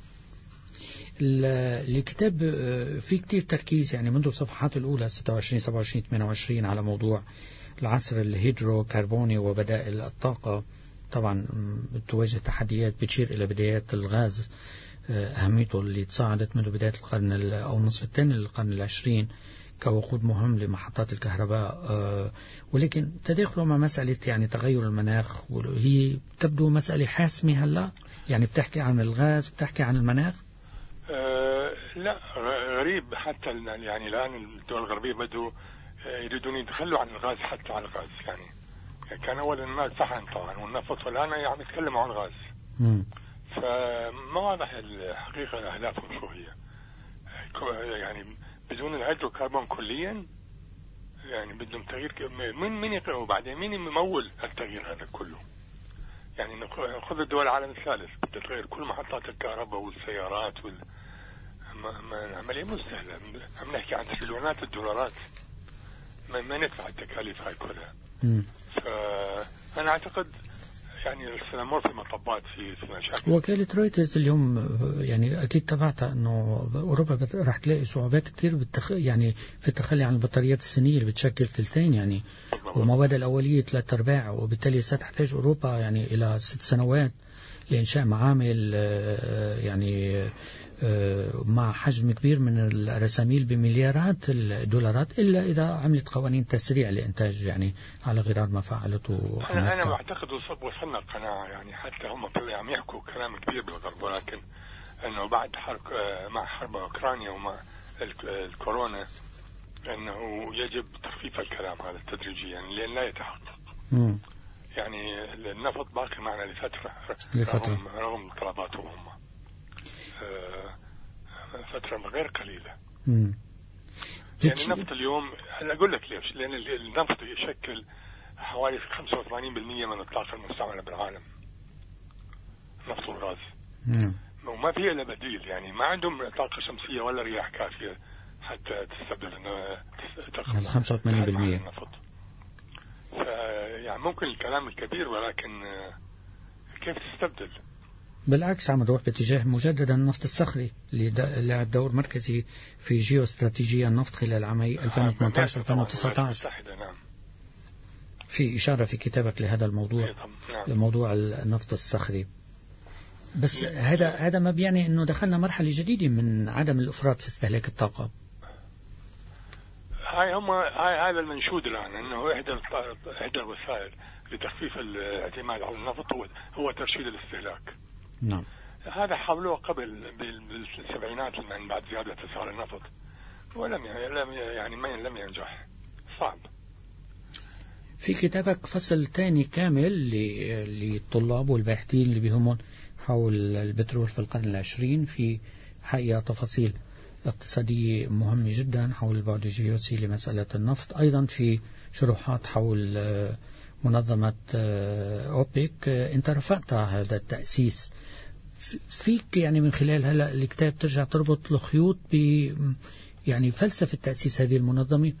الكتاب في كتير تركيز يعني منذ الصفحات الأولى 26 27 28 على موضوع العصر الهيدروكربوني وبدائل الطاقة. طبعا تواجه تحديات بتشير إلى بدايات الغاز، أهميته اللي تصاعدت منذ بداية القرن أو النصف الثاني للقرن العشرين كوقود مهم لمحطات الكهرباء، ولكن تداخله مع مسألة يعني تغير المناخ، وهي تبدو مسألة حاسمة هلا، يعني بتحكي عن الغاز بتحكي عن المناخ. لا، غريب حتى يعني الآن الدول الغربية بدوا يريدون يتخلوا عن الغاز حتى عن الغاز، يعني كان أولا ما الفحم طبعا والنفط، والآن عم يتكلموا عن الغاز. فما واضح الحقيقة أهدافهم شو هي، يعني بدون الهيدروكربون كليا، يعني بدهم تغيير. من يقرأوا بعدين مين يمول التغيير هذا كله؟ يعني خذ الدول العالم الثالث بدها تغير كل محطات الكهرباء والسيارات عملية مستهلة، عم نحكي عن تريليونات الدولارات، ما ندفع التكاليف هاي كلها. فأنا أعتقد يعني سنمر في مطبات في مشاكل. وكالة رويترز اليوم يعني أكيد تبعتها أنه أوروبا راح تلاقي صعوبات كتير يعني في التخلي عن البطاريات الصينية اللي بتشكل ثلثين يعني ومواد الأولية 3/4، وبالتالي ستحتاج أوروبا يعني إلى 6 سنوات لإنشاء معامل يعني مع حجم كبير من الرساميل بمليارات الدولارات، إلا إذا عملت قوانين تسريع لإنتاج يعني على غرار ما فعلته أنا بعتقد وصلنا قناعة يعني، حتى هم عم يحكوا كلام كبير بالغرب، ولكن أنه بعد مع حرب أوكرانيا ومع الكورونا أنه يجب تخفيف الكلام هذا تدريجيا يعني لأن لا يتحقق. يعني النفط باقي معنا لفترة رغم طلباتهم هم فترة غير قليلة. يعني النفط اليوم أنا أقول لك ليش، لأن النفط يشكل حوالي 85% من الطاقة المستعملة بالعالم، نفط والغاز. وما في إلا بديل، يعني ما عندهم طاقة شمسية ولا رياح كافية حتى تستبدل 85% النفط. يعني ممكن الكلام الكبير، ولكن كيف تستبدل؟ بالعكس عم نروح باتجاه مجددا النفط الصخري اللي لعب دور مركزي في جيوستراتيجية النفط خلال عامي 2018-2019. نعم. في إشارة في كتابك لهذا الموضوع، لموضوع النفط الصخري. بس هذا ما بيعني أنه دخلنا مرحلة جديدة من عدم الإفراط في استهلاك الطاقة. هذا المنشود الآن أنه إحدى الوسائل لتخفيف الاعتماد على النفط هو ترشيد الاستهلاك. نعم. هذا حاولوه قبل بالسبعينات من بعد زيادة أسعار النفط، ولم لم ينجح، صعب. في كتابك فصل ثاني كامل للطلاب والباحثين اللي بيهمون حول البترول في القرن العشرين، في حقيقة تفاصيل اقتصادية مهمة جدا حول البعد الجيوسي لمسألة النفط، أيضا في شروحات حول منظمة أوبك. أنت رفعت هذا التأسيس، فيك يعني من خلال هلا الكتاب ترجع تربط الخيوط ب يعني فلسفة تأسيس هذه المنظمة؟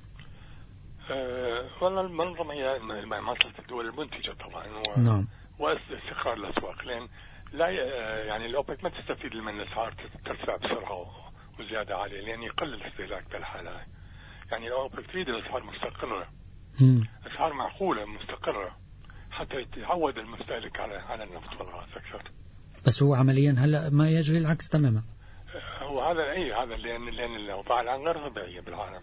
والله المنظمة هي مصلحة الدول المنتجة طبعا، نعم، واستقرار الأسواق، لأن لا يعني الأوبك ما تستفيد من الأسعار ترتفع بسرعة وزيادة عالية، لأن يقلل الاستهلاك بالحالة. يعني الأوبك تريد الأسعار مستقرة، أسعار معقولة مستقرة، حتى يتعود المستهلك على النفط والغاز أكثر. بس هو عمليا هلا ما يجري العكس تماما. هو هذا لأن الأوضاع الآن غير طبيعية بالعالم.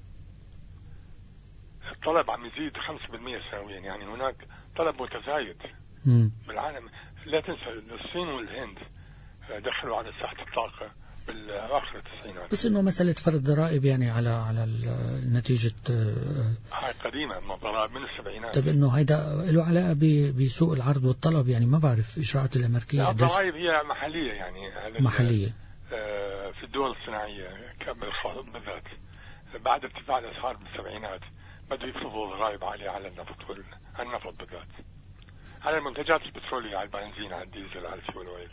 الطلب عم يزيد 5% سنويا، يعني هناك طلب متزايد بالعالم. لا تنسى الصين والهند دخلوا على ساحة الطاقة بالآخر التسعينات. بس إنه مسألة فرض ضرائب يعني على نتيجة هاي قديمة، ضرائب من السبعينات. طيب إنه هيدا له علاقة بسوق العرض والطلب، يعني ما بعرف إجراءات الأمريكية. الضرائب هي محلية، يعني محلية في الدول الصناعية بالذات. بعد ارتفاع الأسعار بالسبعينات بدأوا يفرضوا ضرائب عالية على النفط بالذات، على المنتجات البترولية، على البنزين، على الديزل، على الفيول اويل.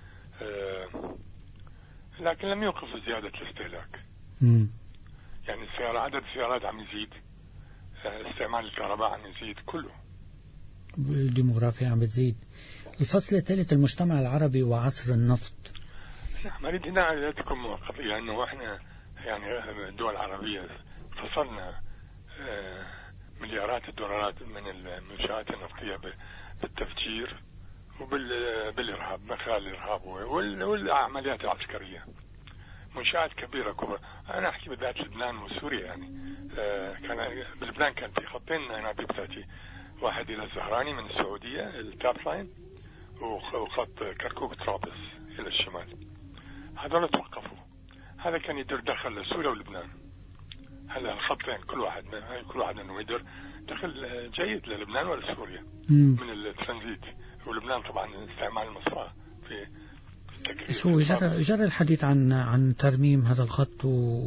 لكن لم يوقفوا زيادة الاستهلاك. يعني عدد السيارات عم يزيد، استعمال الكهرباء عم يزيد، كله الديموغرافيا عم بتزيد. الفصل الثالث، المجتمع العربي وعصر النفط. نعم، أريد هنا تكون قضية أنه إحنا يعني الدول العربية فصلنا مليارات الدولارات من المنشآت النفطية بالتفجير وبالإرهاب، من خلال الإرهاب والعمليات العسكرية. منشآت كبيرة كبرى. أنا أحكي بالذات لبنان وسوريا، يعني كان بلبنان كان في خطين أنابيب ذاتي، واحد إلى الزهراني من السعودية التاب لاين، وخط كركوك طرابلس إلى الشمال. هذول توقفوا. هذا كان يدير دخل لسوريا ولبنان. هلا الخطين كل واحد انه يدير دخل جيد للبنان ولسوريا من الترانزيت، ولبنان طبعا استعمال المصفاة في التكرير. هو جرى الحديث عن ترميم هذا الخط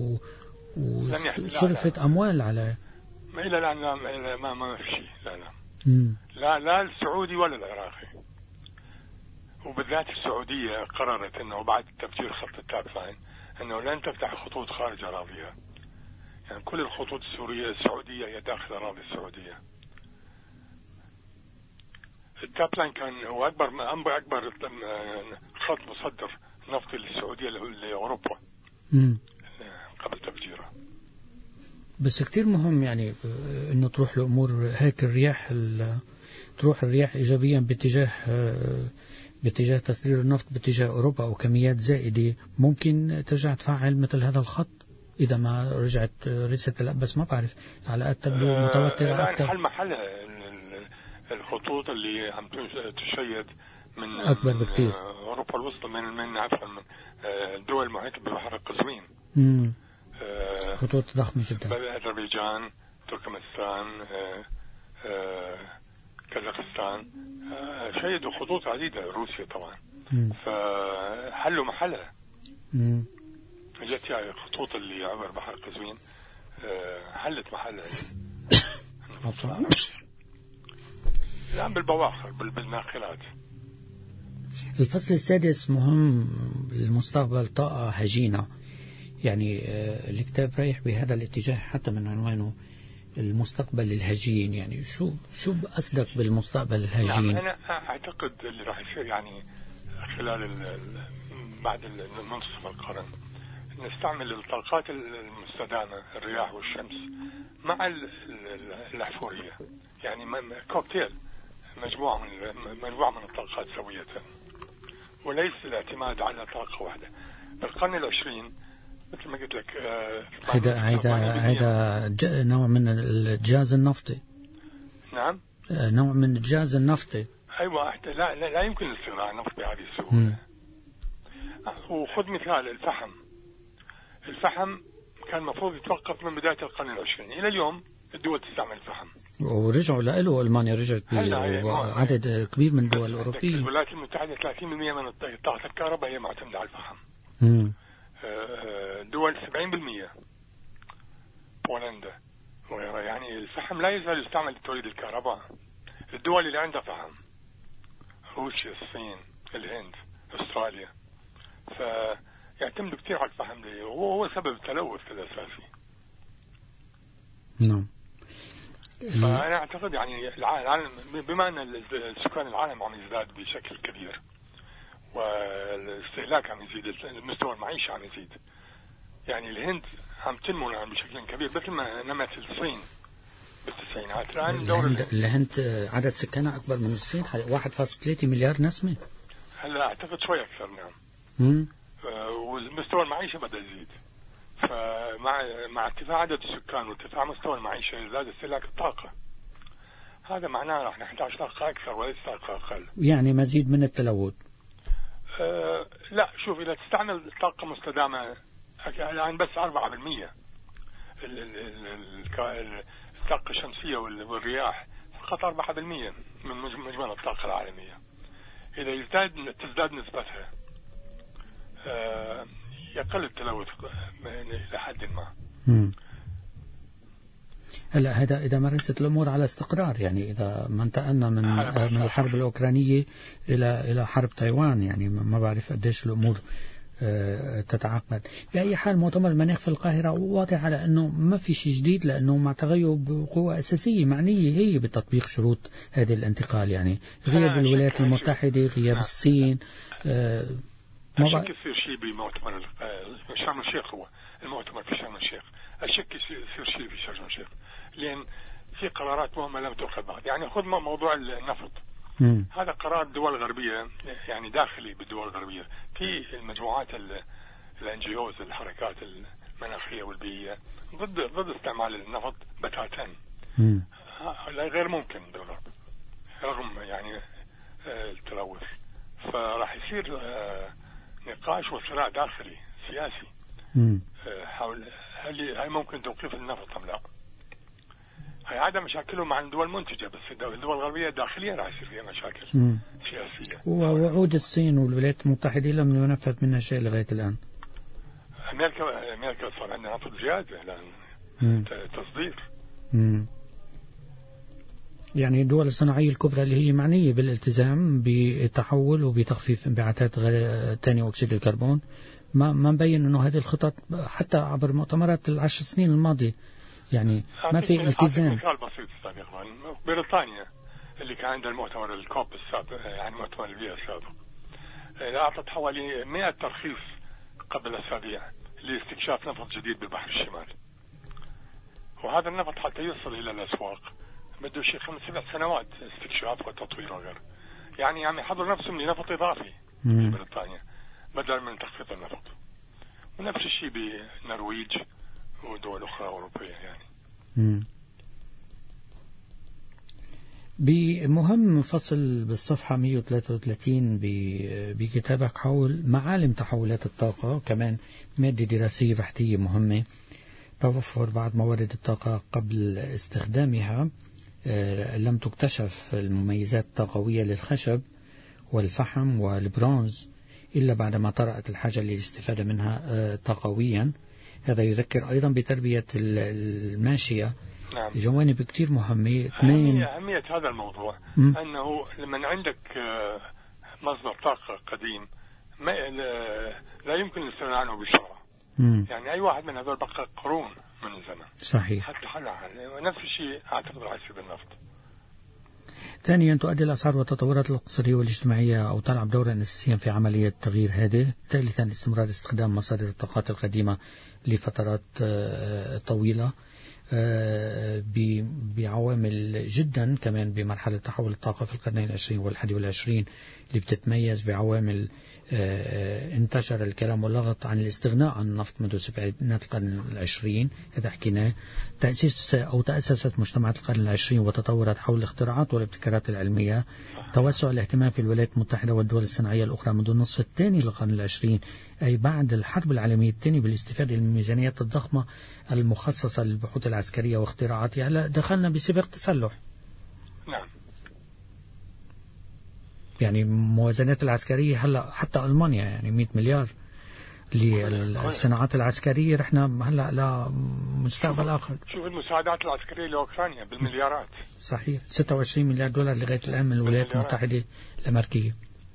وصرفت اموال على ما الى الان ما في شيء. لا السعودي ولا العراقي، وبالذات السعودية قررت انه بعد تفجير خط التاب لاين انه لن تفتح خطوط خارج اراضيها. يعني كل الخطوط السعودية هي داخل اراضي السعودية. التاب لاين كان هو اكبر خط مصدر نفطي للسعودية لاوروبا قبل تفجيره. بس كتير مهم يعني انه تروح الامور هيك، تروح الرياح ايجابيا باتجاه تصدير النفط باتجاه أوروبا أو كميات زائدة، ممكن ترجع تفعل مثل هذا الخط إذا ما رجعت رست. لا بس ما بعرف، العلاقات تبدو متوترة أكثر. حل محلها الخطوط اللي عم تشيد من أكبر بكثير أوروبا الوسطى، من عفوا من الدول المحيطة ببحر القزوين. خطوط ضخمة جدا. أذربيجان، تركمانستان، كازاخستان، شيدوا خطوط عديدة. روسيا طبعا. فحلوا محلها. جت يعني الخطوط اللي عبر بحر القزوين حلت محلها. الآن بالبواخر بالناقلات. الفصل السادس مهم المستقبل، طاقة هجينة. يعني الكتاب رايح بهذا الاتجاه حتى من عنوانه المستقبل الهجين. يعني شو قصدك بالمستقبل الهجين؟ يعني أنا أعتقد اللي راح يصير يعني خلال بعد منتصف القرن نستعمل الطاقات المستدامة، الرياح والشمس مع الأحفورية، يعني كوكتيل، مجموعة من الطاقات سوية، وليس الاعتماد على طاقة واحدة. بالقرن العشرين مثل ما قلت لك هذا نوع من الجاز النفطي. نعم، نوع من الجاز النفطي. أيوة. لا يمكن الاستغناء عن النفط بهذه السهولة. وخذ مثال الفحم كان المفروض يتوقف من بداية القرن العشرين إلى اليوم. الدول تستعمل الفحم ورجعوا له. ألمانيا رجعت وعدد كبير من الدول الأوروبية. الولايات المتحدة 30% من طاقة الكهرباء هي معتمدة على الفحم. دول 70%، بولندا. يعني الفحم لا يزال يستعمل لتوليد الكهرباء. الدول اللي عندها فحم روسيا، الصين، الهند، أستراليا، فيعتمدوا كثير على الفحم. وهو سبب التلوث الأساسي. نعم. فأنا أعتقد يعني العالم بما أن سكان العالم عم يزداد بشكل كبير والاستهلاك عم يزيد، مستوى المعيشة عم يزيد. يعني الهند عم تنمو بشكل كبير مثل ما نمت الصين بالتسعينات. الآن الهند عدد سكانها أكبر من الصين، 1.3 مليار نسمة. هلا أعتقد شوي أكثر. نعم. ومستوى المعيشة بدأ يزيد. فمع ارتفاع عدد السكان وارتفاع مستوى المعيشة يزداد استهلاك الطاقة. هذا معناه راح نحتاج طاقة أكثر وليس طاقة أقل. يعني مزيد من التلوث. لا، شوف، إذا تستعمل طاقة مستدامة الآن بس 4%. الطاقة الشمسية والرياح فقط 4% من مجمل الطاقة العالمية. إذا تزداد نسبتها يقل التلوث إلى حد ما. هلا هذا إذا مارست الأمور على استقرار، يعني إذا ما انتقلنا من الحرب الأوكرانية إلى حرب تايوان، يعني ما بعرف قديش الأمور تتعقد. بأي حال مؤتمر المناخ في القاهرة واضح على أنه ما في شيء جديد، لأنه مع تغيب قوة أساسية معنية هي بتطبيق شروط هذه الانتقال. يعني غياب الولايات المتحدة، غياب الصين. أشك يصير شيء بمؤتمر شرم الشيخ. هو المؤتمر في شرم الشيخ. أشك يصير شيء في شرم الشيخ، لأن في قرارات مهمة لم تؤخذ بعد. يعني خذ موضوع النفط. هذا قرار دول غربية، يعني داخلي بالدول الغربية في المجموعات الانجيوز، الحركات المناخية والبيئية ضد استعمال النفط بتاتا. غير ممكن بالغرب رغم يعني التلوث. فراح يصير نقاش وصراع داخلي سياسي حول هل ممكن توقيف النفط أم لا. هي عادة مشاكله مع الدول المنتجة، بس الدول الغربية الداخلية راح يصير فيها مشاكل سياسية. ووعود الصين والولايات المتحدة لم ينفذ منها شيء لغاية الآن. أمريكا صار عندها نفط زيادة لأن تصدير. يعني الدول الصناعية الكبرى اللي هي معنية بالالتزام بالتحول وبتخفيف انبعاثات ثاني أكسيد الكربون ما مبين أنه هذه الخطط حتى عبر مؤتمرات 10 سنين الماضية. يعني ما في التزام. مثال بسيط أستاذ إخوان، بريطانيا اللي كان عندها المؤتمر الكوب السابق، يعني مؤتمر البيئة السابق، أعطت حوالي 100 ترخيص قبل أسابيع لاستكشاف نفط جديد بالبحر الشمالي. وهذا النفط حتى يصل إلى الأسواق بده شيء 5-7 سنوات استكشاف وتطوير وغيره. يعني يحضروا نفسهم لنفط إضافي في بريطانيا بدلا من تخفيض النفط. ونفس الشيء بالنرويج ودول أخرى أوروبية يعني. بمهم فصل بالصفحة 133 بكتابك حول معالم تحولات الطاقة، كمان مادة دراسية بحثية مهمة، توفر بعض موارد الطاقة قبل استخدامها. لم تكتشف المميزات الطاقوية للخشب والفحم والبرونز إلا بعدما طرأت الحاجة للاستفادة منها طاقويا. هذا يذكر أيضا بتربية الماشية. نعم. جوانب كتير مهمة. أهمية هذا الموضوع أنه لما عندك مصدر طاقة قديم لا يمكن الاستغناء عنه بسرعة. يعني أي واحد من هذول بقى قرون من الزمن. صحيح. حتى نفس الشيء أعتقد راح يصير بالنفط. ثانيا، تؤدي الأسعار والتطورات الاقتصادية والاجتماعية أو تلعب دورا أساسيا في عملية تغيير هذه. ثالثا، استمرار استخدام مصادر الطاقات القديمة لفترات طويلة بعوامل جدا كمان بمرحلة تحول الطاقة في القرنين العشرين والحادي والعشرين اللي بتتميز بعوامل انتشر الكلام واللغط عن الاستغناء عن النفط منذ سبعينات القرن العشرين. هذا حكيناه. تأسست مجتمعات القرن العشرين وتطورت حول الاختراعات والابتكارات العلمية. توسع الاهتمام في الولايات المتحدة والدول الصناعية الأخرى منذ النصف الثاني للقرن العشرين، أي بعد الحرب العالمية الثانية، بالاستفادة من الميزانيات الضخمة المخصصة للبحوث العسكرية واختراعاتها. هلا دخلنا بسباق تسلح. نعم. يعني الموازنات العسكرية هلا حتى ألمانيا يعني 100 مليار للصناعات العسكرية. رحنا هلا لمستقبل آخر. شوف المساعدات العسكرية لأوكرانيا بالمليارات. صحيح. 26 مليار دولار لغاية الآن من الولايات المتحدة الأمريكية.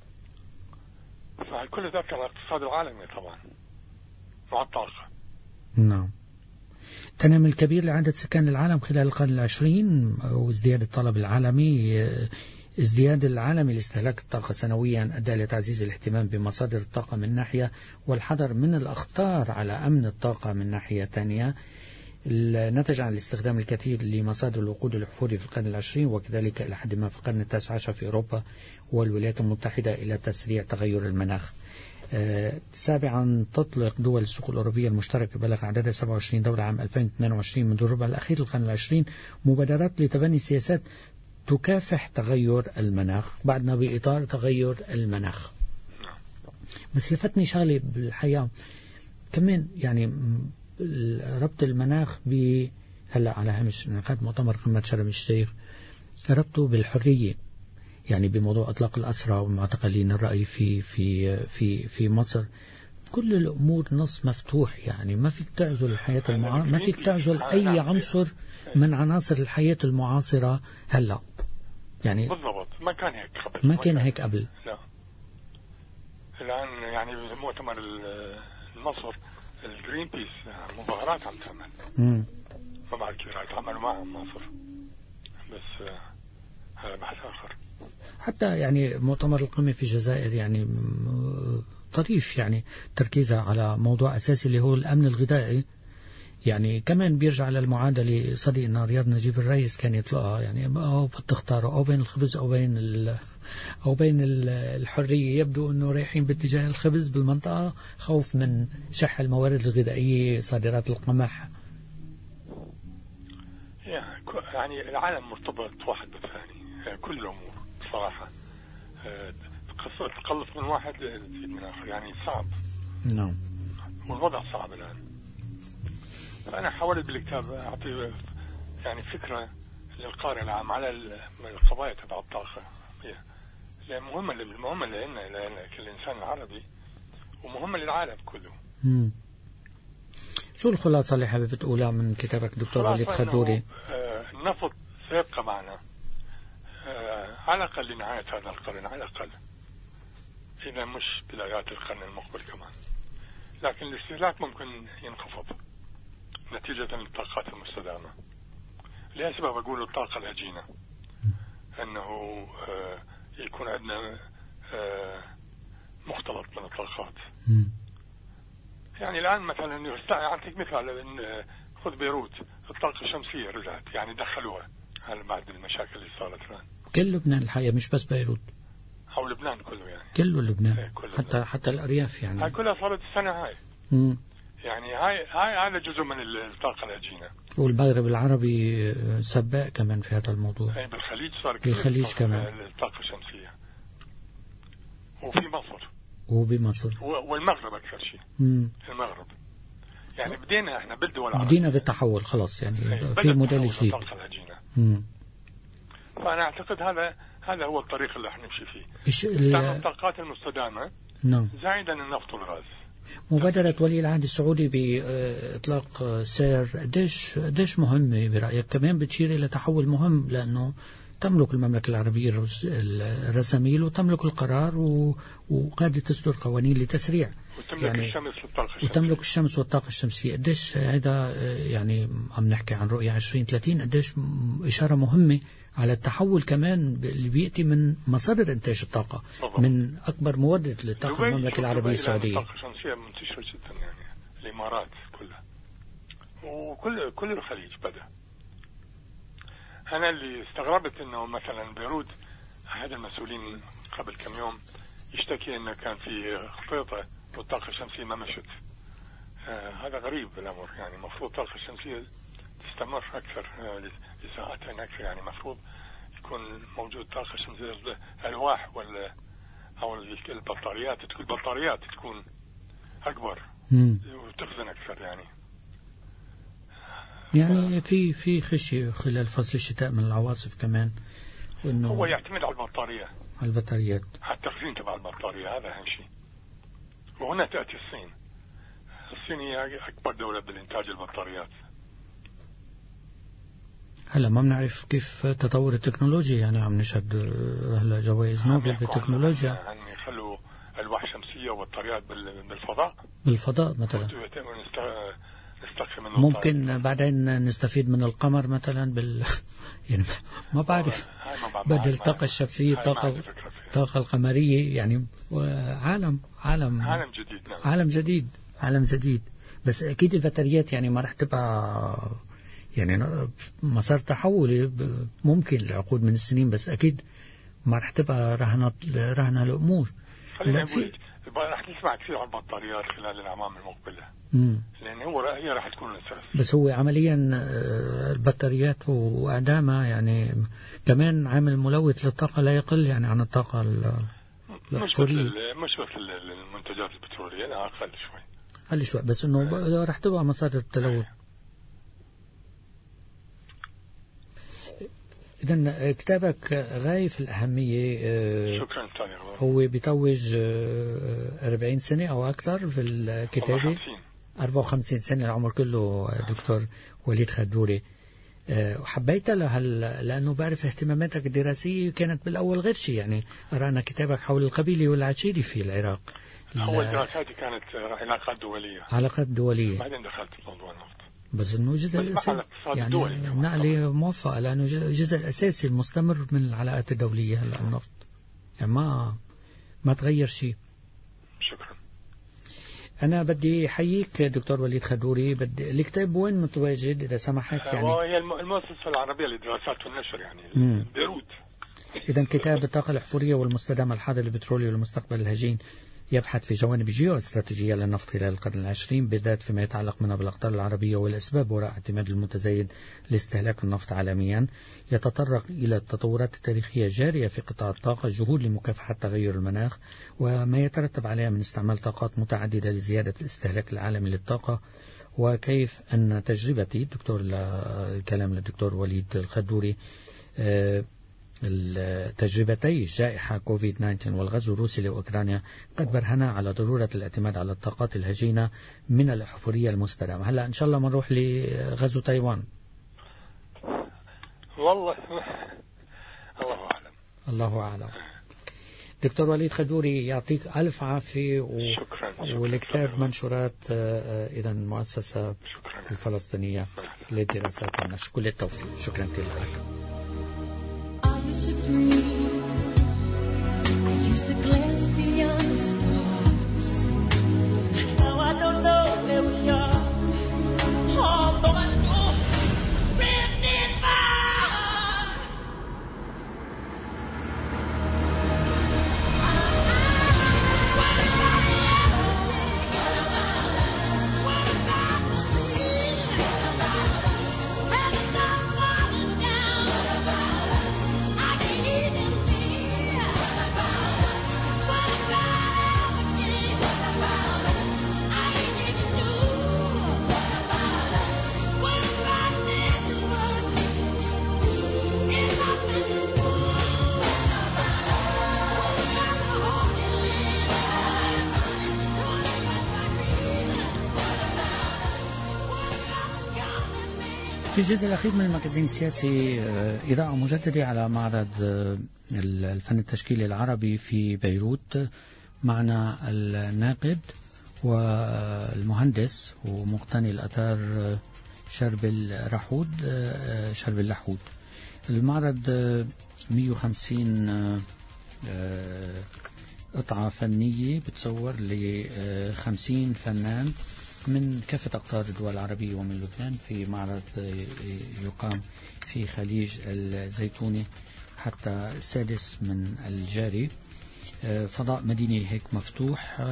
فكل ذلك على الاقتصاد العالمي طبعا مع الطاقة. نعم. التنامي الكبير لعدد سكان العالم خلال القرن العشرين وازدياد الطلب العالمي. ازدياد العالمي لاستهلاك الطاقة سنويا أدى لتعزيز الاهتمام بمصادر الطاقة من ناحية، والحذر من الأخطار على أمن الطاقة من ناحية ثانية. نتج عن الاستخدام الكثير لمصادر الوقود الأحفوري في القرن العشرين، وكذلك إلى حد ما في القرن التاسع عشر في أوروبا والولايات المتحدة، إلى تسريع تغير المناخ. سابعا، تطلق دول السوق الأوروبية المشتركة بلغ عددها 27 دولة عام 2022 منذ الربع الأخير للقرن العشرين مبادرات لتبني سياسات تكافح تغير المناخ. بعدنا بإطار تغير المناخ. بس لفتني شغلة بالحياة كمان، يعني ربط المناخ هلا على هامش انعقاد مؤتمر قمة شرم الشيخ، ربطه بالحرية، يعني بموضوع إطلاق الأسرى ومعتقلين الرأي في مصر. كل الأمور نص مفتوح، يعني ما فيك تعزل الحياة ما فيك تعزل أي عنصر من عناصر الحياة المعاصرة هلا. يعني بالضبط ما كان هيك قبل. ما كان هيك قبل. لا. الآن يعني مؤتمر مصر الجرين بيس مظاهرات عم تعمل. ما بعرف كيف راح يتعاملوا معهم مصر، بس هذا بحث آخر. حتى يعني مؤتمر القمة في الجزائر يعني طريف، يعني تركيزها على موضوع أساسي اللي هو الأمن الغذائي. يعني كمان بيرجع للمعادلة صديقنا رياض نجيب الرئيس كان يطلقها، يعني بتختاروا أو بين الخبز أو بين الحرية. يبدو أنه رايحين باتجاه الخبز بالمنطقة، خوف من شح الموارد الغذائية، صادرات القمح. يعني العالم مرتبط واحد بالثاني، كل الأمور بصراحة. تقلص من واحد تزيد من آخر، يعني صعب. نعم. والوضع صعب الآن. فأنا حاولت بالكتاب أعطي يعني فكرة للقارئ العام على القضايا تبع الطاقة. مهمة لنا كالإنسان العربي، ومهمة للعالم كله. شو الخلاصة اللي حابب تقولها من كتابك دكتور وليد خدوري؟ النفط سيبقى معنا على الأقل لنهاية هذا القرن، على الأقل إذا مش بدايات القرن المقبل كمان. لكن الاستهلاك ممكن ينخفض نتيجة للطاقات المستدامة. لأسباب أقول الطاقة الهجينة، أنه يكون عندنا مختلط من الطاقات. يعني الآن مثلا أعطيك مثال، خذ بيروت، الطاقة الشمسية رجعت، يعني دخلوها هل بعد المشاكل اللي صارت الآن. كل لبنان الحقيقة، مش بس بيروت. أو لبنان كله يعني. كله لبنان. حتى الأرياف يعني. هاي كلها صارت السنة هاي. يعني هاي هذا جزء من الطاقة الهجينة. والمغرب العربي سباق كمان في هذا الموضوع. هاي بالخليج صار بالخليج كمان. الطاقة الشمسية. وفي مصر. وبمصر. والمغرب أكثر شيء. المغرب. يعني بدينا احنا بالدول العربية. بدينا بالتحول خلاص يعني في موديل جديد. فأنا أعتقد هذا هو الطريق اللي احنا نمشي فيه. الطاقات المستدامة. نعم. زائدا النفط والغاز. مبادرة ولي العهد السعودي بإطلاق سير قديش مهمة برأيك؟ كمان بتشير إلى تحول مهم لأنه تملك المملكة العربية الرساميل وتملك القرار وقادة تصدر قوانين لتسريع وتملك يعني الشمس والطاقة الشمسية. وتملك الشمس والطاقة الشمسية. قديش هذا يعني عم نحكي عن رؤية 2030 قديش إشارة مهمة على التحول كمان اللي بيأتي من مصادر إنتاج الطاقة من أكبر مورد للطاقة المملكة العربية السعودية. الطاقة الشمسية منتشرة جدا يعني الإمارات كلها وكل الخليج بدأ. أنا اللي استغربت إنه مثلا بيروت أحد المسؤولين قبل كم يوم يشتكي إنه كان في خطيطة والطاقة الشمسية ما مشت. هذا غريب الأمر يعني مفروض الطاقة الشمسية تستمر أكثر لساعتين أكثر يعني مفروض يكون موجود طاقة شمسية الألواح أو البطاريات تكون أكبر وتخزن أكثر يعني في خشية خلال فصل الشتاء من العواصف كمان وإنه هو يعتمد على البطارية على البطاريات على التخزين تبع البطارية هذا أهم شيء. وهنا تأتي الصين هي أكبر دولة بالإنتاج البطاريات. هلا ما بنعرف كيف تطور التكنولوجيا يعني عم نشهد هلا جوائز نوبل بالتكنولوجيا يعني يخلوا ألواح شمسية وبطاريات بالفضاء مثلا ممكن بعدين نستفيد من القمر مثلا يعني ما بعرف بدل الطاقة الشمسية الطاقة القمرية يعني عالم جديد بس أكيد البطاريات يعني ما رح تبقى يعني مسار تحولي ممكن لعقود من السنين بس أكيد ما رح تبقى رهنة الأمور. خلينا نقول رح نسمع كثير عن البطاريات خلال الأعوام المقبلة لأن هي رح تكون الأساس. بس هو عمليا البطاريات وأعدامها يعني كمان عامل ملوث للطاقة لا يقل يعني عن الطاقة الأحفورية مش مثل المنتجات البترولية لا أقل شوي بس إنه رح تبقى مصادر التلوث. إذن كتابك غاية في الأهمية. شكرا هو بيتوج 40 سنة أو أكثر في الكتابة 54 سنة العمر كله دكتور وليد خدوري. حبيت لأنه بعرف اهتماماتك الدراسية كانت بالأول غير شيء يعني قرأنا كتابك حول القبيلة والعشيري في العراق. أول دراساتي كانت علاقات دولية بعدين دخلت في موضوع النفط بس انه جزء يعني نقلة موفقة لانه جزء اساسي المستمر من العلاقات الدولية هلا النفط يعني ما تغير شيء. شكرا. انا بدي احييك دكتور وليد خدوري. الكتاب وين متواجد اذا سمحت يعني؟ هي المؤسسة العربية للدراسات والنشر يعني بيروت. اذا كتاب الطاقة الأحفورية والمستدامة الحاضر البترولي والمستقبل الهجين يبحث في جوانب جيوستراتيجية للنفط خلال القرن العشرين بالذات فيما يتعلق منها بالأقطار العربية والأسباب وراء اعتماد المتزايد لاستهلاك النفط عالميا. يتطرق إلى التطورات التاريخية الجارية في قطاع الطاقة الجهود لمكافحة تغير المناخ وما يترتب عليها من استعمال طاقات متعددة لزيادة الاستهلاك العالمي للطاقة وكيف أن تجربتي الكلام للدكتور وليد الخدوري التجربتي الجائحة كوفيد 19 والغزو الروسي لأوكرانيا قد برهنا على ضرورة الاعتماد على الطاقات الهجينة من الأحفورية المستدامة. هلا إن شاء الله بنروح لغزو تايوان. والله الله أعلم. دكتور وليد خدوري يعطيك ألف عافية شكرا. والكتاب منشورات إذا المؤسسة الفلسطينية للدراسات والنشر. كل التوفيق. شكرا لك. I used to glance beyond the stars. Now I don't know where we are. Although I know written in my heart. الجزء الأخير من المجازين السياسي إضاءة مجددة على معرض الفن التشكيلي العربي في بيروت. معنا الناقد والمهندس ومقتني الآثار شربل لحود. المعرض 150 قطعة فنية بتصور ل50 فنان من كافة أقطار الدول العربية ومن لبنان في معرض يقام في خليج الزيتوني حتى السادس من الجاري. فضاء مديني هيك مفتوح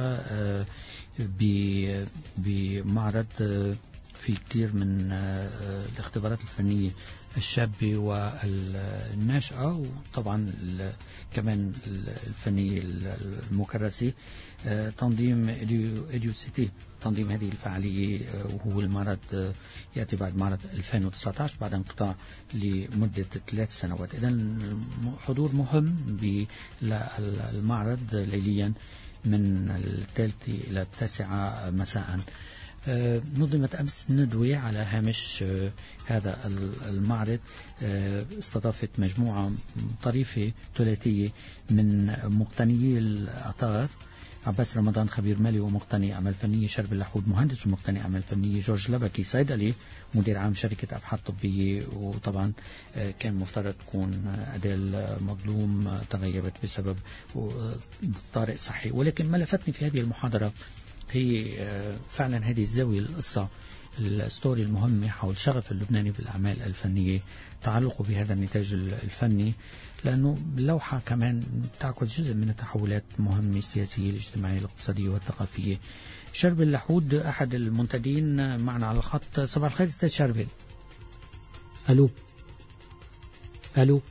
بمعرض في كثير من الاختبارات الفنية الشابة والناشئة، وطبعا كمان الفنية المكرسة. تنظيم إديوسيتي تنظيم هذه الفعالية، وهو المعرض يأتي بعد معرض 2019 بعد انقطاع لمدة 3 سنوات. إذن حضور مهم للمعرض ليليا من 3 إلى 9 مساء. نظمت أمس ندوة على هامش هذا المعرض، استضافت مجموعة طريفة ثلاثية من مقتنيي الآثار: عباس رمضان خبير مالي ومقتني أعمال فنية، شربل لحود مهندس ومقتني أعمال فنية، جورج لبكي صيدلي مدير عام شركة أبحاث طبية. وطبعا كان مفترض تكون أديل مظلوم تغيبت بسبب طارئ صحي، ولكن ما لفتني في هذه المحاضرة هي فعلا هذه الزاوية القصة الستوري المهمة حول شغف اللبناني بالأعمال الفنية، تعلقه بهذا النتاج الفني، لأنه اللوحة كمان تعكس جزء من التحولات المهمة السياسية الاجتماعية الاقتصادية والثقافية. شربل لحود أحد المنتدين معنا على الخط. صباح الخير أستاذ شربل. ألو ألو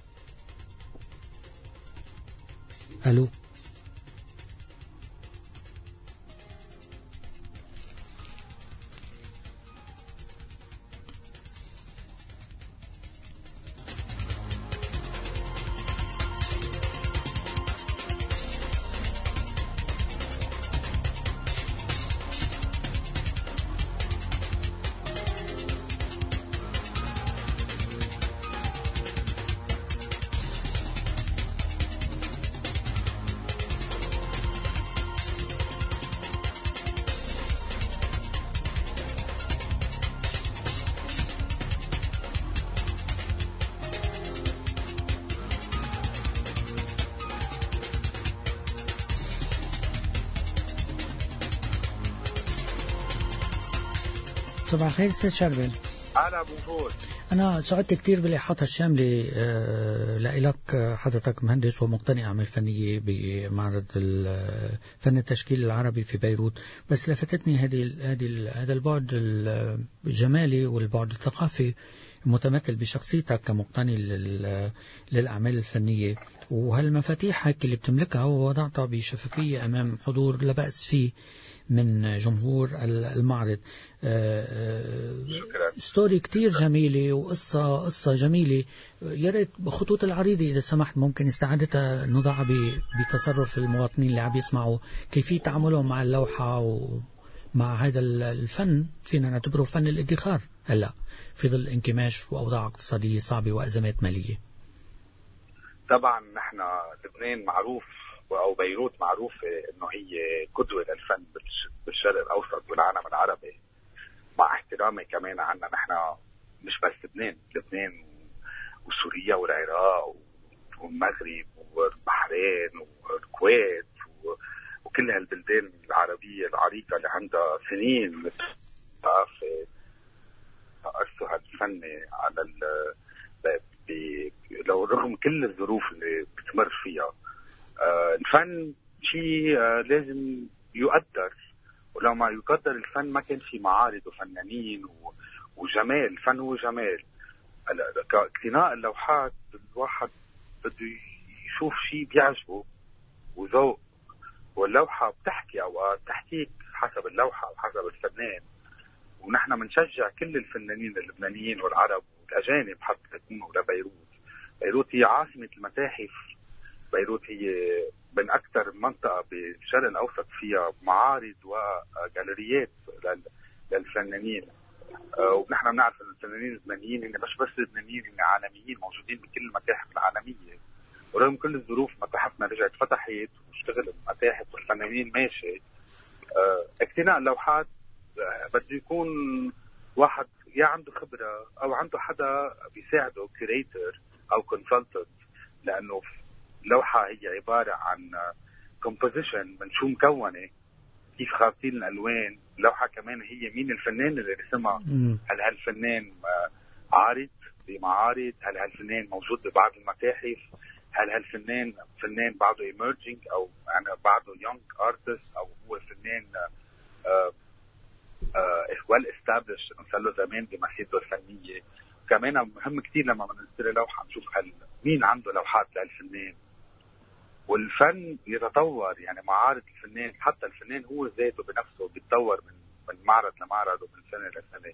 ألو. صباح الخير أستاذ شربل. أهلا أبو فوز. أنا سعدت كثير بالإحاطة الشاملة لإلك، حضرتك مهندس ومقتني أعمال فنية بمعرض الفن التشكيلي العربي في بيروت، بس لفتتني هذا البعد الجمالي والبعد الثقافي متمثل بشخصيتك كمقتني للأعمال الفنية، وهالمفاتيح هيك اللي بتملكها ووضعتها بشفافية أمام حضور لا بأس فيه من جمهور المعرض. ستوري كتير جميلة وقصة جميلة. يا ريت بخطوط العريضة إذا سمحت ممكن استعادتها نضعها بتصرف المواطنين اللي عم يسمعوا كيفية تعاملهم مع اللوحة ومع هذا الفن. فينا نعتبره فن الادخار هلا في ظل انكماش وأوضاع اقتصادية صعبة وأزمات مالية. طبعا نحن لبنان معروف أو بيروت معروف إنه هي قدوة للفن بالشرق الأوسط والعالم العربي، مع احترامي كمان عنا نحن مش بس لبنان وسوريا والعراق والمغرب والبحرين والكويت وكل هالبلدان العربية العريقة اللي عندها سنين من الثقافة أسسوا هالفن على لو رغم كل الظروف اللي بتمر فيها. الفن شيء لازم يقدر، ولو ما يقدر الفن ما كان في معارض وفنانين وجمال. الفن هو جمال. اقتناء اللوحات الواحد بده يشوف شيء بيعجبه وذوق، واللوحة بتحكي أوقات تحكيك حسب اللوحة وحسب الفنان. ونحن منشجع كل الفنانين اللبنانيين والعرب والأجانب حتى يكونوا لبيروت. بيروت هي عاصمة المتاحف. بيروت هي من أكثر منطقة بالشرق الأوسط فيها معارض وجاليريات للفنانين. ونحن بنعرف ان الفنانين اللبنانيين هن مش بس لبنانيين، هن عالميين موجودين بكل المتاحف العالميه. ورغم كل الظروف متاحفنا رجعت فتحت واشتغل المتاحف والفنانين ماشي. اقتناء اللوحات بده يكون واحد يا عنده خبره او عنده حدا بيساعده كوريتور او كونسلتنت، لانه اللوحه هي عباره عن كومبوزيشن من شو مكونه، كيف خالطين الالوان. اللوحه كمان هي مين الفنان اللي رسمها، هل هالفنان عارض بمعارض، هل هالفنان موجود ببعض المتاحف، هل هالفنان فنان بعده ايمرجينج او يعني بعده يونج ارتست، او هو فنان ويل استابلش صار له زمان بمسيرته الفنيه. كمان مهم كثير لما بنشتري لوحه نشوف هل مين عنده لوحات للفنان. والفن يتطور، يعني معارض الفنان، حتى الفنان هو ذاته بنفسه بيتطور من معرض لمعرض ومن سنه لسنه.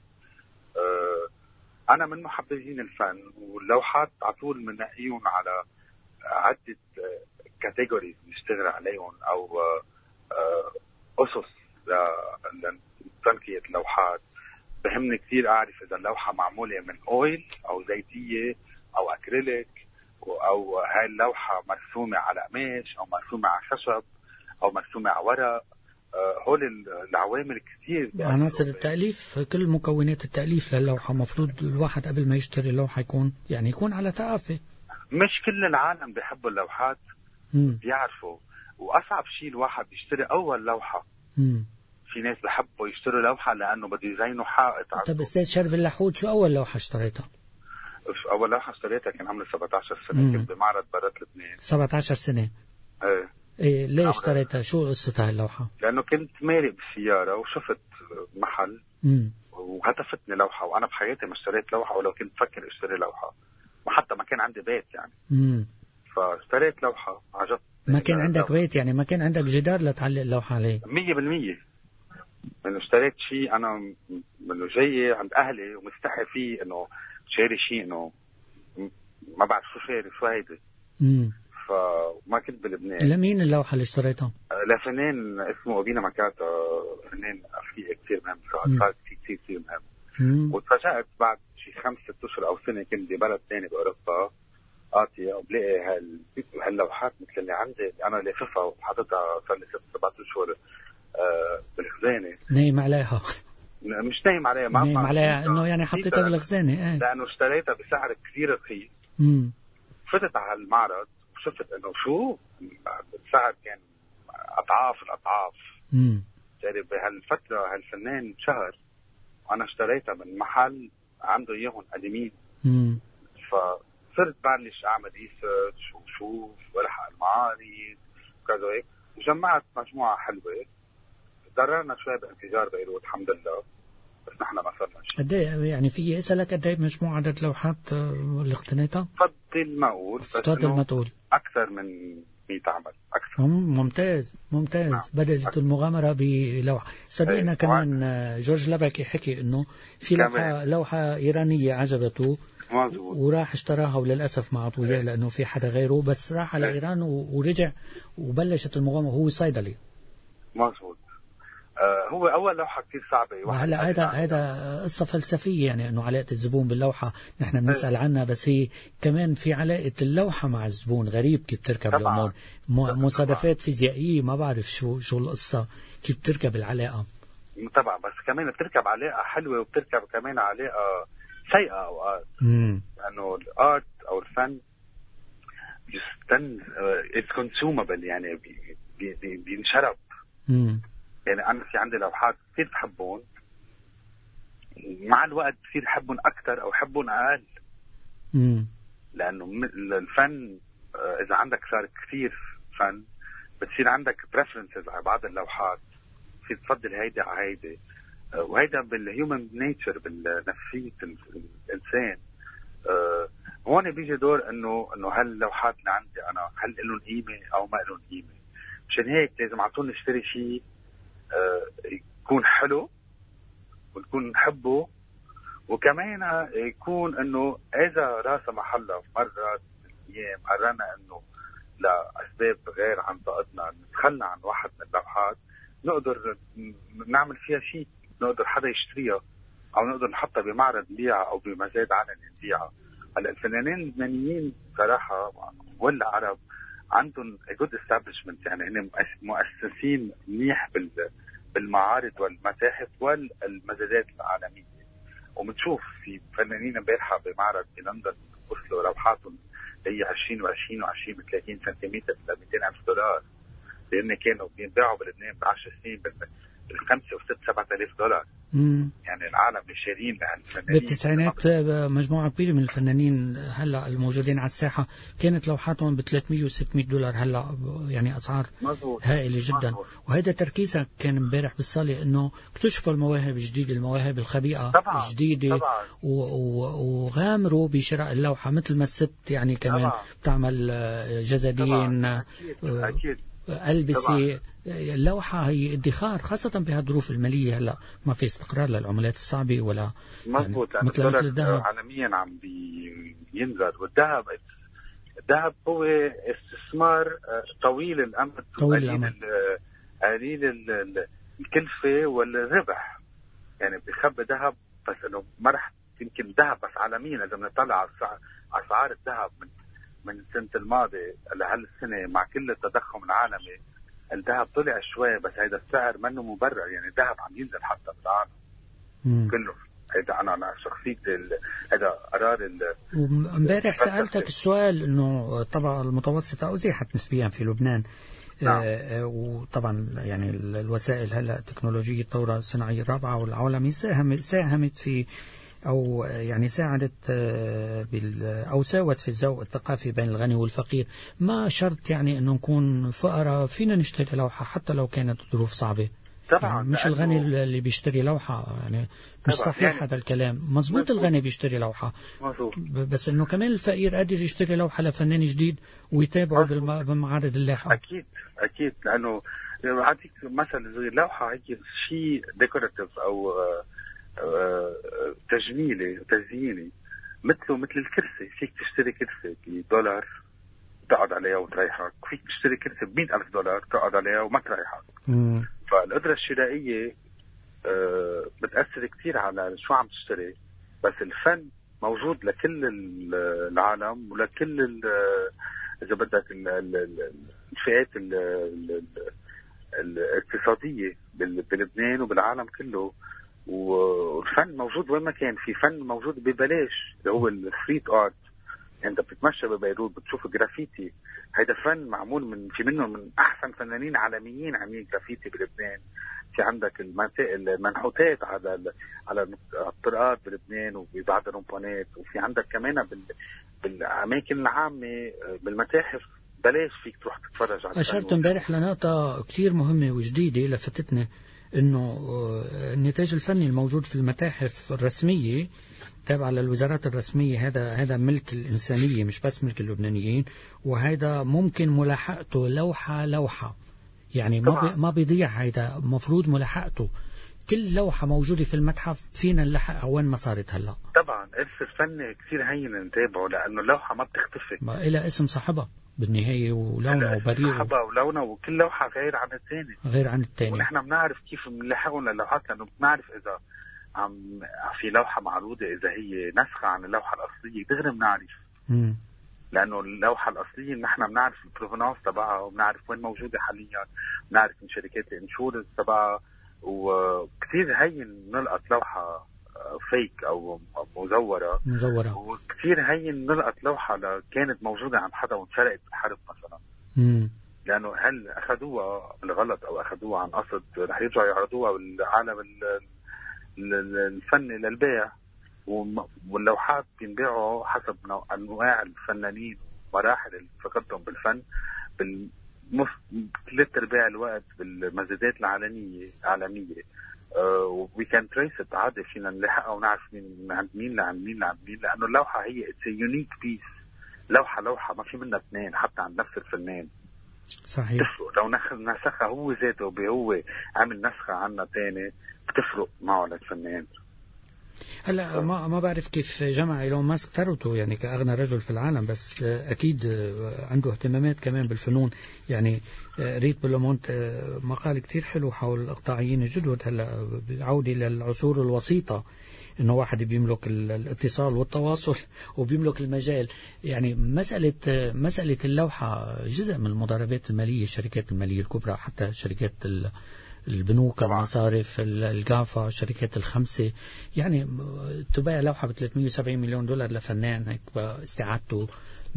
انا من محبين الفن، واللوحات على طول بنقيهم على عده كاتيجوريز نشتغل عليهم او اسس لتنقية اللوحات. بهمني كثير اعرف اذا اللوحه معموله من اويل او زيتيه او اكريليك، او هاي اللوحه مرسومه على قماش او مرسومه على خشب او مرسومه على ورق. هول العوامل كثير. عناصر التأليف، كل مكونات التأليف للوحة مفروض الواحد قبل ما يشتري لوحة يكون على ثقافة. مش كل العالم بيحبوا اللوحات بيعرفوا، واصعب شيء الواحد يشتري اول لوحة. في ناس بحبوا يشتروا لوحة لانه بده يزينوا حائط. طب استاذ شرف اللحود، شو اول لوحة اشتريتها؟ اول لوحة اشتريتها كان عمري 17 سنة، كنت بمعرض برات لبنان. 17 سنة؟ ايه ليه اشتريتها؟ شو قصتها اللوحة؟ لانه كنت مارق بالسيارة وشفت محل وهتفتني لوحة، وانا بحياتي ما اشتريت لوحة ولو كنت بفكر اشتري لوحة، وحتى ما كان عندي بيت يعني. فاشتريت لوحة عجبت. ما كان عندك بيت يعني؟ ما كان عندك جدار لتعلق اللوحة عليه؟ 100%. انه اشتريت شيء انا منه جاي عند اهلي ومستحي فيه انه شاري شيء انه ما بعرف شو شاري، شو هيدي. فما كنت بلبنان. لمين اللوحة اللي اشتريتها؟ لفنان اسمه أبينا مكاتا، فنان أفريقي كثير مهم، صار كثير مهم. وتفاجأت بعد شي 5-6 أشهر أو سنة كنت ببلد ثاني بأوروبا قاطية، وبلاقي هاللوحات مثل اللي عندي أنا لاففها وحاططها صار لي 6-7 أشهر بالخزانة. نايم عليها؟ مش نايم عليها، نايم عليها إنه يعني حطيتها بالخزانة. لأنه اشتريتها بسعر كثير رخيص. فتت على المعرض وشفت إنه شو السعر كان أضعاف الأضعاف. يعني بهالفترة هالفنان شهر وأنا اشتريتها من محل عنده إياهم قديمين. فصرت بلش أعمل ريسيرش وشوف والحق المعارض وكذا هيك، وجمعت مجموعة حلوة. ضررنا شوي بانفجار بيروت الحمد لله، بس نحن ما صرنا شيء. قد ايه يعني في اسالك قد ايه مجموعة عدد لوحات اللي اقتنيتها؟ فضل ما اقول، فضل ما تقول اكثر من 100 عمل اكثر. ممتاز. نعم. بدأت المغامرة بلوحة. صديقنا كمان جورج لبكي حكي انه في لوحة ايرانية عجبته مزبوط. وراح اشتراها، وللاسف ما عطوه اياه لانه في حدا غيره، بس راح على ايران ورجع وبلشت المغامرة. هو صيدلي. مزبوط. هو أول لوحة كتير صعبة. هلا هذا قصة فلسفية، يعني إنه علاقة الزبون باللوحة نحن بنسأل عنها، بس هي كمان في علاقة اللوحة مع الزبون. غريب كيف بتركب الأمور، مصادفات فيزيائية، ما بعرف شو القصة، كيف بتركب العلاقة. طبعا، بس كمان بتركب علاقة حلوة وبتركب كمان علاقة سيئة أوقات. لأنه الآرت أو الفن it's consumable، يعني بينشرب. يعني أنا في عندي لوحات كثير بحبهم، مع الوقت بصير بحبهم أكثر أو بحبهم أقل. لأنه الفن إذا عندك صار كثير فن بتصير عندك preferences على بعض اللوحات، بتصير تفضل هيدا على هيدا، وهيدا بالهيومن نيتشر، بالنفسية الإنسان. هون بيجي دور إنه هل اللوحات اللي عندي أنا هل لهم قيمة أو ما لهم قيمة. مشان هيك لازم على طول نشتري شيء يكون حلو ونكون نحبه، وكمان يكون انه اذا راس محله مرات الايام قررنا انه لاسباب غير عن طاقتنا نتخلى عن واحد من اللوحات، نقدر نعمل فيها شيء، نقدر حدا يشتريها او نقدر نحطها بمعرض نبيعها او بمزاد علني نبيعها. هلا الفنانين اللبنانيين صراحه والعرب عندهم جود استابلشمنت، يعني هن مؤسسين منيح بالمعارض والمتاحف والمزادات العالميه. وبنشوف في فنانين امبارحه بمعرض بلندن وصلوا روحاتهم هي 20 و20 و20 ب 30 سنتيمتر ل $200,000 لان كانوا بينباعوا بلبنان ب10 سنين بال5 و6 $7,000. يعني العالم شارين لهالفنانين. بالتسعينات مجموعة كبيرة من الفنانين هلا الموجودين على الساحة كانت لوحاتهم $300 و$600. هلا يعني أسعار هائلة جدا. وهذا تركيزك كان امبارح بالصالة إنه اكتشفوا المواهب الجديدة، المواهب الخبيئة الجديدة، وغامروا بشراء اللوحة مثل ما الست يعني كمان بتعمل جزادين، أكيد. ألبسة. اللوحة هي ادخار خاصة بهالظروف المالية. هلا ما في استقرار للعملات الصعبة ولا مضبوط. يعني مثل الذهب عالميا عم بينزل، الذهب هو استثمار طويل الأمد، قليل الكلفة والربح. يعني بيخبي ذهب بس انه ما رح يمكن ذهب بس عالميا. اذا بنطلع على اسعار الذهب من السنة الماضية لهالسنة مع كل التضخم العالمي، الذهب طلع شوي بس هيدا السعر منه مبرر. يعني الذهب عم ينزل حتى بالعالم كله. هيدا انا شخصيتي، هيدا قرار. امبارح سألتك السؤال انه الطبقة المتوسطة ازيحت نسبيا في لبنان. وطبعا يعني الوسائل هلا التكنولوجية الثورة الصناعية الرابعة والعالمية ساهمت في أو يعني ساعدت أو ساوت في الذوق الثقافي بين الغني والفقير. ما شرط يعني أنه نكون فقراء فينا نشتري لوحة حتى لو كانت الظروف صعبة. طبعا يعني مش الغني اللي بيشتري لوحة، يعني مش صحيح يعني هذا الكلام. مزبوط الغني بيشتري لوحة بس انه كمان الفقير قادر يشتري لوحة لفنان جديد ويتابعه بمعارض اللاحقة. اكيد لانه اعطيك مثلا زي اللوحة هيك شيء ديكوراتيف او تجميلي وتزييني، مثل الكرسي. فيك تشتري كرسي $1 تقعد عليها وتريحك، فيك تشتري كرسي $100,000 تقعد عليها وما تريحك. فالقدرة الشرائية بتأثر كتير على شو عم تشتري. بس الفن موجود لكل العالم ولكل إذا بدك الفئات الاقتصادية بلبنان وبالعالم كله. والفن موجود وين ما كان. في فن موجود ببلاش اللي هو الستريت ارت. انت بتتمشى ببيروت بتشوف جرافيتي، هيدا فن معمول في منه من احسن فنانين عالميين عاملين جرافيتي بلبنان. في عندك المنحوتات على الطرقات بلبنان وببعض الرومبونات، وفي عندك كمان بالاماكن العامه بالمتاحف بلاش فيك تروح تتفرج على. اشرت امبارح لنقطه كثير مهمه وجديده لفتتنا، انه النتاج الفني الموجود في المتاحف الرسميه تابعة للوزارات الرسمية هذا ملك الإنسانية مش بس ملك اللبنانيين، وهذا ممكن ملاحقته لوحة يعني ما بيضيع. هذا مفروض ملاحقته. كل لوحة موجودة في المتحف فينا نلحقها وين ما صارت هلا. طبعا إرث الفن كثير هين نتابعه لأنه اللوحة ما بتختفي، ما إلها اسم صاحبها بالنهاية ولونه وبريء صاحبها ولونه، وكل لوحة غير عن الثاني. ونحن بنعرف كيف بنلاحقهم للوحات لأنه بنعرف إذا في لوحة معروضة إذا هي نسخة عن اللوحة الأصلية دغري بنعرف. لأنه اللوحة الأصلية نحن بنعرف البروفنانس تبعها وبنعرف وين موجودة حاليا، بنعرف من شركات الانشورنس تبعها. وكثير هين نلقط لوحة فيك أو مزورة. وكثير هين نلقط لوحة كانت موجودة عند حدا وانسرقت بالحرب مثلا. لأنه هل أخذوها بالغلط أو أخذوها عن قصد، رح يرجعوا يعرضوها بالعالم الفني للبيع. واللوحات بينباعوا حسب أنواع الفنانين ومراحل التقدم بالفن. 3/4 الوقت بالمزادات العالمية وي كان تريس عادي فينا نلاحقها ونعرف من عند مين لعند مين لأنه اللوحة هي اتس يونيك بيس. لوحة ما في منها اثنين حتى عند نفس الفنان. صحيح. لو نسخها هو ذاته هو عامل نسخة عنا تاني بتفرق معه للفنان. هلا ما بعرف كيف جمع إيلون ماسك ثروته يعني كأغنى رجل في العالم، بس أكيد عنده اهتمامات كمان بالفنون. يعني ريت بلومونت مقال كتير حلو حول الإقطاعيين الجدد هلا بالعودة للعصور الوسيطة، إنه واحد بيملك الاتصال والتواصل وبيملك المجال. يعني مسألة اللوحة جزء من المضاربات المالية، الشركات المالية الكبرى، حتى شركات البنوك، المصارف، الجافا، الشركات الخمسة، يعني تباع لوحة ب$370 مليون لفنان هيك استعادته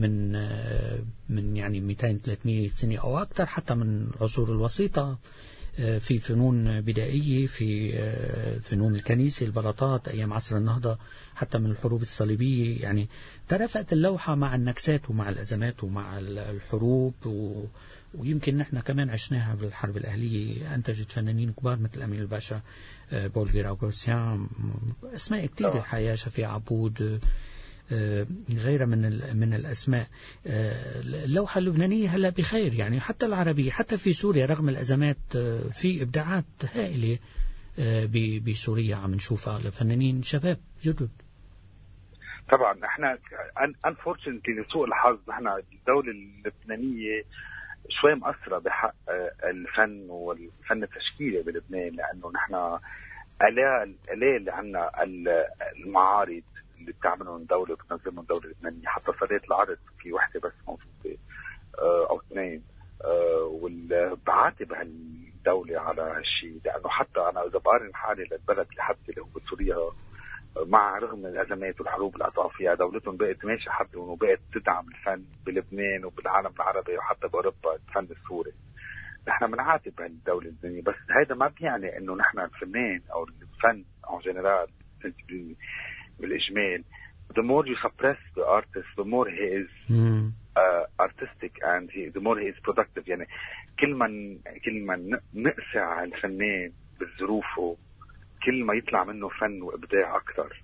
من يعني 200-300 سنة أو أكثر، حتى من العصور الوسيطة، في فنون بدائية، في فنون الكنيسة، البلاطات أيام عصر النهضة، حتى من الحروب الصليبية. يعني ترافقت اللوحة مع النكسات ومع الأزمات ومع الحروب، ويمكن نحن كمان عشناها بالحرب الأهلية. أنتجت فنانين كبار مثل أمين الباشا، بولغير أوغوسيان، أسماء كتير الحياة، شفيع عبود، غيرها من الأسماء. اللوحة اللبنانية هلا بخير، يعني حتى العربية، حتى في سوريا رغم الأزمات في إبداعات هائلة بسوريا عم نشوفها لفنانين شباب جدد. طبعا احنا unfortunately لسوء الحظ نحن الدولة اللبنانية شوي مقصرة بحق الفن والفن التشكيلي بلبنان، لأنه نحن قليل عنا المعارض اللي بتعملهم الدولة وبتنظمهم الدولة اللبنانية. حتى صالات العرض في وحدة بس موجودة أو اثنين، والبعاتب هالدولة على هالشيء، لأنه حتى أنا إذا بقارن حالي للبلد لحد اللي هو سوريا، مع رغم الأزمات والحروب اللي قطعوا فيها، دولتهم بقت ماشية حدهم وبقت تدعم الفن بلبنان وبالعالم العربي وحتى بأوروبا الفن السوري. نحن بنعاتب هالدولة اللبنانية، بس هذا ما بيعني إنه نحن الفنان أو الفن أو جنرال بالإجمال the more you suppress the artist the more he is artistic and the more he is productive. يعني كل ما نقسع الفنان بظروفه كل ما يطلع منه فن وإبداع أكثر.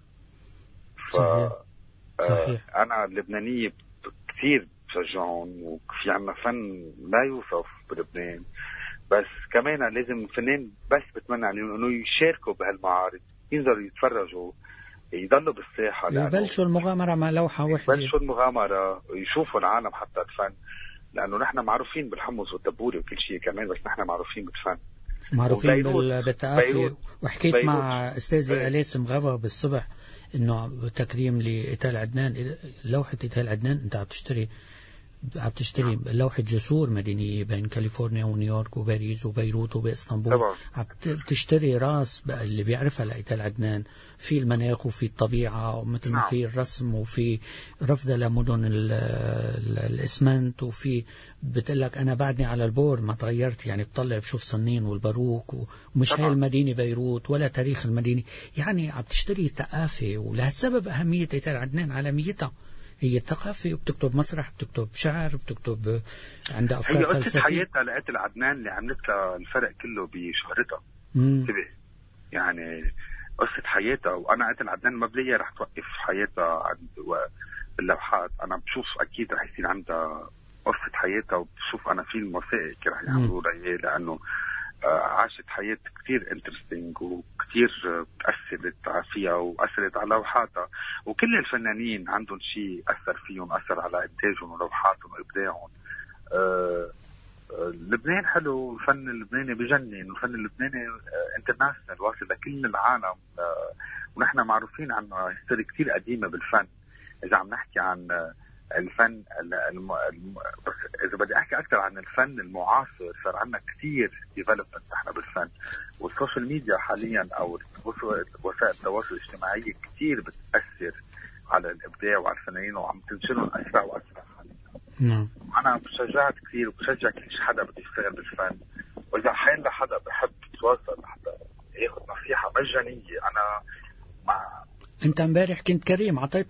صحيح. أنا اللبنانية كثير بشجعهم، وفي عنا فن لا يوصف بلبنان، بس كمان لازم الفنان بس بتمنى عليهم إنه يشاركوا بهالمعارض، ينزلوا يتفرجوا، يضلوا بالساحة، يبلشوا المغامرة مع لوحة واحدة، يبلشوا المغامرة، يشوفوا العالم حتى الفن، لأنه نحن معروفين بالحمص والدبوري وكل شيء كمان، بس نحن معروفين بالفن، معروفين بالتعافي. وحكيت مع أستاذي أليس مغابة بالصبح إنه تكريم لإيتال عدنان، لوحة إيتال عدنان أنت عم تشتري لوحة جسور مدنية بين كاليفورنيا ونيويورك وباريس وبيروت وبإسطنبول، عم تشتري راس اللي بيعرفها لإيتال عدنان في المناخ وفي الطبيعة، ومثل ما في الرسم وفي رفضة لمدن الإسمنت، وفي بتقلك أنا بعدني على البور ما تغيرت، يعني بطلع بشوف صنين والباروك، ومش هاي المدينة بيروت ولا تاريخ المدينة، يعني عم تشتري ثقافة. ولهالسبب أهمية إيتال عدنان عالميتها هي الثقافة، وبتكتب مسرح، بتكتب شعر، بتكتب عندها أفكار فلسفية. هي قصة حياتها لقيت عدنان اللي عملت لها الفرق كله بشهرتها. يعني قصة حياتها، وأنا قلت عدنان ما بلاقيها رح توقف حياتها عند باللوحات. أنا بشوف أكيد رح يصير عندها قصة حياتها، وبشوف أنا فيلم وثائقي رح يعملوا لها، لأنه عاشت حياة كتير انترستينج وكتير أثرت فيها وأثرت على لوحاتها. وكل الفنانين عندهم شيء أثر فيهم، أثر على إنتاجهم ولوحاتهم وإبداعهم. لبنان حلو، الفن اللبناني بجنن، والفن اللبناني انترناشنال واصل لكل العالم، ونحن معروفين عن هيستوري كتير قديمة بالفن. إذا عم نحكي عن الفن بس إذا بدي أحكي أكثر عن الفن المعاصر، صار عنا كتير ديفلوبمنت نحن بالفن، والسوشيال ميديا حاليا أو وسائل التواصل الاجتماعي كتير بتأثر على الإبداع وعلى الفنانين، وعم تنشرهم أسرع وأسرع حاليا. أنا بشجعت كتير وبشجع كل حدا بده يشتغل بالفن، وإذا حين حدا بحب يتواصل حدا ياخذ نصيحة مجانية، أنا مع. أنت امبارح كنت كريم، أعطيت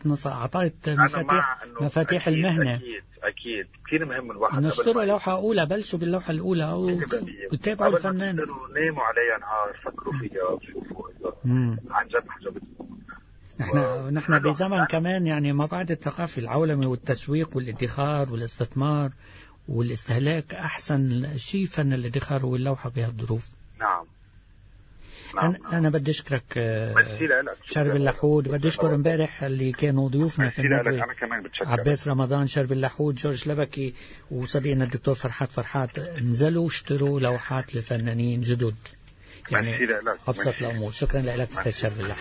مفاتيح المهنة. أكيد كثير مهم الواحد نشتروا لوحة أولى، بلشوا باللوحة الأولى وتابعوا الفنان، ناموا عليها نهار، فكروا فيها، شوفوا إذا عن جد حجبتهم. نحن بزمن كمان يعني ما بعد الثقافة العولمة والتسويق والادخار والاستثمار والاستهلاك، أحسن شيء فن الادخار واللوحة بهالظروف. نعم. أنا بدي أشكرك شرب اللحود، بدي أشكر امبارح اللي كانوا ضيوفنا في الندوة، عباس رمضان، شرب اللحود، جورج لبكي، وصديقنا الدكتور فرحات. نزلوا اشتروا لوحات لفنانين جدد. يعني أبسط الأمور. شكرا لك أستاذ شرب الله.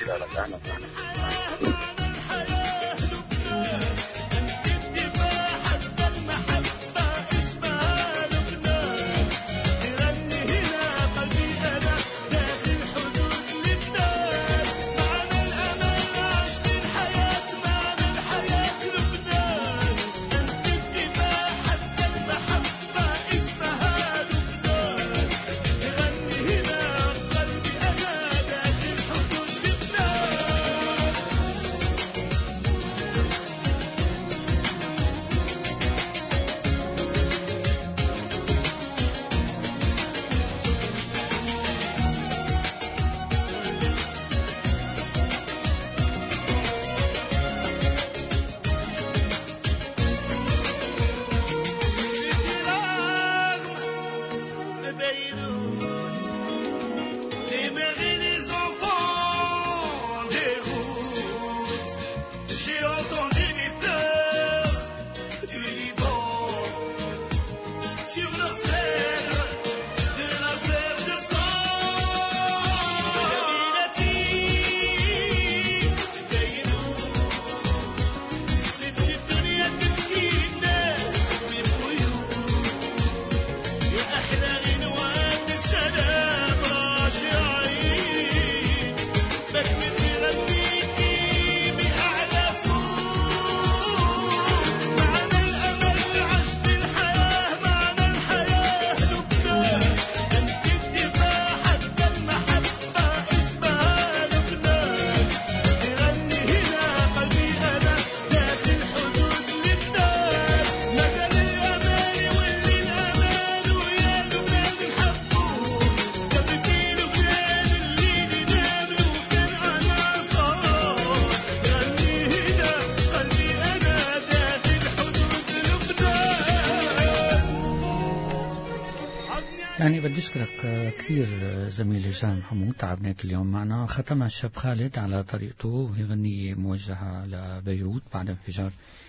يعني بدي أشكرك كثير زميلي هشام حمود، تعبناك اليوم معنا. ختمها الشاب خالد على طريقته، وهي غنية موجهة لبيروت بعد انفجار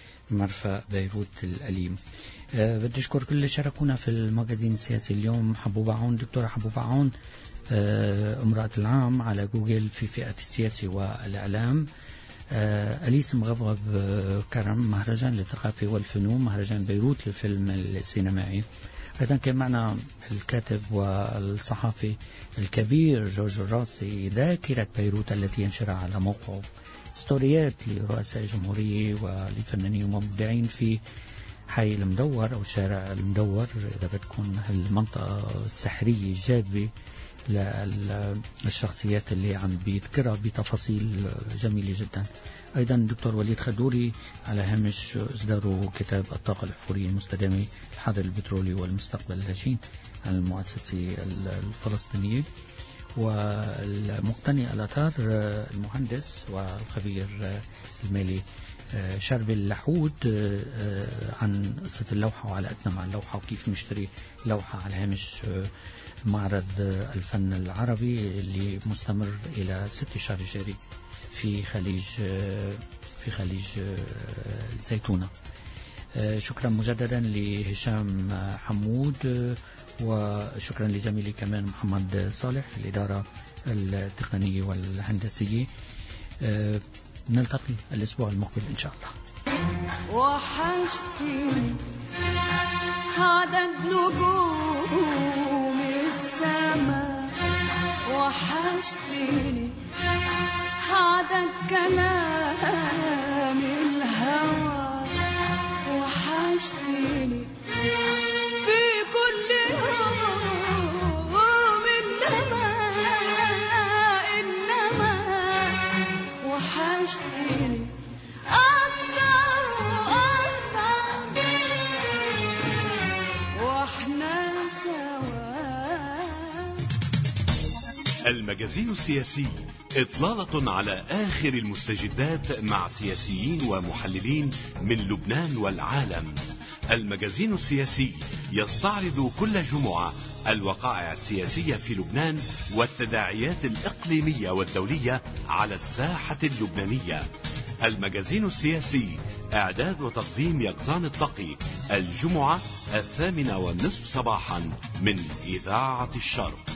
مرفأ بيروت الأليم. بدي أشكر كل اللي شاركونا في الماجازين السياسي اليوم. حبوبة عون، دكتورة حبوبة عون، امرأة العام على جوجل في فئة السياسي والإعلام. أليس مغبغب كرم، مهرجان للثقافة والفنون، مهرجان بيروت للفيلم السينمائي. أيضا كان معنا الكاتب والصحفي الكبير جورج الراسي، ذاكرة بيروت التي ينشرها على موقعه ستوريات لرؤساء الجمهورية ولفنانين ومبدعين في حي المدور أو شارع المدور إذا بدكم، المنطقة السحرية الجاذبة للشخصيات اللي عم بيذكرها بتفاصيل جميلة جدا. أيضا الدكتور وليد خدوري على هامش إصداره كتاب الطاقة الأحفورية المستدامة، الحاضر البترولي والمستقبل الهشيم عن المؤسسة الفلسطينية. والمقتني الأثار المهندس والخبير المالي شرب اللحود عن قصة اللوحة وعلاقتنا مع اللوحة وكيف نشتري لوحة على هامش معرض الفن العربي اللي مستمر إلى 6 شهر جاري في خليج زيتونة. شكرا مجددا لهشام حمود، وشكرا لزميلي كمان محمد صالح في الإدارة التقنية والهندسية. نلتقي الأسبوع المقبل إن شاء الله. وحشتني عدد نجوم السماء، وحشتني عدد كلام الهوى، وحشتني في كل يوم، إنما وحشتني أكتر وأكتر وإحنا سوا. المجازين السياسي إطلالة على آخر المستجدات مع سياسيين ومحللين من لبنان والعالم. المجازين السياسي يستعرض كل جمعة الوقائع السياسية في لبنان والتداعيات الإقليمية والدولية على الساحة اللبنانية. المجازين السياسي إعداد وتقديم يقظان الطقي، الجمعة 8:30 صباحا من إذاعة الشرق.